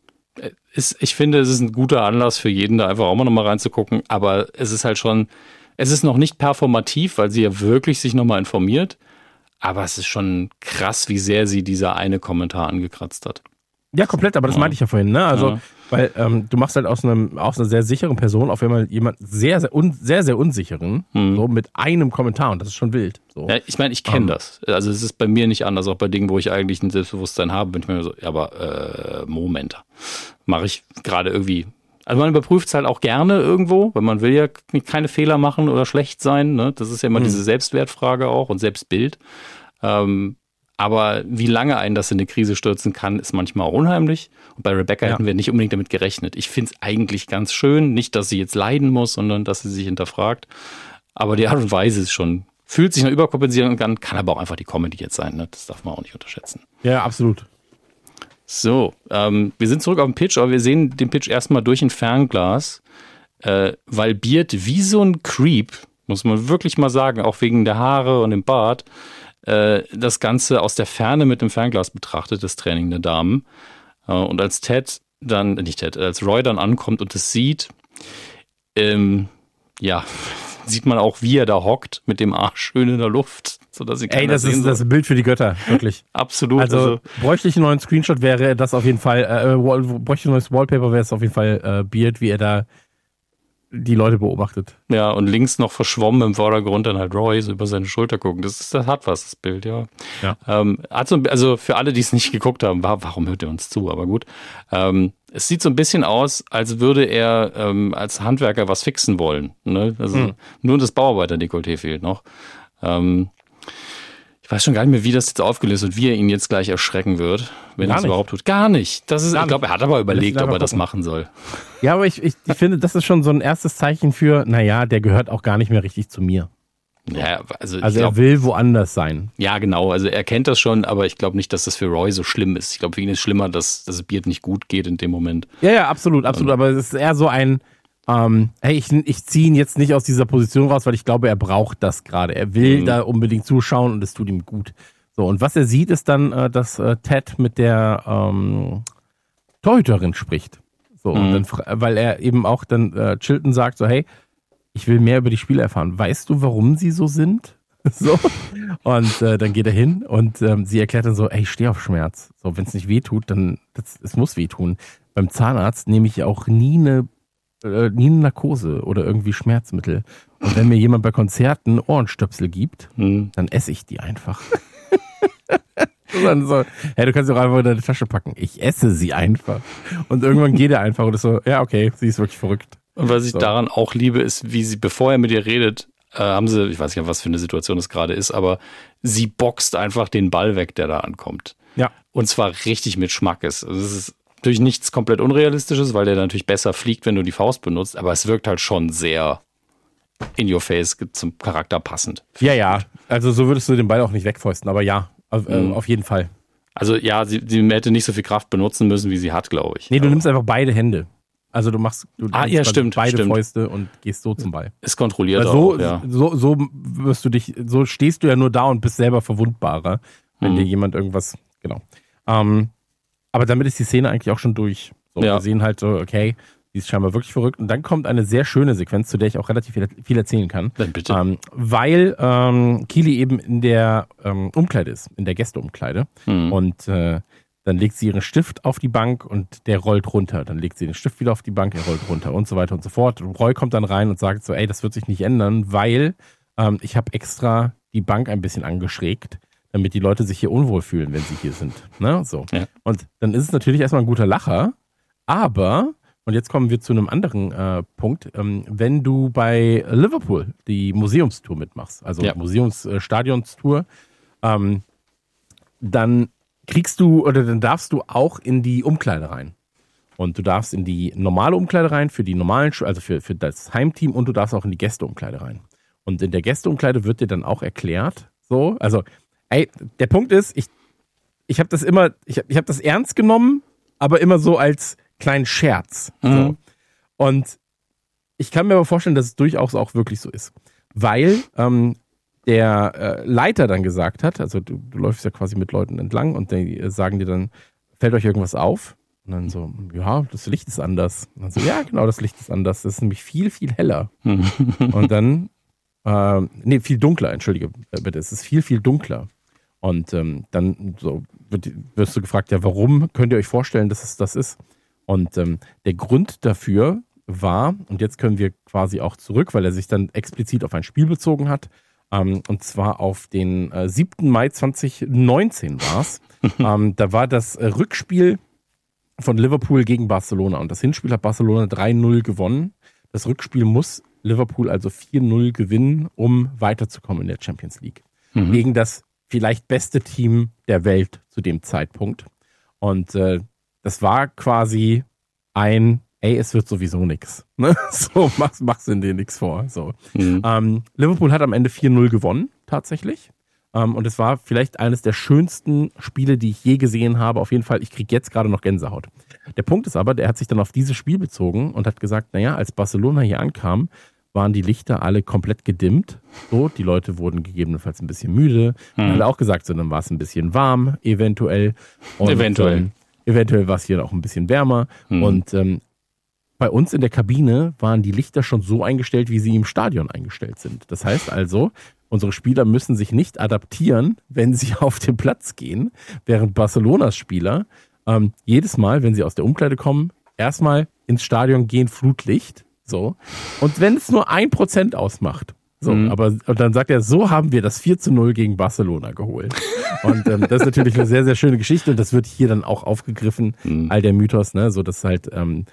ist, ich finde, es ist ein guter Anlass für jeden, da einfach auch mal nochmal reinzugucken, aber es ist halt schon, es ist noch nicht performativ, weil sie ja wirklich sich nochmal informiert, aber es ist schon krass, wie sehr sie dieser eine Kommentar angekratzt hat. Ja, komplett, aber das ja. meinte ich ja vorhin, ne? Also, ja. weil ähm, du machst halt aus einem aus einer sehr sicheren Person auf einmal jemand sehr, sehr, un, sehr, sehr unsicheren, hm. so mit einem Kommentar und das ist schon wild. So. Ja, ich meine, ich kenne um. das. Also es ist bei mir nicht anders, auch bei Dingen, wo ich eigentlich ein Selbstbewusstsein habe, bin ich mir so, ja, aber äh, Moment, mache ich gerade irgendwie. Also man überprüft es halt auch gerne irgendwo, weil man will ja keine Fehler machen oder schlecht sein. Ne? Das ist ja immer hm. diese Selbstwertfrage auch und Selbstbild. Ähm, Aber wie lange einen das in eine Krise stürzen kann, ist manchmal auch unheimlich. Und bei Rebecca ja. hätten wir nicht unbedingt damit gerechnet. Ich finde es eigentlich ganz schön, nicht, dass sie jetzt leiden muss, sondern dass sie sich hinterfragt. Aber die Art und Weise ist schon, fühlt sich nach Überkompensieren an, kann aber auch einfach die Comedy jetzt sein. Ne? Das darf man auch nicht unterschätzen. Ja, absolut. So, ähm, wir sind zurück auf den Pitch, aber wir sehen den Pitch erstmal durch ein Fernglas, äh, weil Beard wie so ein Creep, muss man wirklich mal sagen, auch wegen der Haare und dem Bart, das Ganze aus der Ferne mit dem Fernglas betrachtet, das Training der Damen. Und als Ted dann, nicht Ted, als Roy dann ankommt und es sieht, ähm, ja, sieht man auch, wie er da hockt, mit dem Arsch schön in der Luft. Sodass sie Ey, das ist soll. das ist ein Bild für die Götter, wirklich. Absolut. Also, also bräuchte ich einen neuen Screenshot, wäre das auf jeden Fall, äh, bräuchte ich ein neues Wallpaper, wäre es auf jeden Fall äh, Beard, wie er da die Leute beobachtet. Ja, und links noch verschwommen im Vordergrund dann halt Roy so über seine Schulter gucken. Das, ist, das hat was, das Bild, ja. ja. Ähm, hat so, also für alle, die es nicht geguckt haben, war, warum hört ihr uns zu? Aber gut. Ähm, es sieht so ein bisschen aus, als würde er ähm, als Handwerker was fixen wollen. Ne? Also hm. nur das Bauarbeiter-Dekolleté fehlt noch. Ähm, ich weiß schon gar nicht mehr, wie das jetzt aufgelöst wird, wie er ihn jetzt gleich erschrecken wird, wenn er es überhaupt tut. Gar nicht. Das ist, gar ich glaube, er hat aber überlegt, ob er das machen soll. Ja, aber ich, ich, ich finde, das ist schon so ein erstes Zeichen für, naja, der gehört auch gar nicht mehr richtig zu mir. Ja, also also glaub, er will woanders sein. Ja, genau. Also er kennt das schon, aber ich glaube nicht, dass das für Roy so schlimm ist. Ich glaube, für ihn ist es schlimmer, dass, dass es Beard nicht gut geht in dem Moment. Ja, ja, absolut, absolut. Aber es ist eher so ein, ähm, hey, ich, ich ziehe ihn jetzt nicht aus dieser Position raus, weil ich glaube, er braucht das gerade. Er will mhm. da unbedingt zuschauen und es tut ihm gut. So, und was er sieht, ist dann, äh, dass äh, Ted mit der ähm, Torhüterin spricht. So, mhm. und dann, weil er eben auch dann äh, Chilton sagt, so, hey, ich will mehr über die Spiele erfahren. Weißt du, warum sie so sind? So. Und äh, dann geht er hin und ähm, sie erklärt dann so, ey, ich stehe auf Schmerz. So, wenn es nicht wehtut, dann, das, es muss wehtun. Beim Zahnarzt nehme ich auch nie eine, äh, nie eine Narkose oder irgendwie Schmerzmittel. Und wenn mir jemand bei Konzerten Ohrenstöpsel gibt, hm. dann esse ich die einfach. Dann so, hey, du kannst sie auch einfach in deine Tasche packen. Ich esse sie einfach. Und irgendwann geht er einfach und ist so, ja, okay, sie ist wirklich verrückt. Und was ich so. daran auch liebe, ist, wie sie, bevor er mit ihr redet, äh, haben sie, ich weiß nicht, was für eine Situation es gerade ist, aber sie boxt einfach den Ball weg, der da ankommt. Ja. Und zwar richtig mit Schmackes. Also es ist natürlich nichts komplett Unrealistisches, weil der natürlich besser fliegt, wenn du die Faust benutzt, aber es wirkt halt schon sehr in your face, zum Charakter passend. Ja, ja. Also so würdest du den Ball auch nicht wegfäusten, aber ja, auf, mhm. äh, auf jeden Fall. Also ja, sie, sie hätte nicht so viel Kraft benutzen müssen, wie sie hat, glaube ich. Nee, du aber nimmst einfach beide Hände. Also du machst du ah, ja, stimmt, beide stimmt. Fäuste und gehst so zum Ball. Ist kontrolliert so, auch, ja. So, so wirst du dich, so stehst du ja nur da und bist selber verwundbarer, wenn mhm. dir jemand irgendwas, genau. Ähm, aber damit ist die Szene eigentlich auch schon durch. So, ja. Wir sehen halt so, okay, die ist scheinbar wirklich verrückt. Und dann kommt eine sehr schöne Sequenz, zu der ich auch relativ viel, viel erzählen kann. Dann bitte. Ähm, weil ähm, Keely eben in der ähm, Umkleide ist, in der Gästeumkleide. Mhm. Und äh, dann legt sie ihren Stift auf die Bank und der rollt runter. Dann legt sie den Stift wieder auf die Bank, er rollt runter und so weiter und so fort. Roy kommt dann rein und sagt so, ey, das wird sich nicht ändern, weil ähm, ich habe extra die Bank ein bisschen angeschrägt, damit die Leute sich hier unwohl fühlen, wenn sie hier sind. Ne? So. Ja. Und dann ist es natürlich erstmal ein guter Lacher, aber, und jetzt kommen wir zu einem anderen äh, Punkt, ähm, wenn du bei Liverpool die Museumstour mitmachst, also ja. Museumsstadionstour, ähm, dann kriegst du oder dann darfst du auch in die Umkleide rein. Und du darfst in die normale Umkleide rein, für die normalen, also für, für das Heimteam, und du darfst auch in die Gästeumkleide rein. Und in der Gästeumkleide wird dir dann auch erklärt, so, also, ey, der Punkt ist, ich, ich habe das immer, ich habe ich hab das ernst genommen, aber immer so als kleinen Scherz. Mhm. So. Und ich kann mir aber vorstellen, dass es durchaus auch wirklich so ist. Weil, ähm, der äh, Leiter dann gesagt hat, also du, du läufst ja quasi mit Leuten entlang und die äh, sagen dir dann, fällt euch irgendwas auf? Und dann so, ja, das Licht ist anders. Und dann so, ja, genau, das Licht ist anders. Das ist nämlich viel, viel heller. Und dann, äh, nee, viel dunkler, entschuldige bitte, es ist viel, viel dunkler. Und ähm, dann so wird, wirst du gefragt, ja, warum könnt ihr euch vorstellen, dass es das ist? Und ähm, der Grund dafür war, und jetzt können wir quasi auch zurück, weil er sich dann explizit auf ein Spiel bezogen hat, Um, und zwar auf den äh, siebten Mai zweitausendneunzehn war es. um, da war das äh, Rückspiel von Liverpool gegen Barcelona. Und das Hinspiel hat Barcelona drei null gewonnen. Das Rückspiel muss Liverpool also vier null gewinnen, um weiterzukommen in der Champions League. Mhm. Gegen das vielleicht beste Team der Welt zu dem Zeitpunkt. Und äh, das war quasi ein ey, es wird sowieso nix. Ne? So, mach's, mach's in dir nix vor. So. Mhm. Ähm, Liverpool hat am Ende vier null gewonnen, tatsächlich. Ähm, und es war vielleicht eines der schönsten Spiele, die ich je gesehen habe. Auf jeden Fall, ich kriege jetzt gerade noch Gänsehaut. Der Punkt ist aber, der hat sich dann auf dieses Spiel bezogen und hat gesagt, naja, als Barcelona hier ankam, waren die Lichter alle komplett gedimmt. So, die Leute wurden gegebenenfalls ein bisschen müde. Mhm. Dann hat er auch gesagt, so, dann war es ein bisschen warm, eventuell. Und, eventuell. Ähm, eventuell war es hier auch ein bisschen wärmer. Mhm. Und ähm, bei uns in der Kabine waren die Lichter schon so eingestellt, wie sie im Stadion eingestellt sind. Das heißt also, unsere Spieler müssen sich nicht adaptieren, wenn sie auf den Platz gehen, während Barcelonas Spieler ähm, jedes Mal, wenn sie aus der Umkleide kommen, erstmal ins Stadion gehen, Flutlicht, so. Und wenn es nur ein Prozent ausmacht, so, mhm. aber und dann sagt er, so haben wir das vier zu null gegen Barcelona geholt. Und ähm, das ist natürlich eine sehr, sehr schöne Geschichte und das wird hier dann auch aufgegriffen, mhm. all der Mythos, ne, so dass halt ähm,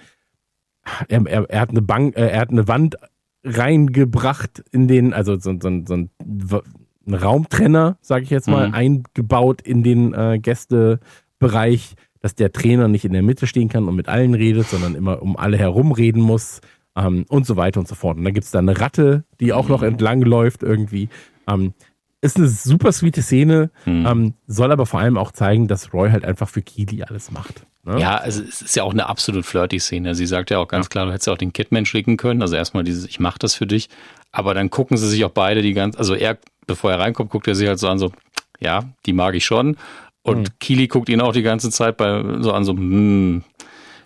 Er, er, er, hat eine Bank, äh, er hat eine Wand reingebracht in den, also so, so, so ein, ein Raumtrenner, sage ich jetzt mal, mhm. eingebaut in den äh, Gästebereich, dass der Trainer nicht in der Mitte stehen kann und mit allen redet, sondern immer um alle herum reden muss ähm, und so weiter und so fort. Und dann gibt es da eine Ratte, die auch noch entlang läuft irgendwie. Ähm, ist eine super sweete Szene, mhm. ähm, soll aber vor allem auch zeigen, dass Roy halt einfach für Keely alles macht. Ne? Ja, also es ist ja auch eine absolut flirty Szene. Sie sagt ja auch ganz ja. klar, du hättest ja auch den Kidman schicken können. Also erstmal dieses, ich mach das für dich. Aber dann gucken sie sich auch beide die ganze, also er, bevor er reinkommt, guckt er sich halt so an, so, ja, die mag ich schon. Und mhm. Keely guckt ihn auch die ganze Zeit bei, so an, so, hm,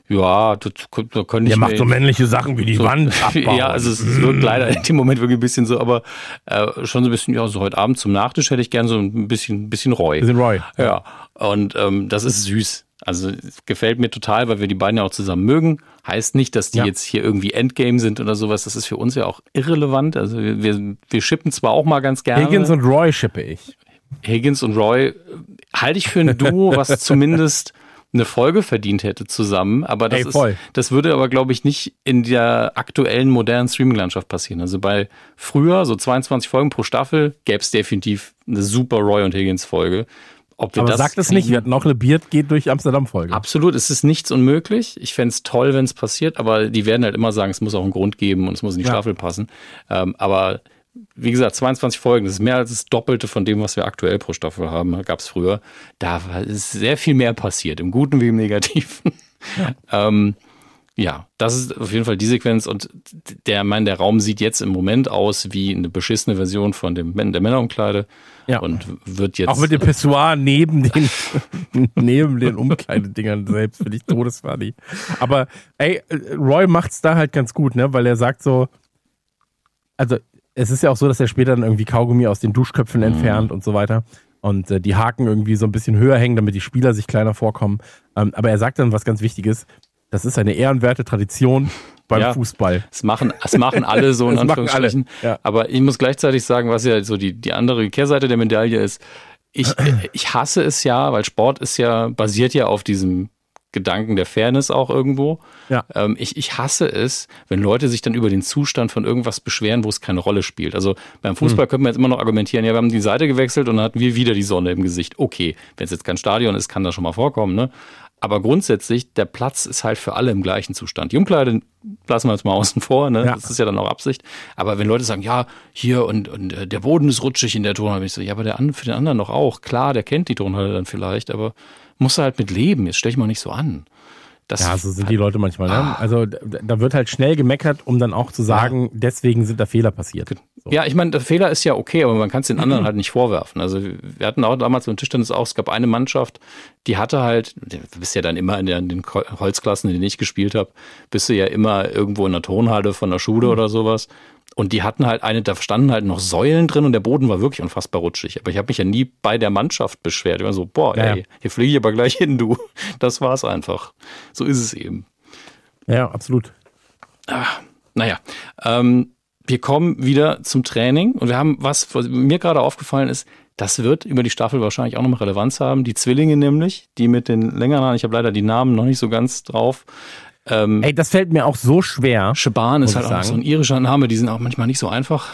Ja, da, da kann ich Der macht so männliche Sachen wie die so, Wand abbauen. Ja, also es wirkt leider in dem Moment wirklich ein bisschen so, aber äh, schon so ein bisschen, ja, so heute Abend zum Nachtisch hätte ich gern so ein bisschen, bisschen Roy. Bisschen Roy. Ja, und ähm, das ist süß. Also gefällt mir total, weil wir die beiden ja auch zusammen mögen. Heißt nicht, dass die ja. jetzt hier irgendwie Endgame sind oder sowas. Das ist für uns ja auch irrelevant. Also wir, wir, wir shippen zwar auch mal ganz gerne. Higgins und Roy shippe ich. Higgins und Roy halte ich für ein Duo, was zumindest eine Folge verdient hätte zusammen. Aber das, Ey, voll. ist, das würde aber, glaube ich, nicht in der aktuellen modernen Streaming-Landschaft passieren. Also bei früher, so zweiundzwanzig Folgen pro Staffel, gäbe es definitiv eine super Roy und Higgins-Folge. Ob wir aber das sagt es nicht, wir hatten auch eine Beard geht durch Amsterdam-Folge. Absolut, es ist nichts unmöglich. Ich fände es toll, wenn es passiert, aber die werden halt immer sagen, es muss auch einen Grund geben und es muss in die ja. Staffel passen. Ähm, aber wie gesagt, zweiundzwanzig Folgen, das ist mehr als das Doppelte von dem, was wir aktuell pro Staffel haben, gab es früher. Da ist sehr viel mehr passiert, im Guten wie im Negativen. Ja. ähm, Ja, das ist auf jeden Fall die Sequenz und der, mein, der Raum sieht jetzt im Moment aus wie eine beschissene Version von dem der Männerumkleide ja. und wird jetzt... Auch mit dem Pissoir neben den, neben den Umkleidedingern selbst, finde ich todesfunny. Aber ey, Roy macht's da halt ganz gut, ne, weil er sagt so, also es ist ja auch so, dass er später dann irgendwie Kaugummi aus den Duschköpfen mhm. entfernt und so weiter. Und äh, die Haken irgendwie so ein bisschen höher hängen, damit die Spieler sich kleiner vorkommen. Ähm, aber er sagt dann was ganz Wichtiges, das ist eine ehrenwerte Tradition beim ja, Fußball. Es machen, es machen alle so in Anführungsstrichen. Ja. Aber ich muss gleichzeitig sagen, was ja so die, die andere Kehrseite der Medaille ist, ich, ich hasse es ja, weil Sport ist ja, basiert ja auf diesem Gedanken der Fairness auch irgendwo. Ja. Ähm, ich, ich hasse es, wenn Leute sich dann über den Zustand von irgendwas beschweren, wo es keine Rolle spielt. Also beim Fußball hm. können wir jetzt immer noch argumentieren, ja, wir haben die Seite gewechselt und dann hatten wir wieder die Sonne im Gesicht. Okay, wenn es jetzt kein Stadion ist, kann das schon mal vorkommen, ne? Aber grundsätzlich, der Platz ist halt für alle im gleichen Zustand. Die Umkleide lassen wir jetzt mal außen vor, ne? Ja. Das ist ja dann auch Absicht. Aber wenn Leute sagen, ja, hier und, und äh, der Boden ist rutschig in der Turnhalle, bin ich so, ja, aber der, für den anderen doch auch. Klar, der kennt die Turnhalle dann vielleicht, aber muss er halt mit leben. Jetzt stell ich mal nicht so an. Das ja, so sind die Leute manchmal. Ne? Ah. Also da wird halt schnell gemeckert, um dann auch zu sagen, ja. deswegen sind da Fehler passiert. So. Ja, ich meine, der Fehler ist ja okay, aber man kann es den anderen halt nicht vorwerfen. Also wir hatten auch damals beim Tischtennis auch, es gab eine Mannschaft, die hatte halt, du bist ja dann immer in, der, in den Holzklassen, in denen ich gespielt habe, bist du ja immer irgendwo in der Turnhalle von der Schule mhm. oder sowas. Und die hatten halt eine, da standen halt noch Säulen drin und der Boden war wirklich unfassbar rutschig. Aber ich habe mich ja nie bei der Mannschaft beschwert. Ich war so, boah, ey, ja. hier fliege ich aber gleich hin, du. Das war's einfach. So ist es eben. Ja, absolut. Ah, naja, ähm, wir kommen wieder zum Training und wir haben was, was mir gerade aufgefallen ist, das wird über die Staffel wahrscheinlich auch noch mal Relevanz haben. Die Zwillinge nämlich, die mit den längeren Haaren, ich habe leider die Namen noch nicht so ganz drauf. Ähm, Ey, das fällt mir auch so schwer. Shaban ist halt auch so ein irischer Name, die sind auch manchmal nicht so einfach.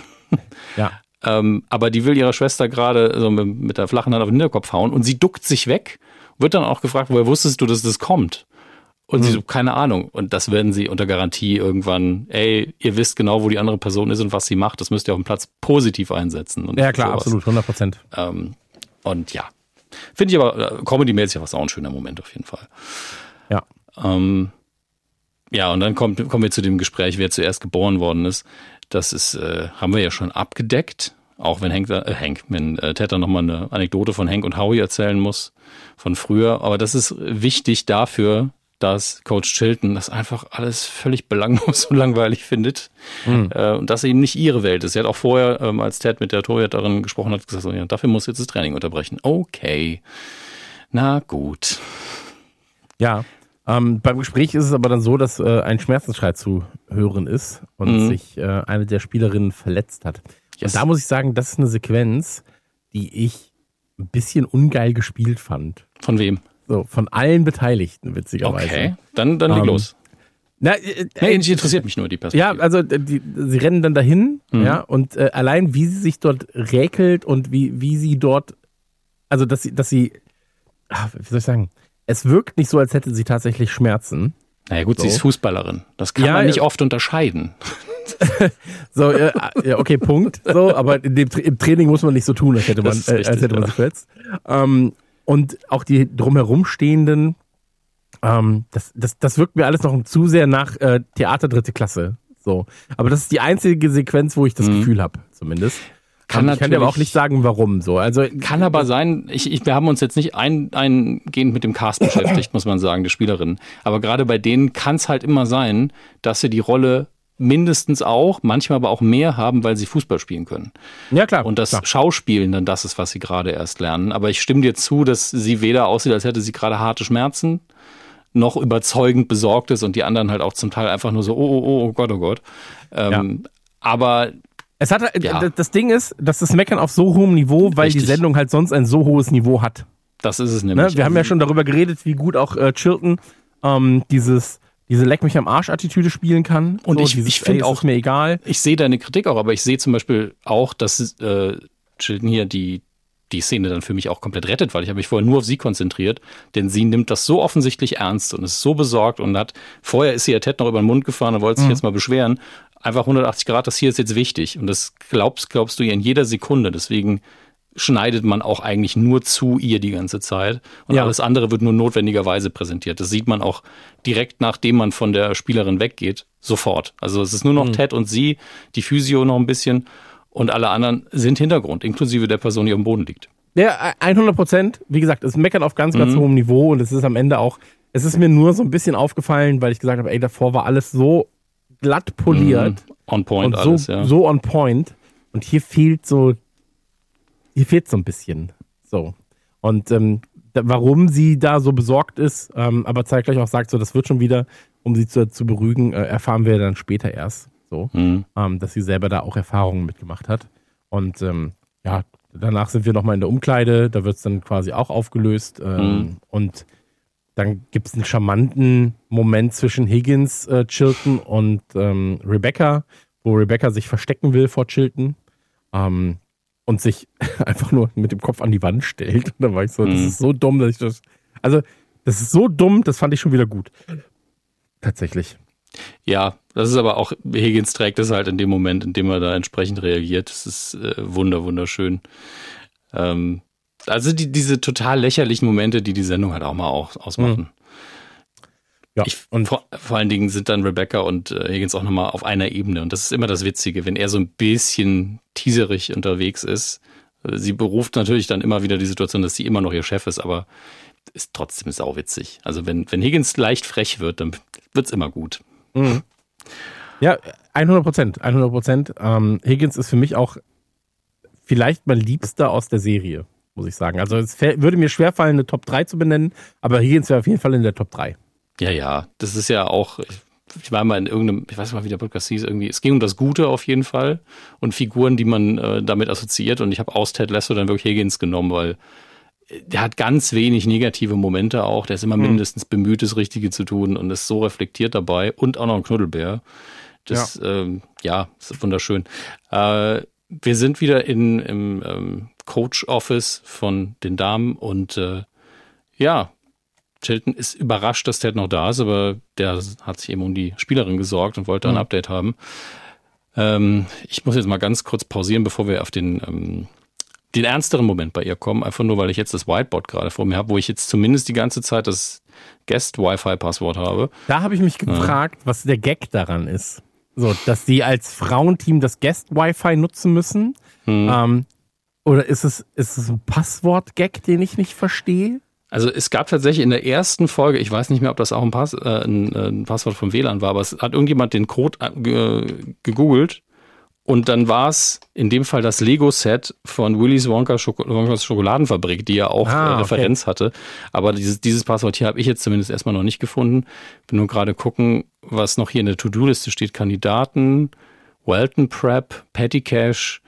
Ja. ähm, aber die will ihrer Schwester gerade so mit, mit der flachen Hand auf den Hinterkopf hauen und sie duckt sich weg, wird dann auch gefragt, woher wusstest du, dass das kommt? Und mhm. sie so, keine Ahnung. Und das werden sie unter Garantie irgendwann, ey, ihr wisst genau, wo die andere Person ist und was sie macht, das müsst ihr auf dem Platz positiv einsetzen. Und ja, klar, sowas. Absolut, hundert Prozent. Ähm, und ja, finde ich aber, Comedy-mäßig was auch ein schöner Moment auf jeden Fall. Ja. Ähm, Ja, und dann kommt, kommen wir zu dem Gespräch, wer zuerst geboren worden ist. Das ist, äh, haben wir ja schon abgedeckt. Auch wenn Hank, äh, Hank wenn äh, Ted dann nochmal eine Anekdote von Hank und Howie erzählen muss, von früher. Aber das ist wichtig dafür, dass Coach Chilton das einfach alles völlig belanglos und langweilig findet. Mhm. Äh, und dass eben nicht ihre Welt ist. Sie hat auch vorher, ähm, als Ted mit der Torhüterin gesprochen hat, gesagt, so, ja, dafür muss jetzt das Training unterbrechen. Okay, na gut. Ja. Ähm, beim Gespräch ist es aber dann so, dass äh, ein Schmerzensschrei zu hören ist und mhm. sich äh, eine der Spielerinnen verletzt hat. Yes. Und da muss ich sagen, das ist eine Sequenz, die ich ein bisschen ungeil gespielt fand. Von wem? So, von allen Beteiligten, witzigerweise. Okay, dann, dann leg ähm, los. Na, äh, nee, interessiert mich nur die Perspektive. Ja, also die, sie rennen dann dahin, mhm. ja, und äh, allein wie sie sich dort räkelt und wie, wie sie dort, also dass sie, dass sie, ach, wie soll ich sagen, es wirkt nicht so, als hätte sie tatsächlich Schmerzen. Naja gut, so. Sie ist Fußballerin. Das kann ja, man nicht oft unterscheiden. So, äh, ja, okay, Punkt. So, aber in dem, im Training muss man nicht so tun, als hätte man, richtig, äh, als hätte man ja. sich verletzt. Ähm, und auch die drumherum stehenden, ähm, das, das, das wirkt mir alles noch zu sehr nach äh, Theater dritte Klasse. So. Aber das ist die einzige Sequenz, wo ich das mhm. Gefühl habe, zumindest. Kann ich kann dir aber auch nicht sagen, warum so. Also kann aber sein, ich, ich, wir haben uns jetzt nicht ein, eingehend mit dem Cast beschäftigt, muss man sagen, der Spielerin. Aber gerade bei denen kann es halt immer sein, dass sie die Rolle mindestens auch, manchmal aber auch mehr haben, weil sie Fußball spielen können. Ja, klar. Und das klar. Schauspielen dann das ist, was sie gerade erst lernen. Aber ich stimme dir zu, dass sie weder aussieht, als hätte sie gerade harte Schmerzen, noch überzeugend besorgt ist und die anderen halt auch zum Teil einfach nur so, oh, oh, oh, oh Gott, oh Gott. Ähm, ja. Aber es hat, ja. Das Ding ist, dass das Meckern auf so hohem Niveau, weil Richtig. die Sendung halt sonst ein so hohes Niveau hat. Das ist es nämlich. Ne? Wir haben ja schon darüber geredet, wie gut auch äh, Chilton ähm, dieses diese Leck mich am Arsch-Attitüde spielen kann. Und so, ich, ich finde auch, ist mir egal. Ich sehe deine Kritik auch, aber ich sehe zum Beispiel auch, dass äh, Chilton hier die die Szene dann für mich auch komplett rettet, weil ich habe mich vorher nur auf sie konzentriert, denn sie nimmt das so offensichtlich ernst und ist so besorgt und hat, vorher ist sie ja Ted noch über den Mund gefahren und wollte sich mhm. jetzt mal beschweren, einfach hundertachtzig Grad, das hier ist jetzt wichtig und das glaubst, glaubst du ihr in jeder Sekunde, deswegen schneidet man auch eigentlich nur zu ihr die ganze Zeit und ja. alles andere wird nur notwendigerweise präsentiert. Das sieht man auch direkt, nachdem man von der Spielerin weggeht, sofort. Also es ist nur noch mhm. Ted und sie, die Physio noch ein bisschen und alle anderen sind Hintergrund, inklusive der Person, die am Boden liegt. Ja, hundert Prozent. Wie gesagt, es meckert auf ganz, ganz mhm. hohem Niveau und es ist am Ende auch, es ist mir nur so ein bisschen aufgefallen, weil ich gesagt habe, ey, davor war alles so glatt poliert. Mhm. On point und so, alles, ja. So on point. Und hier fehlt so, hier fehlt so ein bisschen. So. Und ähm, da, warum sie da so besorgt ist, ähm, aber zeitgleich auch sagt, so, das wird schon wieder, um sie zu, zu beruhigen, äh, erfahren wir dann später erst. So, mhm. ähm, dass sie selber da auch Erfahrungen mitgemacht hat. Und ähm, ja, danach sind wir nochmal in der Umkleide, da wird es dann quasi auch aufgelöst. Ähm, mhm. Und dann gibt es einen charmanten Moment zwischen Higgins, äh, Chilton und ähm, Rebecca, wo Rebecca sich verstecken will vor Chilton ähm, und sich einfach nur mit dem Kopf an die Wand stellt. Und da war ich so, mhm. das ist so dumm, dass ich das. Also, das ist so dumm, das fand ich schon wieder gut. Tatsächlich. Ja, das ist aber auch, Higgins trägt es halt in dem Moment, in dem er da entsprechend reagiert. Das ist äh, wunder, wunderschön. Ähm, also die, diese total lächerlichen Momente, die die Sendung halt auch mal auch ausmachen. Mhm. Ja, ich, und vor, vor allen Dingen sind dann Rebecca und äh, Higgins auch nochmal auf einer Ebene. Und das ist immer das Witzige, wenn er so ein bisschen teaserig unterwegs ist. Sie beruft natürlich dann immer wieder die Situation, dass sie immer noch ihr Chef ist, aber ist trotzdem sauwitzig. Also wenn, wenn Higgins leicht frech wird, dann wird's immer gut. Mhm. Ja, hundert Prozent. hundert Prozent. Ähm, Higgins ist für mich auch vielleicht mein Liebster aus der Serie, muss ich sagen. Also es würde mir schwerfallen, eine Top drei zu benennen, aber Higgins wäre auf jeden Fall in der Top drei. Ja, ja. Das ist ja auch, ich, ich war mal in irgendeinem, ich weiß nicht mal, wie der Podcast hieß, irgendwie, es ging um das Gute auf jeden Fall und Figuren, die man äh, damit assoziiert und ich habe aus Ted Lasso dann wirklich Higgins genommen, weil der hat ganz wenig negative Momente auch. Der ist immer mindestens bemüht, das Richtige zu tun und ist so reflektiert dabei und auch noch ein Knuddelbär. Das, ja, ähm, ja ist wunderschön. Äh, wir sind wieder in, im ähm, Coach-Office von den Damen und äh, ja, Chilton ist überrascht, dass Ted noch da ist, aber der hat sich eben um die Spielerin gesorgt und wollte ein mhm. Update haben. Ähm, ich muss jetzt mal ganz kurz pausieren, bevor wir auf den ähm, den ernsteren Moment bei ihr kommen, einfach nur, weil ich jetzt das Whiteboard gerade vor mir habe, wo ich jetzt zumindest die ganze Zeit das Guest-Wi-Fi-Passwort habe. Da habe ich mich gefragt, ja. was der Gag daran ist. So, dass die als Frauenteam das Guest-Wi-Fi nutzen müssen? Hm. Ähm, oder ist es, ist es ein Passwort-Gag, den ich nicht verstehe? Also es gab tatsächlich in der ersten Folge, ich weiß nicht mehr, ob das auch ein, Pass, äh, ein, ein Passwort vom W L A N war, aber es hat irgendjemand den Code äh, gegoogelt. Und dann war es in dem Fall das Lego-Set von Willy's Wonka Schoko- Wonkas Schokoladenfabrik, die ja auch ah, äh, Referenz okay. hatte. Aber dieses, dieses Passwort hier habe ich jetzt zumindest erstmal noch nicht gefunden. Bin nur gerade gucken, was noch hier in der To-Do-Liste steht. Kandidaten, Welton Prep, Petty Cash,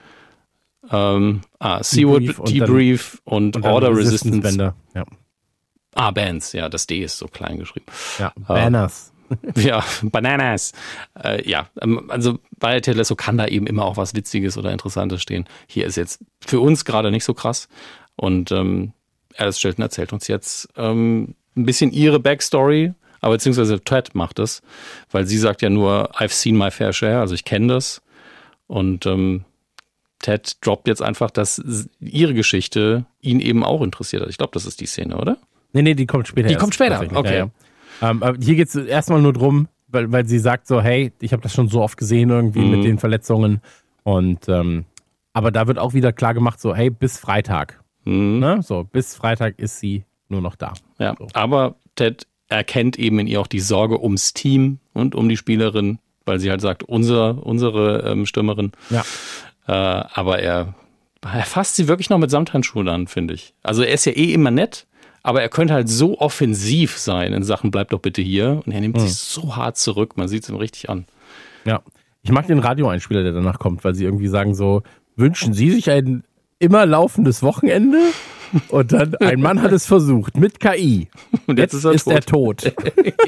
ähm, ah, Seawood Debrief und, und, und Order Resistance. Resistance ja. Ah, Bands, ja, das D ist so klein geschrieben. Ja, Banners. Äh, Ja, Bananas. Äh, ja, also bei Ted Lasso kann da eben immer auch was Witziges oder Interessantes stehen. Hier ist jetzt für uns gerade nicht so krass. Und ähm, Alice Chilton erzählt uns jetzt ähm, ein bisschen ihre Backstory, aber beziehungsweise Ted macht es, weil sie sagt ja nur, I've seen my fair share, also ich kenne das. Und ähm, Ted droppt jetzt einfach, dass ihre Geschichte ihn eben auch interessiert hat. Ich glaube, das ist die Szene, oder? Nee, nee, die kommt später. Die erst, kommt später, okay. Ja, ja. Ähm, aber hier geht es erstmal nur drum, weil, weil sie sagt so, hey, ich habe das schon so oft gesehen irgendwie mhm. mit den Verletzungen und ähm, aber da wird auch wieder klar gemacht, so, hey, bis Freitag. Mhm. Ne? So, bis Freitag ist sie nur noch da. Ja, so. Aber Ted erkennt eben in ihr auch die Sorge ums Team und um die Spielerin, weil sie halt sagt, unser, unsere ähm, Stürmerin. Ja. Äh, aber er, er fasst sie wirklich noch mit Samthandschuhen an, finde ich. Also er ist ja eh immer nett, aber er könnte halt so offensiv sein in Sachen, bleib doch bitte hier. Und er nimmt mhm. sich so hart zurück, man sieht es ihm richtig an. Ja, ich mag den Radioeinspieler, der danach kommt, weil sie irgendwie sagen so, wünschen Sie sich ein immer laufendes Wochenende? Und dann, ein Mann hat es versucht, mit K I. Und jetzt, jetzt ist er ist tot. Er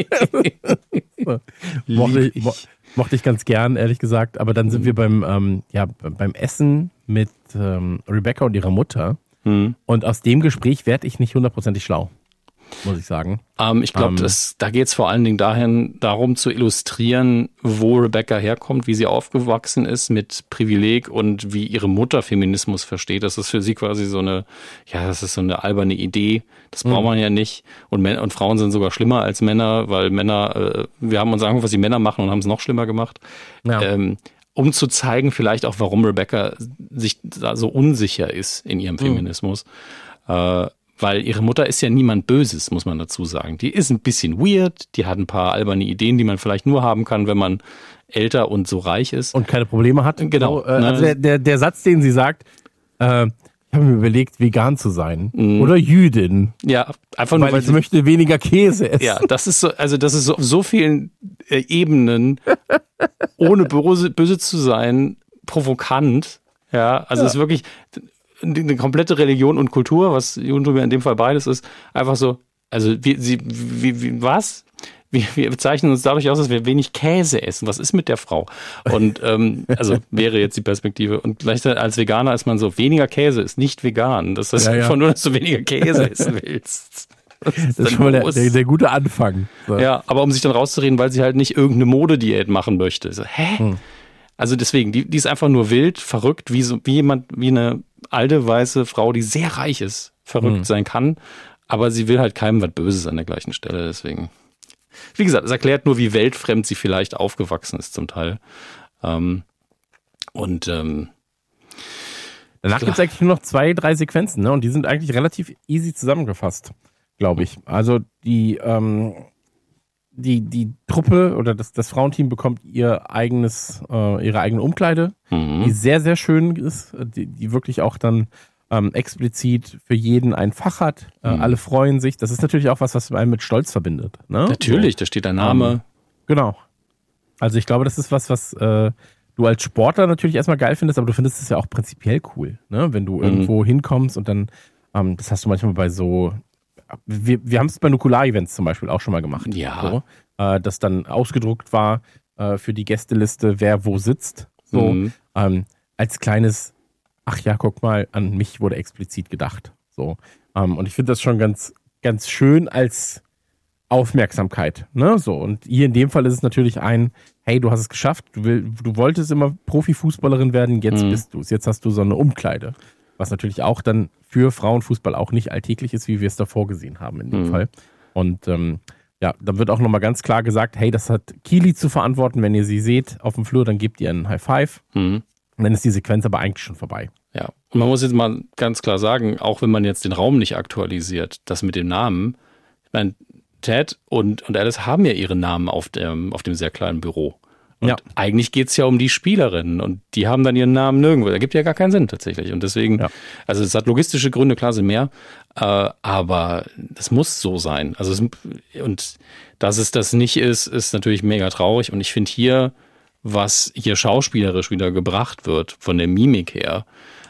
tot. mochte, ich, mo, mochte ich ganz gern, ehrlich gesagt. Aber dann sind mhm. wir beim, ähm, ja, beim Essen mit ähm, Rebecca und ihrer Mutter. Mhm. Und aus dem Gespräch werde ich nicht hundertprozentig schlau, muss ich sagen. Ähm, ich glaube, ähm, da geht es vor allen Dingen dahin, darum zu illustrieren, wo Rebecca herkommt, wie sie aufgewachsen ist mit Privileg und wie ihre Mutter Feminismus versteht. Das ist für sie quasi so eine, ja, das ist so eine alberne Idee. Das braucht man ja nicht. Und, Männer, und Frauen sind sogar schlimmer als Männer, weil Männer, äh, wir haben uns angeguckt, was die Männer machen und haben es noch schlimmer gemacht. Ja. Ähm, um zu zeigen vielleicht auch, warum Rebecca sich da so unsicher ist in ihrem Feminismus. Mhm. Äh, Weil ihre Mutter ist ja niemand Böses, muss man dazu sagen. Die ist ein bisschen weird, die hat ein paar alberne Ideen, die man vielleicht nur haben kann, wenn man älter und so reich ist. Und keine Probleme hat. Genau. So, äh, also der, der, der Satz, den sie sagt, äh, ich habe mir überlegt, vegan zu sein. Mm. Oder Jüdin. Ja, einfach nur, weil, weil ich möchte weniger Käse essen. Ja, das ist so, also das ist so auf so vielen äh, Ebenen, ohne böse, böse zu sein, provokant. Ja, also ja. Es ist wirklich eine komplette Religion und Kultur, was Judentum ja in dem Fall beides ist, einfach so, also wie, sie, wie, wie, was? Wir, wir zeichnen uns dadurch aus, dass wir wenig Käse essen. Was ist mit der Frau? Und ähm, also wäre jetzt die Perspektive. Und gleichzeitig als Veganer ist man so, weniger Käse ist nicht vegan. Das heißt ja, ja. einfach nur, dass du weniger Käse essen willst. Das ist, das ist schon mal der, der, der gute Anfang. So. Ja, aber um sich dann rauszureden, weil sie halt nicht irgendeine Modediät machen möchte. So, hä? Hm. Also deswegen, die, die ist einfach nur wild, verrückt, wie so wie jemand, wie eine alte, weiße Frau, die sehr reich ist, verrückt hm. sein kann. Aber sie will halt keinem was Böses an der gleichen Stelle. Deswegen, wie gesagt, es erklärt nur, wie weltfremd sie vielleicht aufgewachsen ist zum Teil. Ähm, und ähm, danach gibt es eigentlich nur noch zwei, drei Sequenzen, ne? Und die sind eigentlich relativ easy zusammengefasst, glaube ich. Also die ähm, die die Truppe oder das das Frauenteam bekommt ihr eigenes äh, ihre eigene Umkleide, mhm. die sehr sehr schön ist, die, die wirklich auch dann ähm, explizit für jeden ein Fach hat. Äh, mhm. Alle freuen sich. Das ist natürlich auch was, was einen mit Stolz verbindet. Ne? Natürlich, so. Da steht der Name. Ähm, genau. Also ich glaube, das ist was, was äh, du als Sportler natürlich erstmal geil findest, aber du findest es ja auch prinzipiell cool, ne? Wenn du mhm. irgendwo hinkommst und dann, ähm, das hast du manchmal bei so, wir, wir haben es bei Nukular-Events zum Beispiel auch schon mal gemacht. Ja. So, äh, dass dann ausgedruckt war äh, für die Gästeliste, wer wo sitzt. So mhm. ähm, als kleines, ach ja, guck mal, an mich wurde explizit gedacht. So ähm, und ich finde das schon ganz, ganz schön als Aufmerksamkeit, ne? So, und hier in dem Fall ist es natürlich ein, hey, du hast es geschafft, du, will, du wolltest immer Profifußballerin werden, jetzt mhm. bist du es, jetzt hast du so eine Umkleide. Was natürlich auch dann für Frauenfußball auch nicht alltäglich ist, wie wir es davor gesehen haben in dem mhm. Fall. Und ähm, ja, dann wird auch nochmal ganz klar gesagt, hey, das hat Kili zu verantworten, wenn ihr sie seht auf dem Flur, dann gebt ihr einen High Five. Mhm. Und dann ist die Sequenz aber eigentlich schon vorbei. Ja, und man muss jetzt mal ganz klar sagen, auch wenn man jetzt den Raum nicht aktualisiert, das mit dem Namen, ich meine, Ted und, und Alice haben ja ihre Namen auf dem, auf dem sehr kleinen Büro. Und ja. eigentlich geht's ja um die Spielerinnen und die haben dann ihren Namen nirgendwo. Da gibt ja gar keinen Sinn tatsächlich. Und deswegen, ja. also es hat logistische Gründe, klar sind mehr, äh, aber das muss so sein. Also es, und dass es das nicht ist, ist natürlich mega traurig. Und ich finde hier, was hier schauspielerisch wieder gebracht wird, von der Mimik her,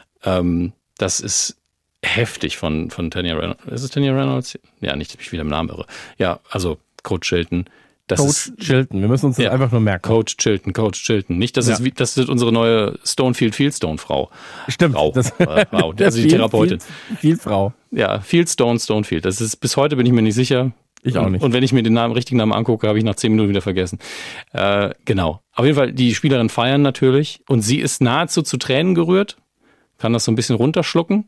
ähm, das ist heftig von, von Tanya Reynolds. Ist es Tanya Reynolds? Ja, nicht, dass ich mich wieder im Namen irre. Ja, also Coach Chilton. Das Coach ist, Chilton, wir müssen uns das ja, einfach nur merken. Coach Chilton, Coach Chilton. Nicht, das, ja. ist, das ist unsere neue Stonefield Fieldstone-Frau. Stimmt. Frau. Das, äh, Frau. Also die Therapeutin. Field, Field Frau. Ja, Fieldstone, Stonefield. Das ist, bis heute bin ich mir nicht sicher. Ich auch nicht. Und wenn ich mir den Namen, richtigen Namen angucke, habe ich nach zehn Minuten wieder vergessen. Äh, genau. Auf jeden Fall, die Spielerinnen feiern natürlich. Und sie ist nahezu zu Tränen gerührt. Kann das so ein bisschen runterschlucken.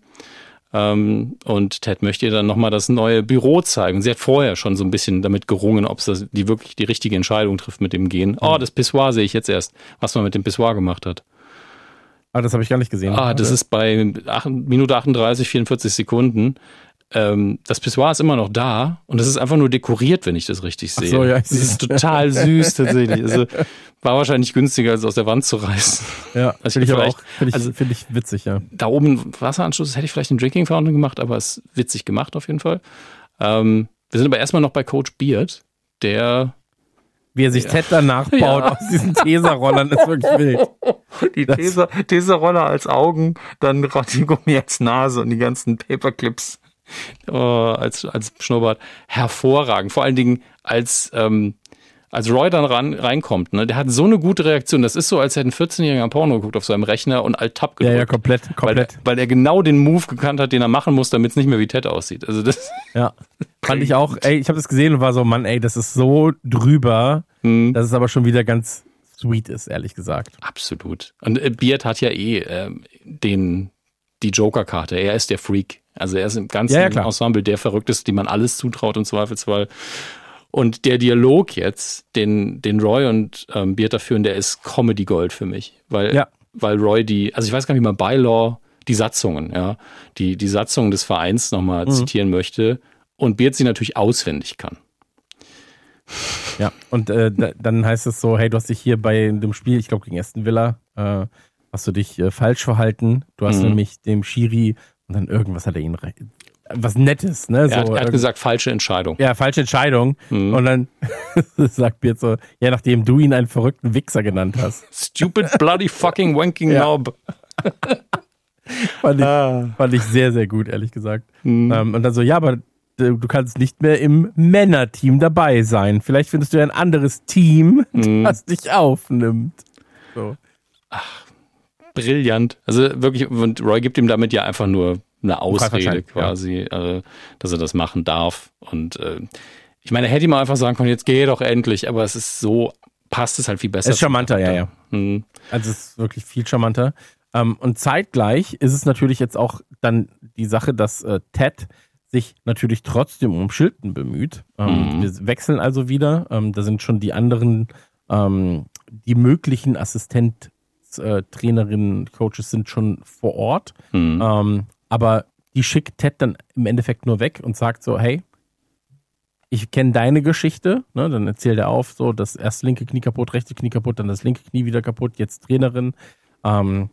Ähm, und Ted möchte ihr dann nochmal das neue Büro zeigen. Und sie hat vorher schon so ein bisschen damit gerungen, ob sie die wirklich die richtige Entscheidung trifft mit dem Gehen. Oh, das Pissoir sehe ich jetzt erst, was man mit dem Pissoir gemacht hat. Ah, das habe ich gar nicht gesehen. Ah, das ist bei acht, Minute achtunddreißig, vierundvierzig Sekunden. Ähm, das Pissoir ist immer noch da und es ist einfach nur dekoriert, wenn ich das richtig sehe. Ach so, ja, ich das ist total süß tatsächlich. Also war wahrscheinlich günstiger, als aus der Wand zu reißen. Ja, also finde ich aber auch find ich, also, find ich witzig, ja. Da oben Wasseranschluss hätte ich vielleicht einen Drinking Fountain gemacht, aber es ist witzig gemacht auf jeden Fall. Ähm, wir sind aber erstmal noch bei Coach Beard, der wie er sich ja. Ted danach baut ja. aus diesen Tesa-Rollern, ist wirklich wild. Die Tesa, Tesa-Roller als Augen, dann Radiergummi als Nase und die ganzen Paperclips oh, als, als Schnurrbart. Hervorragend. Vor allen Dingen als, ähm, als Roy dann ran, reinkommt, ne, der hat so eine gute Reaktion. Das ist so, als hätte ein vierzehnjähriger Porno geguckt auf seinem Rechner und Alt-Tab gedrückt. Ja, ja, komplett, komplett. Weil, weil er genau den Move gekannt hat, den er machen muss, damit es nicht mehr wie Ted aussieht. Also das ja, fand ich auch, ey, ich habe das gesehen und war so, Mann, ey, das ist so drüber, hm. dass es aber schon wieder ganz sweet ist, ehrlich gesagt. Absolut. Und äh, Beard hat ja eh äh, den, die Joker-Karte. Er ist der Freak. Also er ist im ganzen ja, ja, Ensemble der Verrückteste, dem man alles zutraut im Zweifelsfall. Und der Dialog jetzt, den, den Roy und ähm, Beard da führen, der ist Comedy Gold für mich. Weil, ja. weil Roy die, also ich weiß gar nicht mal, Bylaw, die Satzungen, ja, die, die Satzungen des Vereins nochmal mhm. zitieren möchte und Beard sie natürlich auswendig kann. Ja, und äh, da, dann heißt es so, hey, du hast dich hier bei dem Spiel, ich glaube gegen Aston Villa, äh, hast du dich äh, falsch verhalten. Du hast mhm. nämlich dem Schiri und dann irgendwas hat er ihn recht. Was Nettes, ne? So, er, hat, er hat gesagt, falsche Entscheidung. Ja, falsche Entscheidung. Mhm. Und dann sagt Beard so, ja, nachdem du ihn einen verrückten Wichser genannt hast. Stupid, bloody, fucking, wanking ja. knob. fand, ich, ah. fand ich sehr, sehr gut, ehrlich gesagt. Mhm. Um, und dann so, ja, aber du kannst nicht mehr im Männerteam dabei sein. Vielleicht findest du ja ein anderes Team, mhm. das dich aufnimmt. So. Ach, brillant. Also wirklich, und Roy gibt ihm damit ja einfach nur eine Ausrede quasi, ja. äh, dass er das machen darf. Und äh, ich meine, er hätte ihm einfach sagen können, jetzt geh doch endlich, aber es ist so, passt es halt viel besser. Es ist charmanter, ja, ja. Mhm. Also es ist wirklich viel charmanter. Ähm, und zeitgleich ist es natürlich jetzt auch dann die Sache, dass äh, Ted sich natürlich trotzdem um Shilton bemüht. Ähm, mhm. Wir wechseln also wieder. Ähm, da sind schon die anderen, ähm, die möglichen Assistent äh, Trainerinnen, Coaches sind schon vor Ort. Mhm. Ähm, aber die schickt Ted dann im Endeffekt nur weg und sagt so, hey, ich kenne deine Geschichte. Ne? Dann erzählt er auf, so das erst linke Knie kaputt, rechte Knie kaputt, dann das linke Knie wieder kaputt, jetzt Trainerin. Ähm,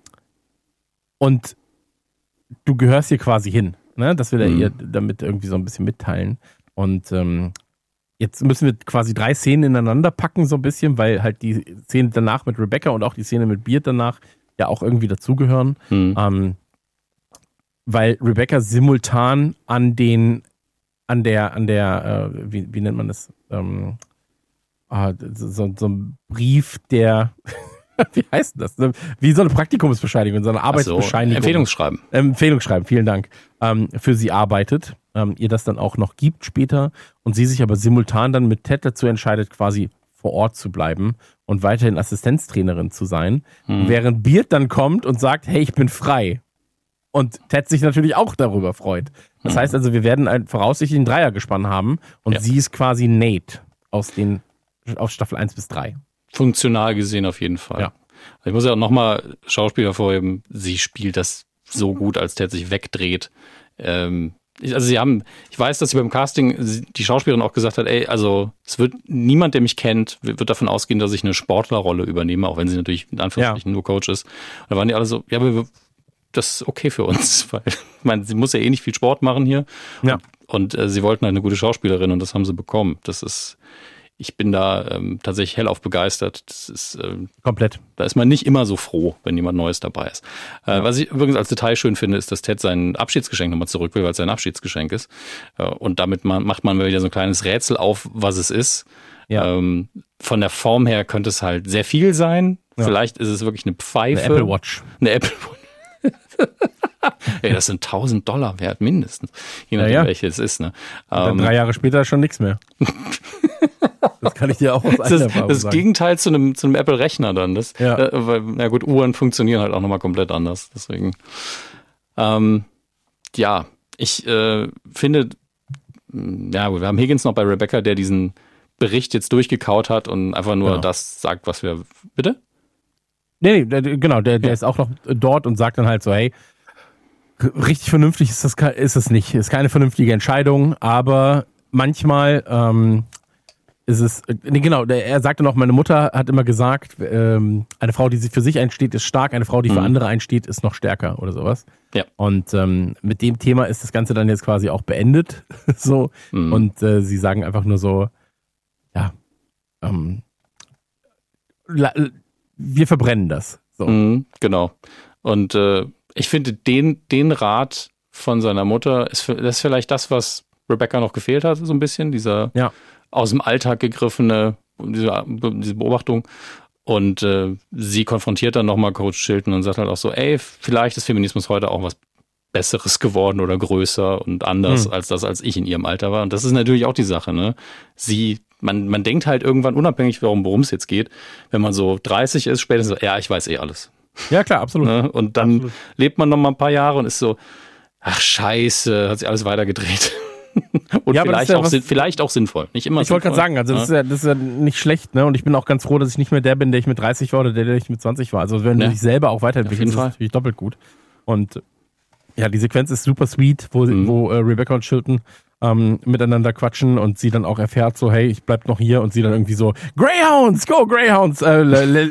und du gehörst hier quasi hin. Ne? Das will er mhm. ihr damit irgendwie so ein bisschen mitteilen. Und ähm, jetzt müssen wir quasi drei Szenen ineinander packen, so ein bisschen, weil halt die Szene danach mit Rebecca und auch die Szene mit Beard danach ja auch irgendwie dazugehören. Mhm. Ähm, weil Rebecca simultan an den, an der, an der, äh, wie, wie nennt man das? Ähm, ah, so, so ein Brief, der, wie heißt das? Wie so eine Praktikumsbescheinigung, so eine Arbeitsbescheinigung. So, Empfehlungsschreiben. Empfehlungsschreiben, vielen Dank. Ähm, für sie arbeitet, ähm, ihr das dann auch noch gibt später und sie sich aber simultan dann mit Ted dazu entscheidet, quasi vor Ort zu bleiben und weiterhin Assistenztrainerin zu sein, hm. während Beard dann kommt und sagt, hey, ich bin frei. Und Ted sich natürlich auch darüber freut. Das mhm. heißt also, wir werden ein, voraussichtlich ein Dreiergespann haben und ja. sie ist quasi Nate aus den aus Staffel eins bis drei. Funktional gesehen auf jeden Fall. Ja. Ich muss ja auch nochmal Schauspieler hervorheben, sie spielt das so gut, als Ted sich wegdreht. Ähm, also sie haben, ich weiß, dass sie beim Casting die Schauspielerin auch gesagt hat, ey, also es wird niemand, der mich kennt, wird davon ausgehen, dass ich eine Sportlerrolle übernehme, auch wenn sie natürlich in Anführungsstrichen ja. nur Coach ist. Und da waren die alle so, ja, aber wir das ist okay für uns, weil ich meine, sie muss ja eh nicht viel Sport machen hier. Ja. Und, und äh, sie wollten halt eine gute Schauspielerin und das haben sie bekommen. Das ist, ich bin da ähm, tatsächlich hellauf begeistert. Das ist ähm, komplett. Da ist man nicht immer so froh, wenn jemand Neues dabei ist. Äh, ja. Was ich übrigens als Detail schön finde, ist, dass Ted sein Abschiedsgeschenk nochmal zurück will, weil es sein Abschiedsgeschenk ist. Äh, und damit man, macht man wieder so ein kleines Rätsel auf, was es ist. Ja. Ähm, von der Form her könnte es halt sehr viel sein. Ja. Vielleicht ist es wirklich eine Pfeife. Eine Apple Watch. Eine Apple Watch. Ey, das sind tausend Dollar wert, mindestens. Je nachdem, ja, ja. welche es ist. Ne? Dann ähm, drei Jahre später schon nichts mehr. Das kann ich dir auch aus eigener Erfahrung sagen. Das ist das Gegenteil zu einem, zu einem Apple-Rechner dann. Das, ja. äh, weil, na gut, Uhren funktionieren halt auch nochmal komplett anders. Deswegen, ähm, ja, ich äh, finde, ja gut, wir haben Higgins noch bei Rebecca, der diesen Bericht jetzt durchgekaut hat und einfach nur genau. das sagt, was wir, bitte? Nee, nee, der, genau, der, der ja. ist auch noch dort und sagt dann halt so, hey, richtig vernünftig ist das, ist das nicht. Ist keine vernünftige Entscheidung, aber manchmal ähm, ist es, nee, genau, der, er sagte noch, meine Mutter hat immer gesagt, ähm, eine Frau, die sich für sich einsteht, ist stark, eine Frau, die mhm. für andere einsteht, ist noch stärker oder sowas. Ja. Und ähm, mit dem Thema ist das Ganze dann jetzt quasi auch beendet. so mhm. Und äh, sie sagen einfach nur so, ja, ähm, la, wir verbrennen das. So. Mhm, genau. Und äh, ich finde, den, den Rat von seiner Mutter, ist, das ist vielleicht das, was Rebecca noch gefehlt hat, so ein bisschen, dieser ja. aus dem Alltag gegriffene, diese, diese Beobachtung. Und äh, sie konfrontiert dann nochmal Coach Chilton und sagt halt auch so, ey, vielleicht ist Feminismus heute auch was Besseres geworden oder größer und anders mhm. als das, als ich in ihrem Alter war. Und das ist natürlich auch die Sache, ne? Sie, man, man denkt halt irgendwann, unabhängig darum, worum es jetzt geht, wenn man so dreißig ist, spätestens so, ja, ich weiß eh alles. Ja, klar, absolut. Ne? Und dann absolut. lebt man noch mal ein paar Jahre und ist so, ach scheiße, hat sich alles weitergedreht. Und ja, vielleicht, ja auch, vielleicht auch sinnvoll. Nicht immer ich wollte gerade sagen, also ja. das, ist ja, das ist ja nicht schlecht, ne? Und ich bin auch ganz froh, dass ich nicht mehr der bin, der ich mit dreißig war oder der, der ich mit zwanzig war. Also wenn ja. du dich selber auch weiterentwickelst, ist das natürlich doppelt gut. Und ja, die Sequenz ist super sweet, wo, mhm. wo äh, Rebecca und Chilton ähm, miteinander quatschen und sie dann auch erfährt so, hey, ich bleib noch hier und sie dann irgendwie so, Greyhounds, go Greyhounds, äh,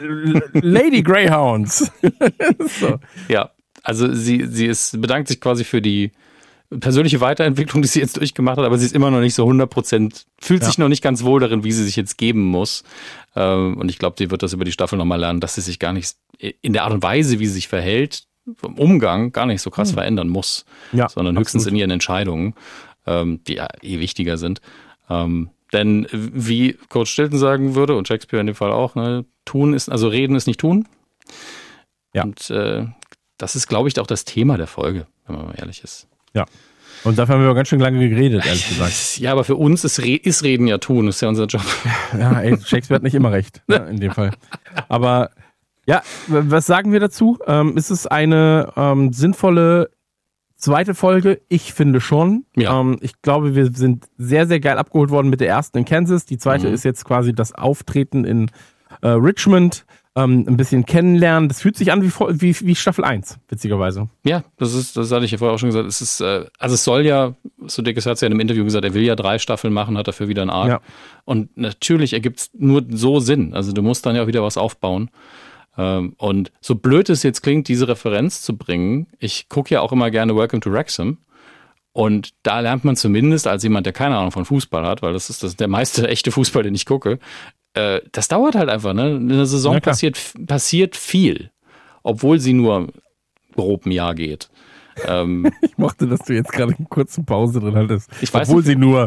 Lady Greyhounds. so. Ja, also sie, sie ist, bedankt sich quasi für die persönliche Weiterentwicklung, die sie jetzt durchgemacht hat, aber sie ist immer noch nicht so hundert Prozent, fühlt ja. sich noch nicht ganz wohl darin, wie sie sich jetzt geben muss. Und ich glaube, die wird das über die Staffel nochmal lernen, dass sie sich gar nicht in der Art und Weise, wie sie sich verhält, vom Umgang gar nicht so krass hm. verändern muss, ja, sondern höchstens absolut. in ihren Entscheidungen, die ja eh wichtiger sind. Denn wie Coach Chilton sagen würde, und Shakespeare in dem Fall auch, ne, tun ist, also reden ist nicht tun. Ja. Und äh, das ist, glaube ich, auch das Thema der Folge, wenn man mal ehrlich ist. Ja. Und dafür haben wir ganz schön lange geredet, ehrlich gesagt. Ja, aber für uns ist, Re- ist Reden ja tun, ist ja unser Job. Ja, ey, Shakespeare hat nicht immer recht, ne, in dem Fall. Aber ja, was sagen wir dazu? Ähm, ist es eine ähm, sinnvolle zweite Folge? Ich finde schon. Ja. Ähm, ich glaube, wir sind sehr, sehr geil abgeholt worden mit der ersten in Kansas. Die zweite mhm. ist jetzt quasi das Auftreten in äh, Richmond. Ähm, ein bisschen kennenlernen. Das fühlt sich an wie, wie, wie Staffel eins, witzigerweise. Ja, das ist, das hatte ich ja vorher auch schon gesagt. Es ist, äh, also es soll ja, so Dickes hat es ja in einem Interview gesagt, er will ja drei Staffeln machen, hat dafür wieder einen Arc. Ja. Und natürlich ergibt es nur so Sinn. Also du musst dann ja auch wieder was aufbauen. Ähm, und so blöd es jetzt klingt, diese Referenz zu bringen, ich gucke ja auch immer gerne Welcome to Wrexham. Und da lernt man zumindest als jemand, der keine Ahnung von Fußball hat, weil das ist das der meiste echte Fußball, den ich gucke, äh, das dauert halt einfach, ne? In der Saison passiert, passiert viel, obwohl sie nur grob ein Jahr geht. Ähm, ich mochte, dass du jetzt gerade eine kurze Pause drin hattest. Ich weiß obwohl nicht, sie nur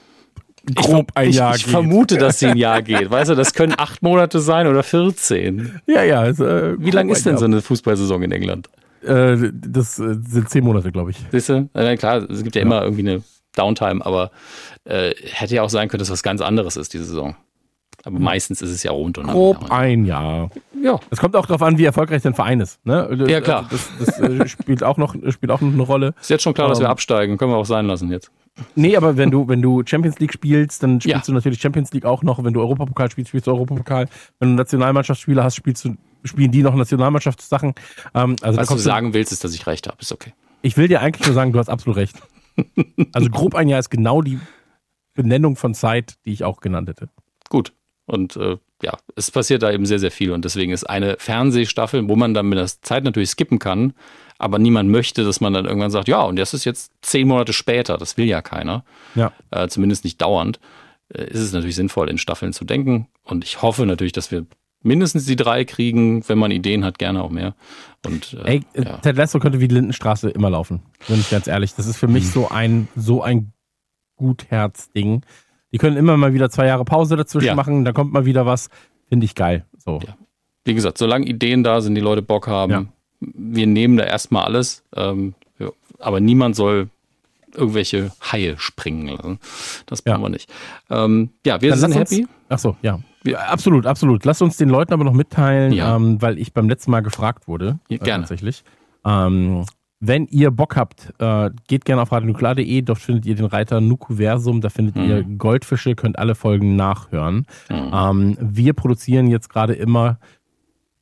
grob ein ich, Jahr ich geht. Ich vermute, dass sie ein Jahr geht. Weißt du, das können acht Monate sein oder vierzehn. Ja, ja. Also, äh, Wie lang ist denn so eine Fußballsaison in England? Äh, das äh, sind zehn Monate, glaube ich. Siehst du? Ja, klar, es gibt ja, ja immer irgendwie eine Downtime, aber äh, hätte ja auch sein können, dass was ganz anderes ist, diese Saison. Aber mhm. meistens ist es ja rund. Und grob dann, ein Jahr. Ja. Es kommt auch darauf an, wie erfolgreich dein Verein ist. Ne? Ja, klar. Das, das äh, spielt, auch noch, spielt auch noch eine Rolle. Ist jetzt schon klar, um, dass wir absteigen. Können wir auch sein lassen jetzt. Nee, aber wenn du, wenn du Champions League spielst, dann spielst ja. du natürlich Champions League auch noch. Wenn du Europapokal spielst, spielst du Europapokal. Wenn du Nationalmannschaftsspieler hast, spielst du, spielen die noch Nationalmannschaftssachen. Ähm, also Was du sagen willst, ist, dass ich recht habe. Ist okay. Ich will dir eigentlich nur sagen, du hast absolut recht. Also grob ein Jahr ist genau die Benennung von Zeit, die ich auch genannt hätte. Gut. Und äh, ja, es passiert da eben sehr, sehr viel. Und deswegen ist eine Fernsehstaffel, wo man dann mit der Zeit natürlich skippen kann, aber niemand möchte, dass man dann irgendwann sagt, ja, und das ist jetzt zehn Monate später. Das will ja keiner. Ja. Äh, zumindest nicht dauernd. Äh, ist es natürlich sinnvoll, in Staffeln zu denken. Und ich hoffe natürlich, dass wir mindestens die drei kriegen. Wenn man Ideen hat, gerne auch mehr. Und, äh, Ey, ja. Ted Lasso könnte wie die Lindenstraße immer laufen. Bin ich ganz ehrlich. Das ist für mich so ein, so ein Gutherz-Ding. Die können immer mal wieder zwei Jahre Pause dazwischen ja. machen, da kommt mal wieder was. Finde ich geil. So. Ja. Wie gesagt, solange Ideen da sind, die Leute Bock haben, ja. wir nehmen da erstmal alles, ähm, ja. aber niemand soll irgendwelche Haie springen lassen. Das brauchen ja. wir nicht. Ähm, ja, wir Dann sind happy. Uns, ach so, ja. ja. Absolut, absolut. Lass uns den Leuten aber noch mitteilen, ja. ähm, weil ich beim letzten Mal gefragt wurde. Ja, äh, gerne. Tatsächlich. Ähm, Wenn ihr Bock habt, äh, geht gerne auf radionuklear punkt de, dort findet ihr den Reiter Nukuversum, da findet mhm. ihr Goldfische, könnt alle Folgen nachhören. Mhm. Ähm, wir produzieren jetzt gerade immer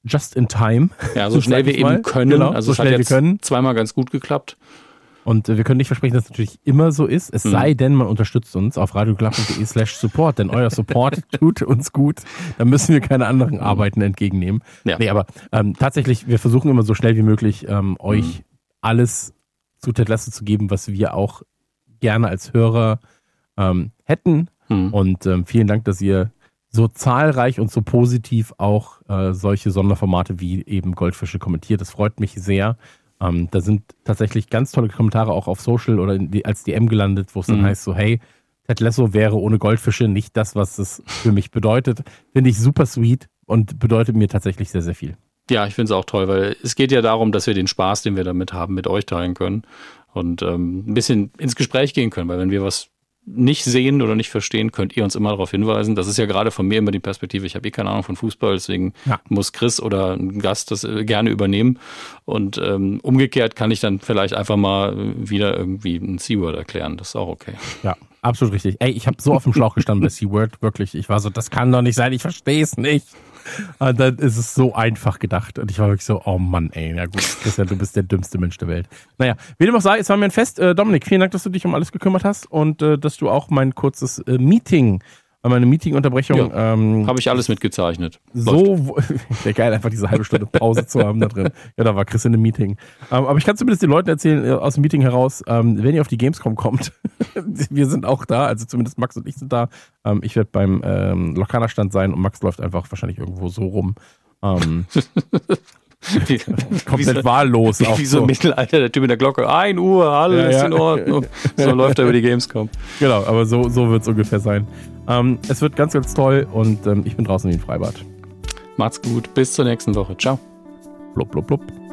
just in time. Ja, so schnell wir eben können. Genau, also so es schnell hat jetzt wir können. zweimal ganz gut geklappt. Und wir können nicht versprechen, dass es natürlich immer so ist. Es mhm. sei denn, man unterstützt uns auf radioglatt.de slash support, denn euer Support tut uns gut. Da müssen wir keine anderen Arbeiten entgegennehmen. Ja. Nee, aber ähm, tatsächlich, wir versuchen immer so schnell wie möglich ähm, euch mhm. alles zu Ted Lasso zu geben, was wir auch gerne als Hörer ähm, hätten. Mhm. Und ähm, vielen Dank, dass ihr so zahlreich und so positiv auch äh, solche Sonderformate wie eben Goldfische kommentiert. Das freut mich sehr. Ähm, da sind tatsächlich ganz tolle Kommentare auch auf Social oder die, als D M gelandet, wo es dann mhm. heißt so, hey, Ted Lasso wäre ohne Goldfische nicht das, was es für mich bedeutet. Finde ich super sweet und bedeutet mir tatsächlich sehr, sehr viel. Ja, ich finde es auch toll, weil es geht ja darum, dass wir den Spaß, den wir damit haben, mit euch teilen können und ähm, ein bisschen ins Gespräch gehen können, weil wenn wir was nicht sehen oder nicht verstehen, könnt ihr uns immer darauf hinweisen. Das ist ja gerade von mir immer die Perspektive. Ich habe eh keine Ahnung von Fußball, deswegen ja. muss Chris oder ein Gast das gerne übernehmen. Und ähm, umgekehrt kann ich dann vielleicht einfach mal wieder irgendwie ein C-Word erklären. Das ist auch okay. Ja, absolut richtig. Ey, ich habe so auf dem Schlauch gestanden bei C-Word, wirklich. Ich war so, das kann doch nicht sein, ich verstehe es nicht. Und dann ist es so einfach gedacht. Und ich war wirklich so, oh Mann, ey, na gut, Christian, du bist der dümmste Mensch der Welt. Naja, wie dem auch sei, es war mir ein Fest. Äh, Dominik, vielen Dank, dass du dich um alles gekümmert hast und äh, dass du auch mein kurzes äh, Meeting, äh, meine Meeting-Unterbrechung... Ja, ähm, habe ich alles mitgezeichnet. So, wäre geil, einfach diese halbe Stunde Pause zu haben da drin. Ja, da war Chris in einem Meeting. Ähm, aber ich kann zumindest den Leuten erzählen, äh, aus dem Meeting heraus, ähm, wenn ihr auf die Gamescom kommt, wir sind auch da, also zumindest Max und ich sind da. Ähm, ich werde beim ähm, Lokana-Stand sein und Max läuft einfach wahrscheinlich irgendwo so rum. Ähm, wie, komplett wie so, wahllos. Wie, auch wie so im Mittelalter, der Typ mit der Glocke. ein Uhr, alles ja, ja. in Ordnung. So läuft er über die Gamescom. Genau, aber so, so wird es ungefähr sein. Ähm, es wird ganz, ganz toll und ähm, ich bin draußen wie ein Freibad. Macht's gut, bis zur nächsten Woche. Ciao. Blub, blub, blub.